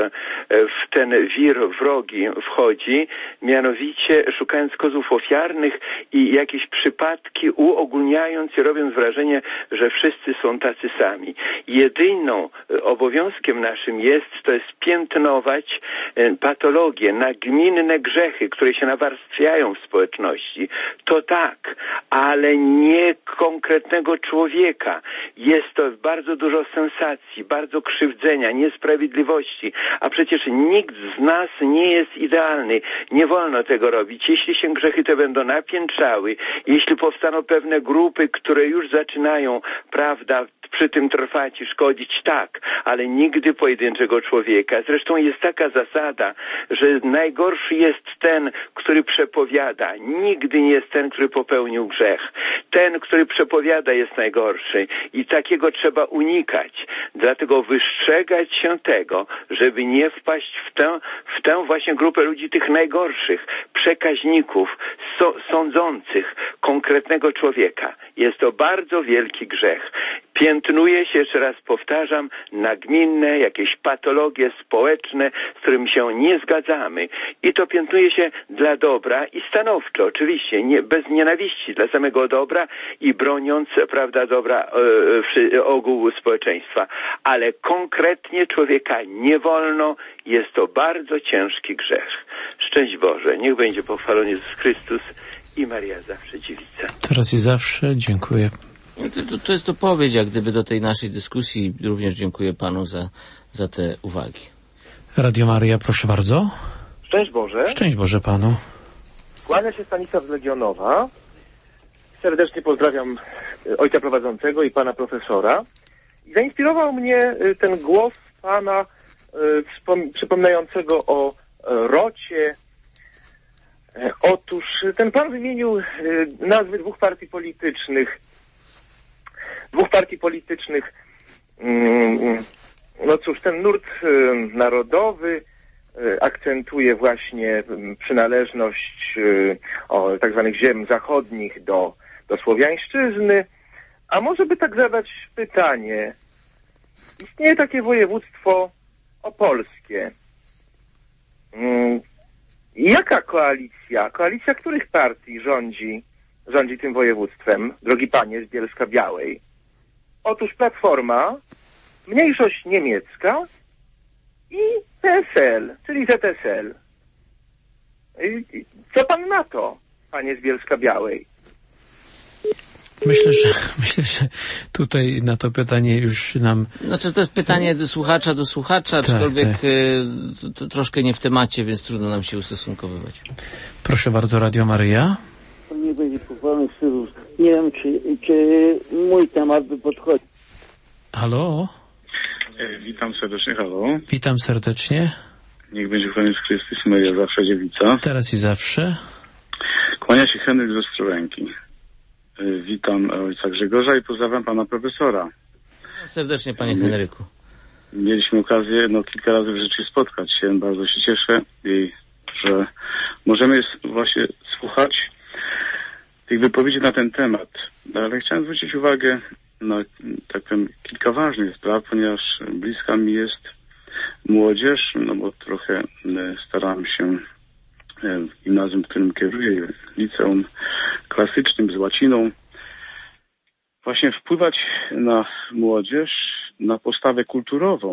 Speaker 16: w ten wir wrogi wchodzi, mianowicie szukając kozłów ofiarnych i jakieś przypadki uogólniając i robiąc wrażenie, że wszyscy są tacy sami. Jedyną obowiązkiem naszym to jest piętnować patologie, nagminne grzechy, które się nawarstwiają w społeczności. To tak, ale nie konkretnego człowieka. Jest to bardzo dużo sensacji, bardzo krzywdzenia, niesprawiedliwości, a przecież nikt z nas nie jest idealny. Nie wolno tego robić. Jeśli się grzechy te będą napiętrzały, jeśli powstaną pewne grupy, które już zaczynają, prawda, przy tym trwać i szkodzić, tak, ale nigdy pojedynczego człowieka. Zresztą jest taka zasada, że najgorszy jest ten, który przepowiada. Nigdy nie jest ten, który popełnił grzech. Ten, który przepowiada, jest najgorszy i takiego trzeba unikać. Dlatego wystrzegać się tego, żeby nie wpaść w tę właśnie grupę ludzi, tych najgorszych, przekaźników, sądzących konkretnego człowieka. Jest to bardzo wielki grzech. Piętnuje się, jeszcze raz powtarzam, nagminne, jakieś patologie społeczne, z którymi się nie zgadzamy. I to piętnuje się dla dobra i stanowczo, oczywiście, bez nienawiści, dla samego dobra i broniąc, prawda, dobra ogółu społeczeństwa. Ale konkretnie człowieka nie wolno, jest to bardzo ciężki grzech. Szczęść Boże, niech będzie pochwalony Jezus Chrystus i Maria zawsze dziewica.
Speaker 1: Teraz i zawsze, dziękuję.
Speaker 2: To jest odpowiedź, jak gdyby do tej naszej dyskusji. Również dziękuję panu za te uwagi.
Speaker 1: Radio Maria, proszę bardzo.
Speaker 17: Szczęść Boże.
Speaker 1: Szczęść Boże panu.
Speaker 17: Kłania się Stanisław z Legionowa. Serdecznie pozdrawiam ojca prowadzącego i pana profesora. I zainspirował mnie ten głos pana przypominającego o rocie. Otóż ten pan wymienił nazwy dwóch partii politycznych. No cóż, ten nurt narodowy akcentuje właśnie przynależność tak zwanych ziem zachodnich do słowiańszczyzny. A może by tak zadać pytanie. Istnieje takie województwo opolskie. Jaka koalicja których partii rządzi tym województwem, drogi panie z Bielska-Białej? Otóż Platforma, mniejszość niemiecka i PSL, czyli ZSL. Co pan na to, panie z Bielska-Białej?
Speaker 1: Myślę, że tutaj na to pytanie już nam...
Speaker 2: Znaczy to jest pytanie do słuchacza, aczkolwiek to troszkę nie w temacie, więc trudno nam się ustosunkowywać.
Speaker 1: Proszę bardzo, Radio Maryja.
Speaker 18: Nie będzie pochwalony Chrystus. Nie wiem, czy mój temat by podchodził.
Speaker 1: Halo?
Speaker 19: Witam serdecznie, halo.
Speaker 1: Witam serdecznie.
Speaker 19: Niech będzie chwalony Chrystus, Maria zawsze dziewica.
Speaker 1: Teraz i zawsze.
Speaker 19: Kłania się Henryk z Ostrołęki. Witam ojca Grzegorza i pozdrawiam pana profesora.
Speaker 2: Serdecznie, panie Henryku.
Speaker 19: Mieliśmy okazję kilka razy w życiu spotkać się. Bardzo się cieszę, że możemy właśnie słuchać tych wypowiedzi na ten temat. Ale chciałem zwrócić uwagę na kilka ważnych spraw, ponieważ bliska mi jest młodzież, no bo trochę staram się w gimnazjum, którym kieruję, liceum klasycznym z łaciną, właśnie wpływać na młodzież, na postawę kulturową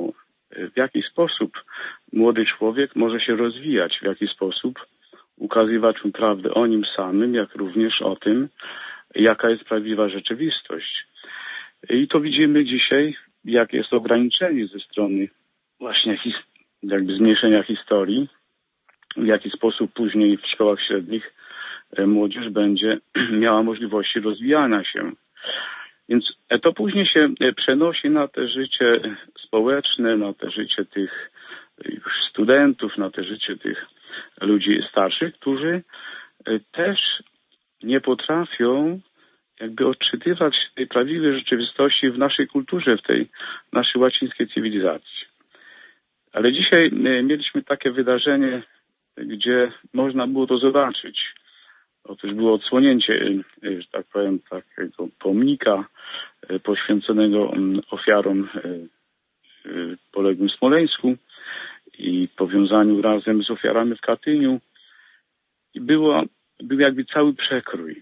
Speaker 19: w jaki sposób młody człowiek może się rozwijać, w jaki sposób ukazywać mu prawdę o nim samym, jak również o tym, jaka jest prawdziwa rzeczywistość. I to widzimy dzisiaj, jak jest ograniczenie ze strony właśnie jakby zmniejszenia historii, w jaki sposób później w szkołach średnich młodzież będzie miała możliwości rozwijania się. Więc to później się przenosi na te życie społeczne, na te życie tych już studentów, na te życie tych ludzi starszych, którzy też nie potrafią jakby odczytywać tej prawdziwej rzeczywistości w naszej kulturze, w tej naszej łacińskiej cywilizacji. Ale dzisiaj mieliśmy takie wydarzenie, gdzie można było to zobaczyć. Otóż było odsłonięcie, że tak powiem, takiego pomnika poświęconego ofiarom poległym w Smoleńsku i powiązaniu razem z ofiarami w Katyniu. I był jakby cały przekrój.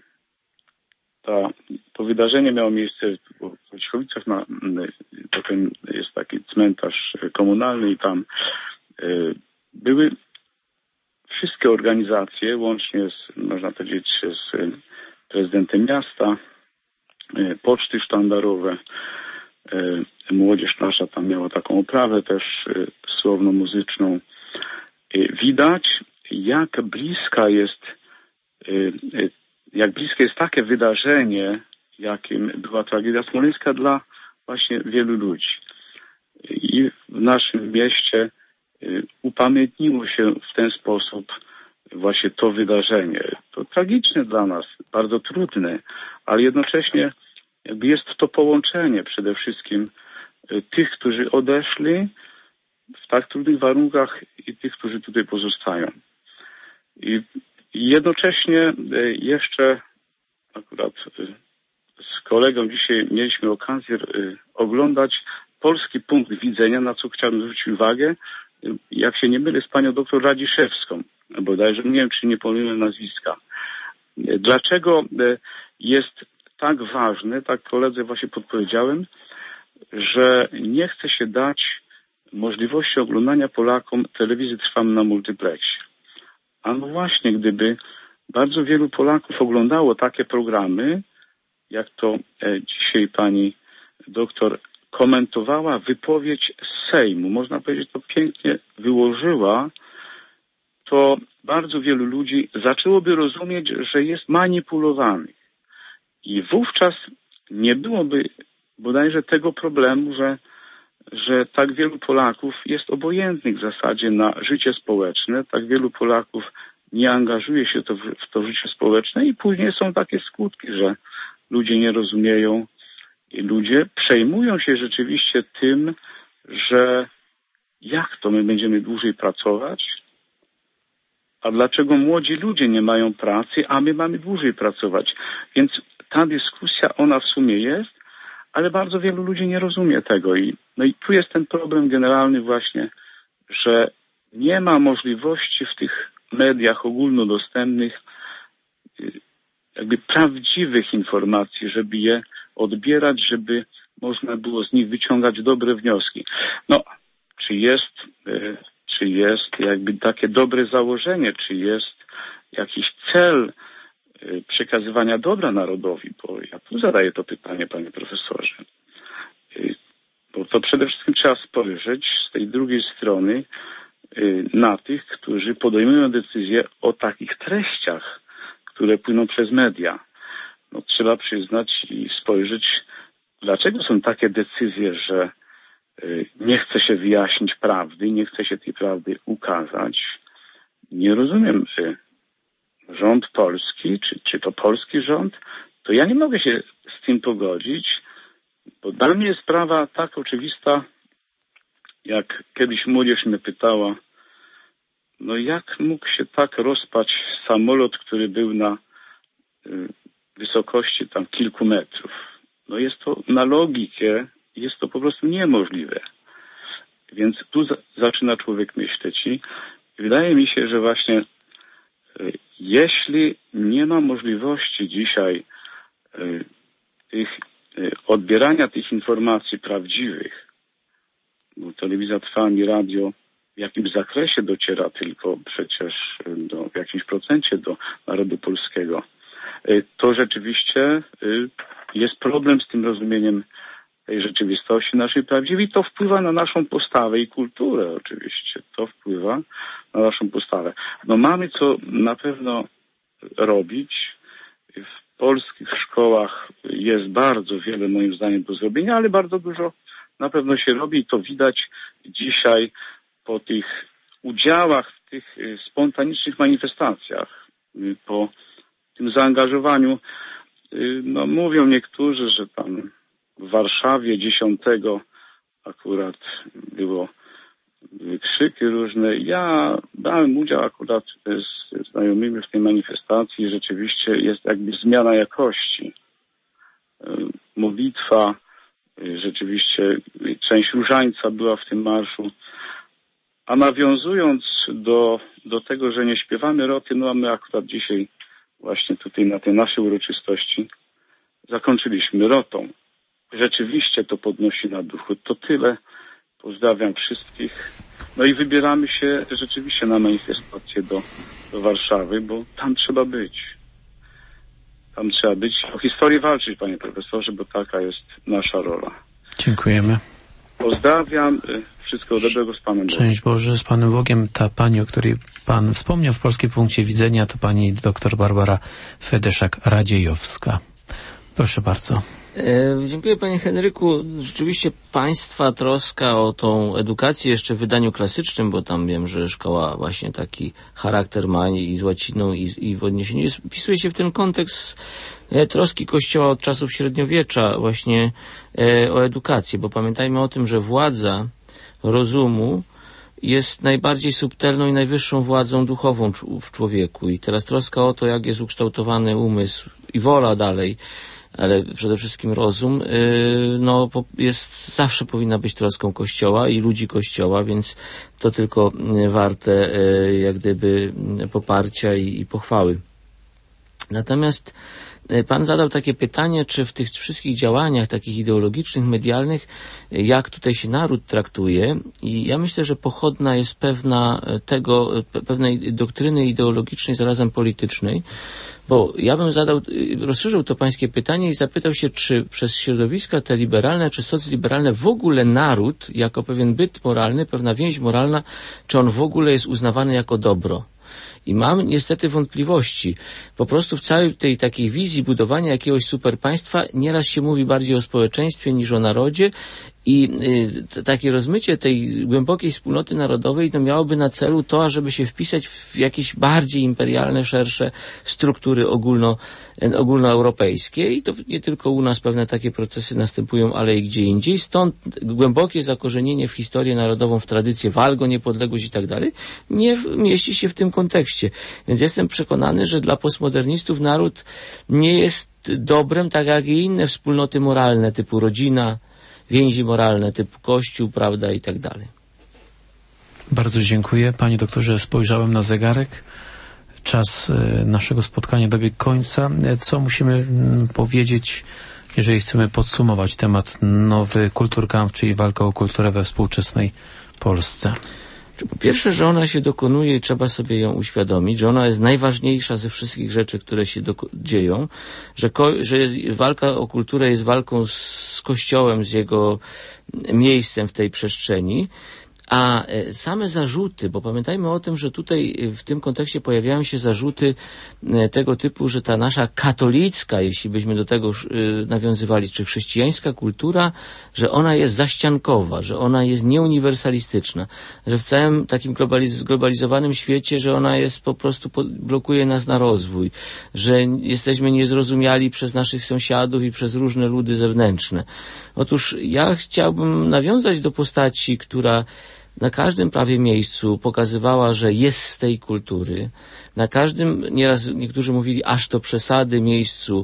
Speaker 19: To wydarzenie miało miejsce w Wojciechowicach, potem jest taki cmentarz komunalny i tam były wszystkie organizacje, łącznie można powiedzieć, z prezydentem miasta, poczty sztandarowe, młodzież nasza tam miała taką oprawę też słowno-muzyczną. Widać, jak bliskie jest takie wydarzenie, jakim była tragedia smoleńska dla właśnie wielu ludzi. I w naszym mieście upamiętniło się w ten sposób właśnie to wydarzenie. To tragiczne dla nas, bardzo trudne, ale jednocześnie jakby jest to połączenie przede wszystkim tych, którzy odeszli w tak trudnych warunkach i tych, którzy tutaj pozostają. I jednocześnie jeszcze akurat z kolegą dzisiaj mieliśmy okazję oglądać polski punkt widzenia, na co chciałbym zwrócić uwagę, jak się nie mylę, z panią doktor Radziszewską, bodajże nie wiem, czy nie pomyliłem nazwiska. Dlaczego jest tak ważne, tak koledze właśnie podpowiedziałem, że nie chce się dać możliwości oglądania Polakom telewizji Trwam na multiplexie. A no właśnie, gdyby bardzo wielu Polaków oglądało takie programy, jak to dzisiaj pani doktor komentowała wypowiedź z Sejmu, można powiedzieć, to pięknie wyłożyła, to bardzo wielu ludzi zaczęłoby rozumieć, że jest manipulowanych. I wówczas nie byłoby bodajże tego problemu, że tak wielu Polaków jest obojętnych w zasadzie na życie społeczne, tak wielu Polaków nie angażuje się w to życie społeczne i później są takie skutki, że ludzie nie rozumieją i ludzie przejmują się rzeczywiście tym, że jak to my będziemy dłużej pracować, a dlaczego młodzi ludzie nie mają pracy, a my mamy dłużej pracować. Więc ta dyskusja, ona w sumie jest, ale bardzo wielu ludzi nie rozumie tego. No i tu jest ten problem generalny właśnie, że nie ma możliwości w tych mediach ogólnodostępnych jakby prawdziwych informacji, żeby je odbierać, żeby można było z nich wyciągać dobre wnioski. No, czy jest jakby takie dobre założenie, czy jest jakiś cel przekazywania dobra narodowi, bo ja tu zadaję to pytanie, panie profesorze. Bo to przede wszystkim trzeba spojrzeć z tej drugiej strony na tych, którzy podejmują decyzje o takich treściach, które płyną przez media. No, trzeba przyznać i spojrzeć, dlaczego są takie decyzje, że nie chce się wyjaśnić prawdy, nie chce się tej prawdy ukazać. Nie rozumiem, rząd polski, czy to polski rząd, to ja nie mogę się z tym pogodzić, bo dla mnie jest sprawa tak oczywista, jak kiedyś młodzież mnie pytała, no jak mógł się tak rozpaść samolot, który był na wysokości tam kilku metrów. No jest to na logikę, jest to po prostu niemożliwe. Więc tu zaczyna człowiek myśleć i wydaje mi się, że właśnie jeśli nie ma możliwości dzisiaj odbierania tych informacji prawdziwych, bo telewizja trwała i radio w jakimś zakresie dociera tylko przecież w jakimś procencie do narodu polskiego. To rzeczywiście jest problem z tym rozumieniem tej rzeczywistości naszej prawdziwej. To wpływa na naszą postawę i kulturę oczywiście. To wpływa na naszą postawę. No mamy co na pewno robić. W polskich szkołach jest bardzo wiele moim zdaniem do zrobienia, ale bardzo dużo na pewno się robi i to widać dzisiaj po tych udziałach w tych spontanicznych manifestacjach, po tym zaangażowaniu. No mówią niektórzy, że tam w Warszawie 10 akurat było krzyki różne. Ja brałem udział akurat z znajomymi w tej manifestacji. Rzeczywiście jest jakby zmiana jakości. Modlitwa, rzeczywiście część różańca była w tym marszu. A nawiązując do tego, że nie śpiewamy roty, no a my akurat dzisiaj właśnie tutaj na tej naszej uroczystości zakończyliśmy rotą. Rzeczywiście to podnosi na duchu. To tyle. Pozdrawiam wszystkich. No i wybieramy się rzeczywiście na manifestację do Warszawy, bo tam trzeba być. Tam trzeba być. O historię walczyć, panie profesorze, bo taka jest nasza rola.
Speaker 1: Dziękujemy.
Speaker 19: Pozdrawiam. Wszystkiego dobrego z Panem Bogiem.
Speaker 1: Szczęść Boże, z Panem Bogiem. Ta pani, o której Pan wspomniał w Polskim Punkcie Widzenia, to pani dr Barbara Fedeszak-Radziejowska. Proszę bardzo.
Speaker 2: Dziękuję panie Henryku. Rzeczywiście państwa troska o tą edukację jeszcze w wydaniu klasycznym, bo tam wiem, że szkoła właśnie taki charakter ma i z łaciną i w odniesieniu wpisuje się w ten kontekst troski Kościoła od czasów średniowiecza właśnie o edukację, bo pamiętajmy o tym, że władza rozumu jest najbardziej subtelną i najwyższą władzą duchową w człowieku i teraz troska o to, jak jest ukształtowany umysł i wola dalej, ale przede wszystkim rozum, zawsze powinna być troską Kościoła i ludzi Kościoła, więc to tylko warte jak gdyby poparcia i pochwały. Natomiast Pan zadał takie pytanie, czy w tych wszystkich działaniach takich ideologicznych, medialnych, jak tutaj się naród traktuje i ja myślę, że pochodna jest pewnej doktryny ideologicznej, zarazem politycznej, bo ja bym rozszerzył to pańskie pytanie i zapytał się, czy przez środowiska te liberalne czy socliberalne w ogóle naród, jako pewien byt moralny, pewna więź moralna, czy on w ogóle jest uznawany jako dobro? I mam niestety wątpliwości. Po prostu w całej tej takiej wizji budowania jakiegoś superpaństwa nieraz się mówi bardziej o społeczeństwie niż o narodzie i takie rozmycie tej głębokiej wspólnoty narodowej miałoby na celu to, ażeby się wpisać w jakieś bardziej imperialne, szersze struktury ogólnoeuropejskie i to nie tylko u nas pewne takie procesy następują, ale i gdzie indziej. Stąd głębokie zakorzenienie w historię narodową, w tradycję walk o niepodległość i tak dalej nie mieści się w tym kontekście. Więc jestem przekonany, że dla postmodernistów naród nie jest dobrem, tak jak i inne wspólnoty moralne typu rodzina, więzi moralne typu Kościół, prawda i tak dalej.
Speaker 1: Bardzo dziękuję. Panie doktorze, spojrzałem na zegarek. Czas naszego spotkania dobiegł końca. Co musimy powiedzieć, jeżeli chcemy podsumować temat nowy Kulturkampf, czyli walka o kulturę we współczesnej Polsce?
Speaker 2: Po pierwsze, że ona się dokonuje i trzeba sobie ją uświadomić, że ona jest najważniejsza ze wszystkich rzeczy, które się dzieją, że walka o kulturę jest walką z Kościołem, z jego miejscem w tej przestrzeni, a same zarzuty, bo pamiętajmy o tym, że tutaj w tym kontekście pojawiają się zarzuty tego typu, że ta nasza katolicka, jeśli byśmy do tego nawiązywali, czy chrześcijańska kultura, że ona jest zaściankowa, że ona jest nieuniwersalistyczna, że w całym takim zglobalizowanym świecie, że ona jest po prostu blokuje nas na rozwój, że jesteśmy niezrozumiali przez naszych sąsiadów i przez różne ludy zewnętrzne. Otóż ja chciałbym nawiązać do postaci, która na każdym prawie miejscu pokazywała, że jest z tej kultury. Na każdym, nieraz niektórzy mówili, aż to przesady miejscu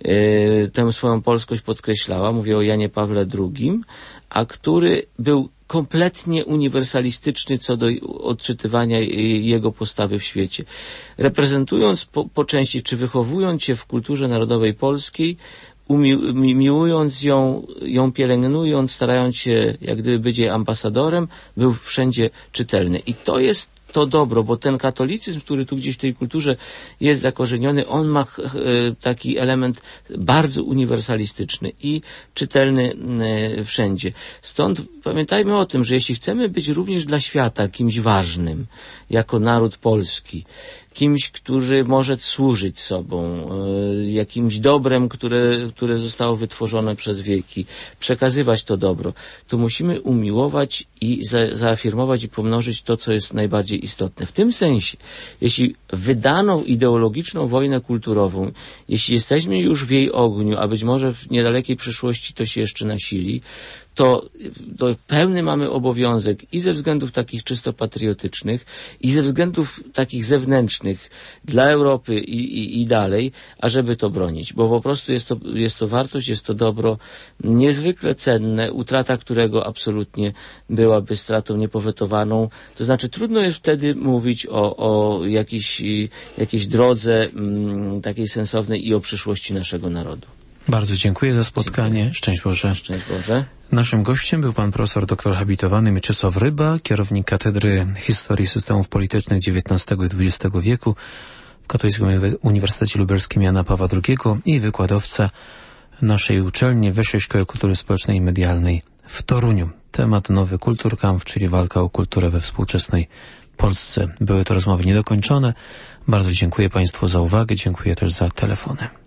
Speaker 2: tę swoją polskość podkreślała. Mówię o Janie Pawle II, a który był kompletnie uniwersalistyczny co do odczytywania jego postawy w świecie. Reprezentując po części, czy wychowując się w kulturze narodowej polskiej, miłując ją pielęgnując, starając się jak gdyby być jej ambasadorem, był wszędzie czytelny. I to jest to dobro, bo ten katolicyzm, który tu gdzieś w tej kulturze jest zakorzeniony, on ma taki element bardzo uniwersalistyczny i czytelny wszędzie. Stąd pamiętajmy o tym, że jeśli chcemy być również dla świata kimś ważnym, jako naród polski, kimś, który może służyć sobą, jakimś dobrem, które zostało wytworzone przez wieki, przekazywać to dobro, to musimy umiłować i zaafirmować i pomnożyć to, co jest najbardziej istotne. W tym sensie, jeśli wydaną ideologiczną wojnę kulturową, jeśli jesteśmy już w jej ogniu, a być może w niedalekiej przyszłości to się jeszcze nasili, to pełny mamy obowiązek i ze względów takich czysto patriotycznych, i ze względów takich zewnętrznych dla Europy i dalej, ażeby to bronić. Bo po prostu jest to wartość, jest to dobro niezwykle cenne, utrata którego absolutnie byłaby stratą niepowetowaną. To znaczy trudno jest wtedy mówić o jakiejś drodze takiej sensownej i o przyszłości naszego narodu.
Speaker 1: Bardzo dziękuję za spotkanie. Szczęść Boże.
Speaker 2: Szczęść Boże.
Speaker 1: Naszym gościem był pan profesor doktor habilitowany Mieczysław Ryba, kierownik Katedry Historii Systemów Politycznych XIX i XX wieku w Katolickim Uniwersytecie Lubelskim Jana Pawła II i wykładowca naszej uczelni Wyższej Szkoły Kultury Społecznej i Medialnej w Toruniu. Temat Nowy Kulturkampf, czyli walka o kulturę we współczesnej Polsce. Były to rozmowy niedokończone. Bardzo dziękuję Państwu za uwagę, dziękuję też za telefony.